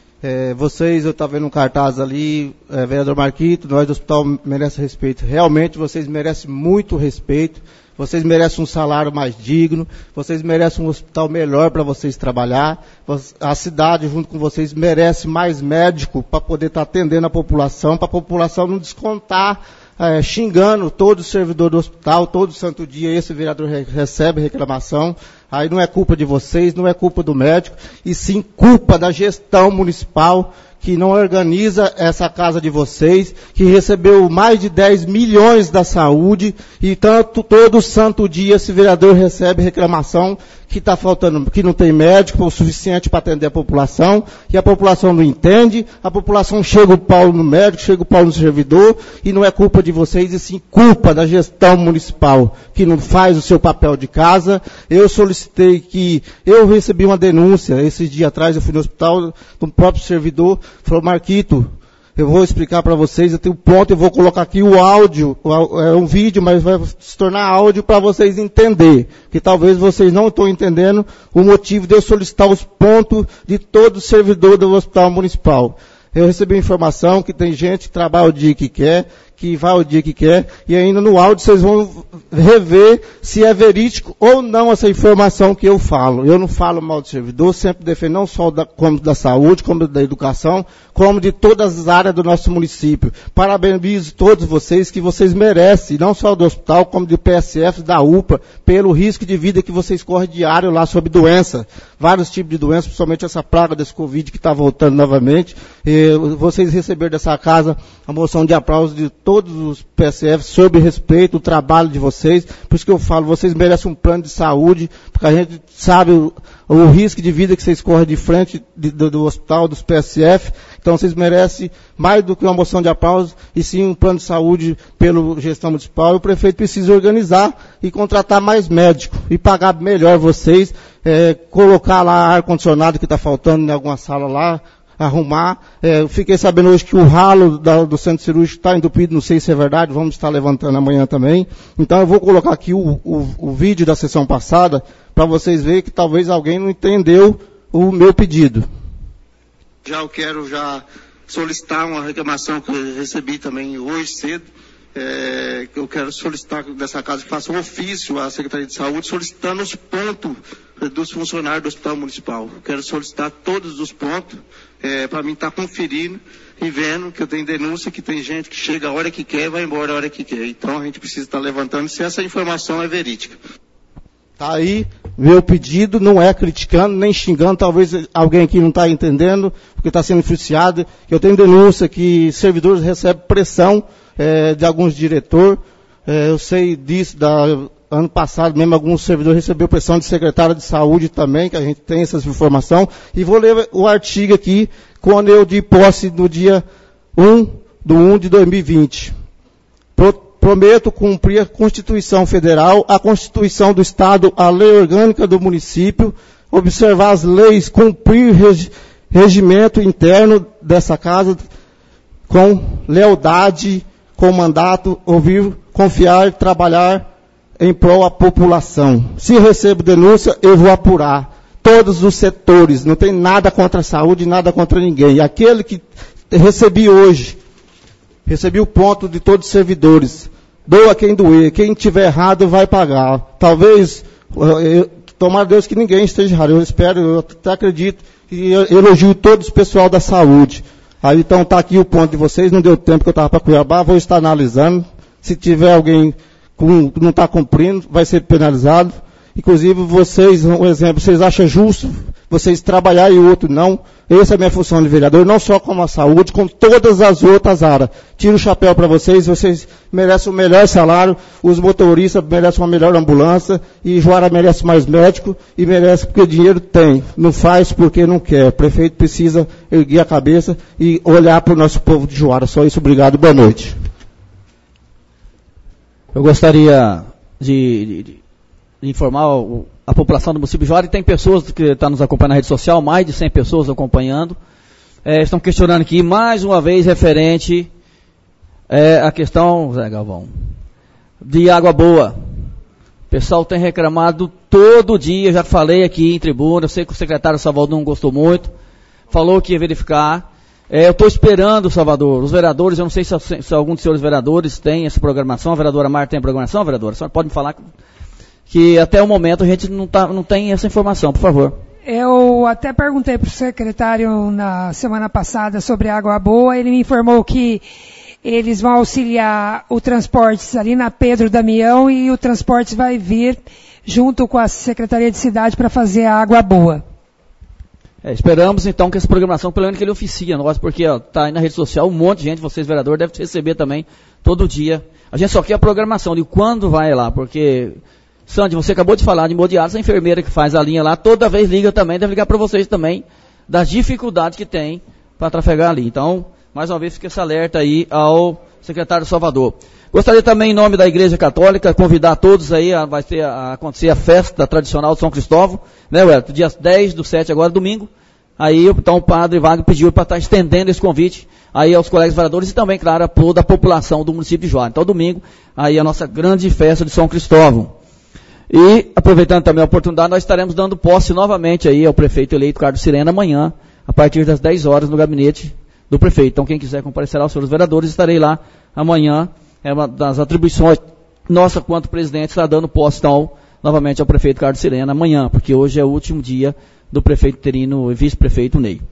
é, vocês, eu estava vendo um cartaz ali, é, vereador Marquito, nós do hospital merecemos respeito. Realmente, vocês merecem muito respeito. Vocês merecem um salário mais digno. Vocês merecem um hospital melhor para vocês trabalhar. A cidade, junto com vocês, merece mais médico para poder estar tá atendendo a população, para a população não descontar É, xingando todo o servidor do hospital, todo santo dia esse vereador re recebe reclamação. Aí não é culpa de vocês, não é culpa do médico, e sim culpa da gestão municipal que não organiza essa casa de vocês, que recebeu mais de dez milhões da saúde, e tanto todo santo dia esse vereador recebe reclamação que está faltando, que não tem médico o suficiente para atender a população, e a população não entende, a população chega o pau no médico, chega o pau no servidor, e não é culpa de vocês, e sim culpa da gestão municipal, que não faz o seu papel de casa. Eu solicitei que, eu recebi uma denúncia, esses dias atrás eu fui no hospital, do próprio servidor, falou, Marquito, eu vou explicar para vocês, eu tenho ponto, eu vou colocar aqui o áudio, é um vídeo, mas vai se tornar áudio para vocês entenderem, que talvez vocês não estão entendendo o motivo de eu solicitar os pontos de todo servidor do Hospital Municipal. Eu recebi informação que tem gente que trabalha o dia que quer, que vai o dia que quer, e ainda no áudio vocês vão rever se é verídico ou não essa informação que eu falo. Eu não falo mal do servidor, sempre defendo não só da, como da saúde, como da educação, como de todas as áreas do nosso município. Parabenizo todos vocês, que vocês merecem, não só do hospital, como do P S F, da U P A, pelo risco de vida que vocês correm diário lá sobre doença. Vários tipos de doenças, principalmente essa praga desse Covid que está voltando novamente. E vocês receberam dessa casa a moção de aplauso de todos os P S F sobre respeito, o trabalho de vocês. Por isso que eu falo, vocês merecem um plano de saúde, porque a gente sabe o, o risco de vida que vocês correm de frente de, do, do hospital, dos P S F. Então vocês merecem mais do que uma moção de aplauso, e sim um plano de saúde pela gestão municipal. E o prefeito precisa organizar e contratar mais médicos e pagar melhor vocês, é, colocar lá ar-condicionado que está faltando em alguma sala lá, arrumar. É, eu fiquei sabendo hoje que o ralo da, do centro cirúrgico está entupido, não sei se é verdade, vamos estar levantando amanhã também. Então eu vou colocar aqui o, o, o vídeo da sessão passada, para vocês verem que talvez alguém não entendeu o meu pedido. Já eu quero já solicitar uma reclamação que eu recebi também hoje cedo. É, eu quero solicitar dessa casa que faça um ofício à Secretaria de Saúde solicitando os pontos dos funcionários do Hospital Municipal. Eu quero solicitar todos os pontos, é, para mim estar tá conferindo e vendo que eu tenho denúncia, que tem gente que chega a hora que quer e vai embora a hora que quer. Então a gente precisa estar tá levantando se essa informação é verídica. Tá aí, meu pedido não é criticando, nem xingando, talvez alguém aqui não está entendendo, porque está sendo influenciado. Eu tenho denúncia que servidores recebem pressão é, de alguns diretores, é, eu sei disso da ano passado mesmo alguns servidores receberam pressão de secretário de saúde também, que a gente tem essa informação. E vou ler o artigo aqui, quando eu de posse no dia um de um de dois mil e vinte. Pro, prometo cumprir a Constituição Federal, a Constituição do Estado, a lei orgânica do município, observar as leis, cumprir regi, regimento interno dessa casa com lealdade, com mandato, ouvir, confiar, trabalhar em prol da população. Se recebo denúncia, eu vou apurar todos os setores. Não tem nada contra a saúde, nada contra ninguém. E aquele que recebi hoje, recebi o ponto de todos os servidores. Doa quem doer. Quem tiver errado vai pagar. Talvez, eu, tomara Deus que ninguém esteja errado. Eu espero, eu até acredito, e eu elogio todos o pessoal da saúde. Aí então está aqui o ponto de vocês, não deu tempo que eu estava para Cuiabá, vou estar analisando. Se tiver alguém que não está cumprindo, vai ser penalizado. Inclusive vocês, um exemplo, vocês acham justo vocês trabalharem e o outro não? Essa é a minha função de vereador, não só como a saúde, como todas as outras áreas. Tiro o chapéu para vocês, vocês merecem o melhor salário, os motoristas merecem uma melhor ambulância, e Juara merece mais médico, e merece porque dinheiro tem. Não faz porque não quer. O prefeito precisa erguer a cabeça e olhar para o nosso povo de Juara. Só isso, obrigado, boa noite. Eu gostaria de, de, de informar o, a população do município de Juara, e tem pessoas que estão nos acompanhando na rede social, mais de cem pessoas acompanhando, é, estão questionando aqui, mais uma vez, referente é, à questão, Zé Galvão, de água boa. O pessoal tem reclamado todo dia, já falei aqui em tribuna, eu sei que o secretário Salvador não gostou muito, falou que ia verificar. É, eu estou esperando, Salvador, os vereadores, eu não sei se, se algum dos senhores vereadores tem essa programação, a vereadora Marta tem a programação, vereadora? A senhora pode me falar que, que até o momento a gente não, tá, não tem essa informação, por favor. Eu até perguntei para o secretário na semana passada sobre água boa, ele me informou que eles vão auxiliar o transporte ali na Pedro Damião e o transporte vai vir junto com a Secretaria de Cidade para fazer a água boa. É, esperamos então que essa programação, pelo menos que ele oficia nós, porque está aí na rede social, um monte de gente, vocês vereadores, devem receber também todo dia. A gente só quer a programação de quando vai lá, porque, Sandy, você acabou de falar de Modiares, a enfermeira que faz a linha lá, toda vez liga também, deve ligar para vocês também, das dificuldades que tem para trafegar ali. Então, mais uma vez, fica esse alerta aí ao secretário Salvador. Gostaria também, em nome da Igreja Católica, convidar todos aí, a, vai ter a, a acontecer a festa tradicional de São Cristóvão, né, Wellington? Dia dez do sete, agora domingo. Aí, então, o padre Wagner pediu para estar estendendo esse convite aí aos colegas vereadores e também, claro, a toda a população do município de Juara. Então, domingo, aí a nossa grande festa de São Cristóvão. E, aproveitando também a oportunidade, nós estaremos dando posse novamente aí ao prefeito eleito Carlos Sirena amanhã, a partir das dez horas, no gabinete do prefeito. Então, quem quiser comparecer aos senhores vereadores, estarei lá amanhã. É uma das atribuições nossa quanto presidente, está dando posse, então, novamente ao prefeito Carlos Sirena amanhã, porque hoje é o último dia do prefeito interino e vice-prefeito Ney.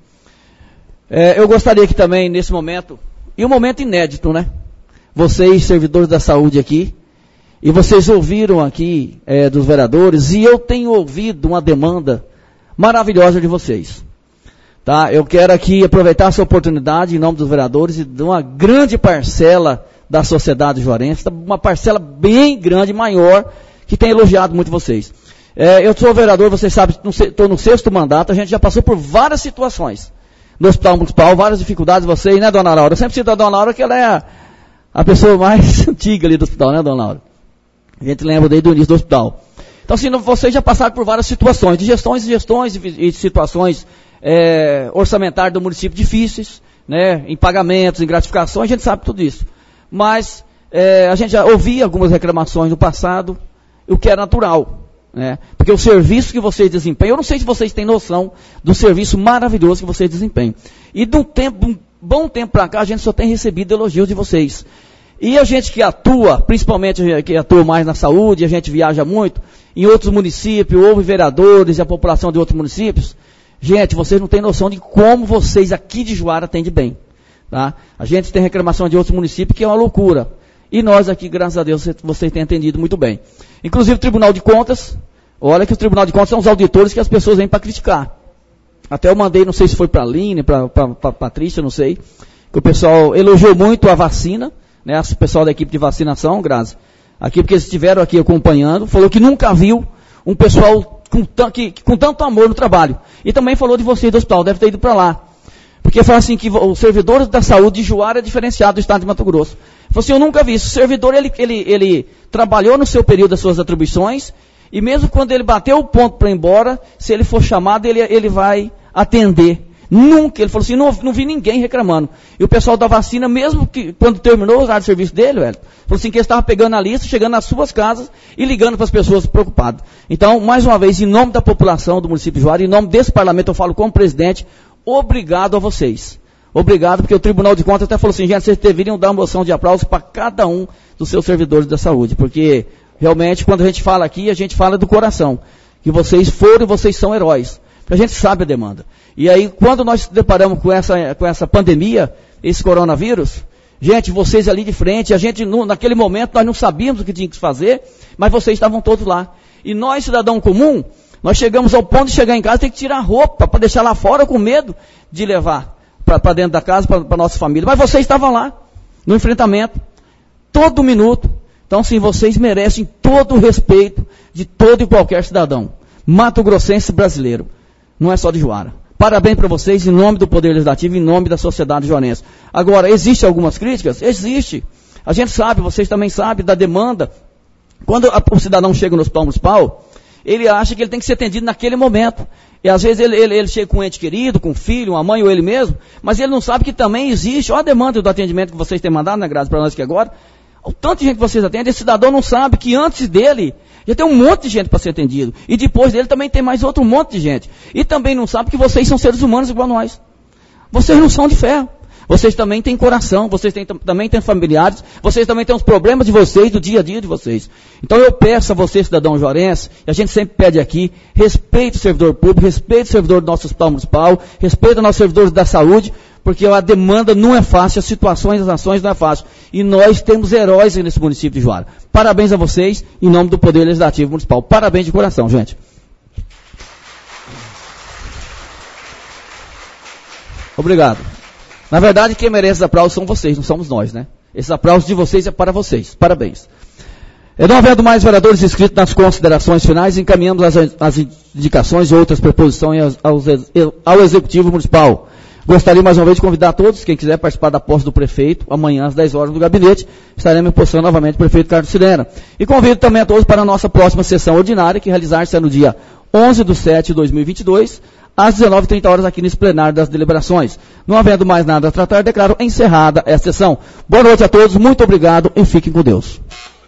É, eu gostaria que também, nesse momento, e um momento inédito, né? Vocês, servidores da saúde aqui, e vocês ouviram aqui é, dos vereadores, e eu tenho ouvido uma demanda maravilhosa de vocês. Tá? Eu quero aqui aproveitar essa oportunidade, em nome dos vereadores, e de uma grande parcela da sociedade juarense, uma parcela bem grande, maior, que tem elogiado muito vocês. É, eu sou vereador, vocês sabem, estou no sexto mandato, a gente já passou por várias situações no Hospital Municipal, várias dificuldades, vocês, né, dona Laura? Eu sempre cito a dona Laura, que ela é a, a pessoa mais antiga ali do hospital, né, dona Laura? A gente lembra desde o início do hospital. Então, assim, vocês já passaram por várias situações, de gestões e gestões, e situações é, orçamentárias do município difíceis, né, em pagamentos, em gratificações, a gente sabe tudo isso. Mas é, a gente já ouvia algumas reclamações no passado, o que é natural, né? Porque o serviço que vocês desempenham, eu não sei se vocês têm noção do serviço maravilhoso que vocês desempenham. E de um tempo, um bom tempo para cá, a gente só tem recebido elogios de vocês. E a gente que atua, principalmente que atua mais na saúde, a gente viaja muito, em outros municípios, ouve vereadores e a população de outros municípios, gente, vocês não têm noção de como vocês aqui de Juara atendem bem. Tá? A gente tem reclamação de outros municípios que é uma loucura. E nós aqui, graças a Deus, vocês têm atendido muito bem. Inclusive o Tribunal de Contas, olha que o Tribunal de Contas são os auditores que as pessoas vêm para criticar. Até eu mandei, não sei se foi para a Aline, para a Patrícia, não sei, que o pessoal elogiou muito a vacina, né, o pessoal da equipe de vacinação, Grazi, aqui porque eles estiveram aqui acompanhando, falou que nunca viu um pessoal com, que, com tanto amor no trabalho. E também falou de vocês do hospital, deve ter ido para lá. Porque fala assim que os servidores da saúde de Juara é diferenciado do estado de Mato Grosso. Falou assim, eu nunca vi isso. O servidor, ele, ele, ele trabalhou no seu período das suas atribuições, e mesmo quando ele bateu o ponto para ir embora, se ele for chamado, ele, ele vai atender. Nunca. Ele falou assim, não, não vi ninguém reclamando. E o pessoal da vacina, mesmo que quando terminou o horário de serviço dele, velho, falou assim que ele estava pegando a lista, chegando nas suas casas e ligando para as pessoas preocupadas. Então, mais uma vez, em nome da população do município de Juara, em nome desse parlamento, eu falo como presidente, obrigado a vocês. Obrigado, porque o Tribunal de Contas até falou assim, gente, vocês deveriam dar uma moção de aplauso para cada um dos seus servidores da saúde, porque realmente, quando a gente fala aqui, a gente fala do coração, que vocês foram e vocês são heróis, porque a gente sabe a demanda. E aí, quando nós se deparamos com essa, com essa pandemia, esse coronavírus, gente, vocês ali de frente, a gente, no, naquele momento, nós não sabíamos o que tinha que fazer, mas vocês estavam todos lá. E nós, cidadão comum, nós chegamos ao ponto de chegar em casa, tem que tirar a roupa para deixar lá fora com medo de levar para dentro da casa, para a nossa família. Mas vocês estavam lá, no enfrentamento, todo minuto. Então, sim, vocês merecem todo o respeito de todo e qualquer cidadão mato-grossense brasileiro. Não é só de Juara. Parabéns para vocês, em nome do Poder Legislativo, em nome da sociedade juarense. Agora, existem algumas críticas? Existe. A gente sabe, vocês também sabem da demanda. Quando a, o cidadão chega no hospital municipal, ele acha que ele tem que ser atendido naquele momento. E às vezes ele, ele, ele chega com um ente querido, com um filho, uma mãe ou ele mesmo, mas ele não sabe que também existe, olha a demanda do atendimento que vocês têm mandado, né, Grazi, para nós aqui agora. O tanto de gente que vocês atendem, esse cidadão não sabe que antes dele já tem um monte de gente para ser atendido. E depois dele também tem mais outro monte de gente. E também não sabe que vocês são seres humanos igual a nós. Vocês não são de ferro. Vocês também têm coração, vocês têm, também têm familiares, vocês também têm os problemas de vocês, do dia a dia de vocês. Então eu peço a você, cidadão juarense, e a gente sempre pede aqui, respeite o servidor público, respeite o servidor do nosso hospital municipal, respeite os nossos servidores da saúde, porque a demanda não é fácil, as situações, as ações não é fácil. E nós temos heróis nesse município de Juara. Parabéns a vocês, em nome do Poder Legislativo Municipal. Parabéns de coração, gente. Obrigado. Na verdade, quem merece os aplausos são vocês, não somos nós, né? Esses aplausos de vocês é para vocês. Parabéns. E não havendo mais vereadores inscritos nas considerações finais, encaminhamos as, as indicações e outras proposições aos, ao Executivo Municipal. Gostaria mais uma vez de convidar todos, quem quiser participar da posse do prefeito, amanhã às dez horas no gabinete, estaremos postando novamente o prefeito Carlos Sirena. E convido também a todos para a nossa próxima sessão ordinária, que realizar-se no dia onze de setembro de dois mil e vinte e dois, às dezenove e trinta horas aqui nesse plenário das deliberações. Não havendo mais nada a tratar, declaro encerrada esta sessão. Boa noite a todos, muito obrigado e fiquem com Deus.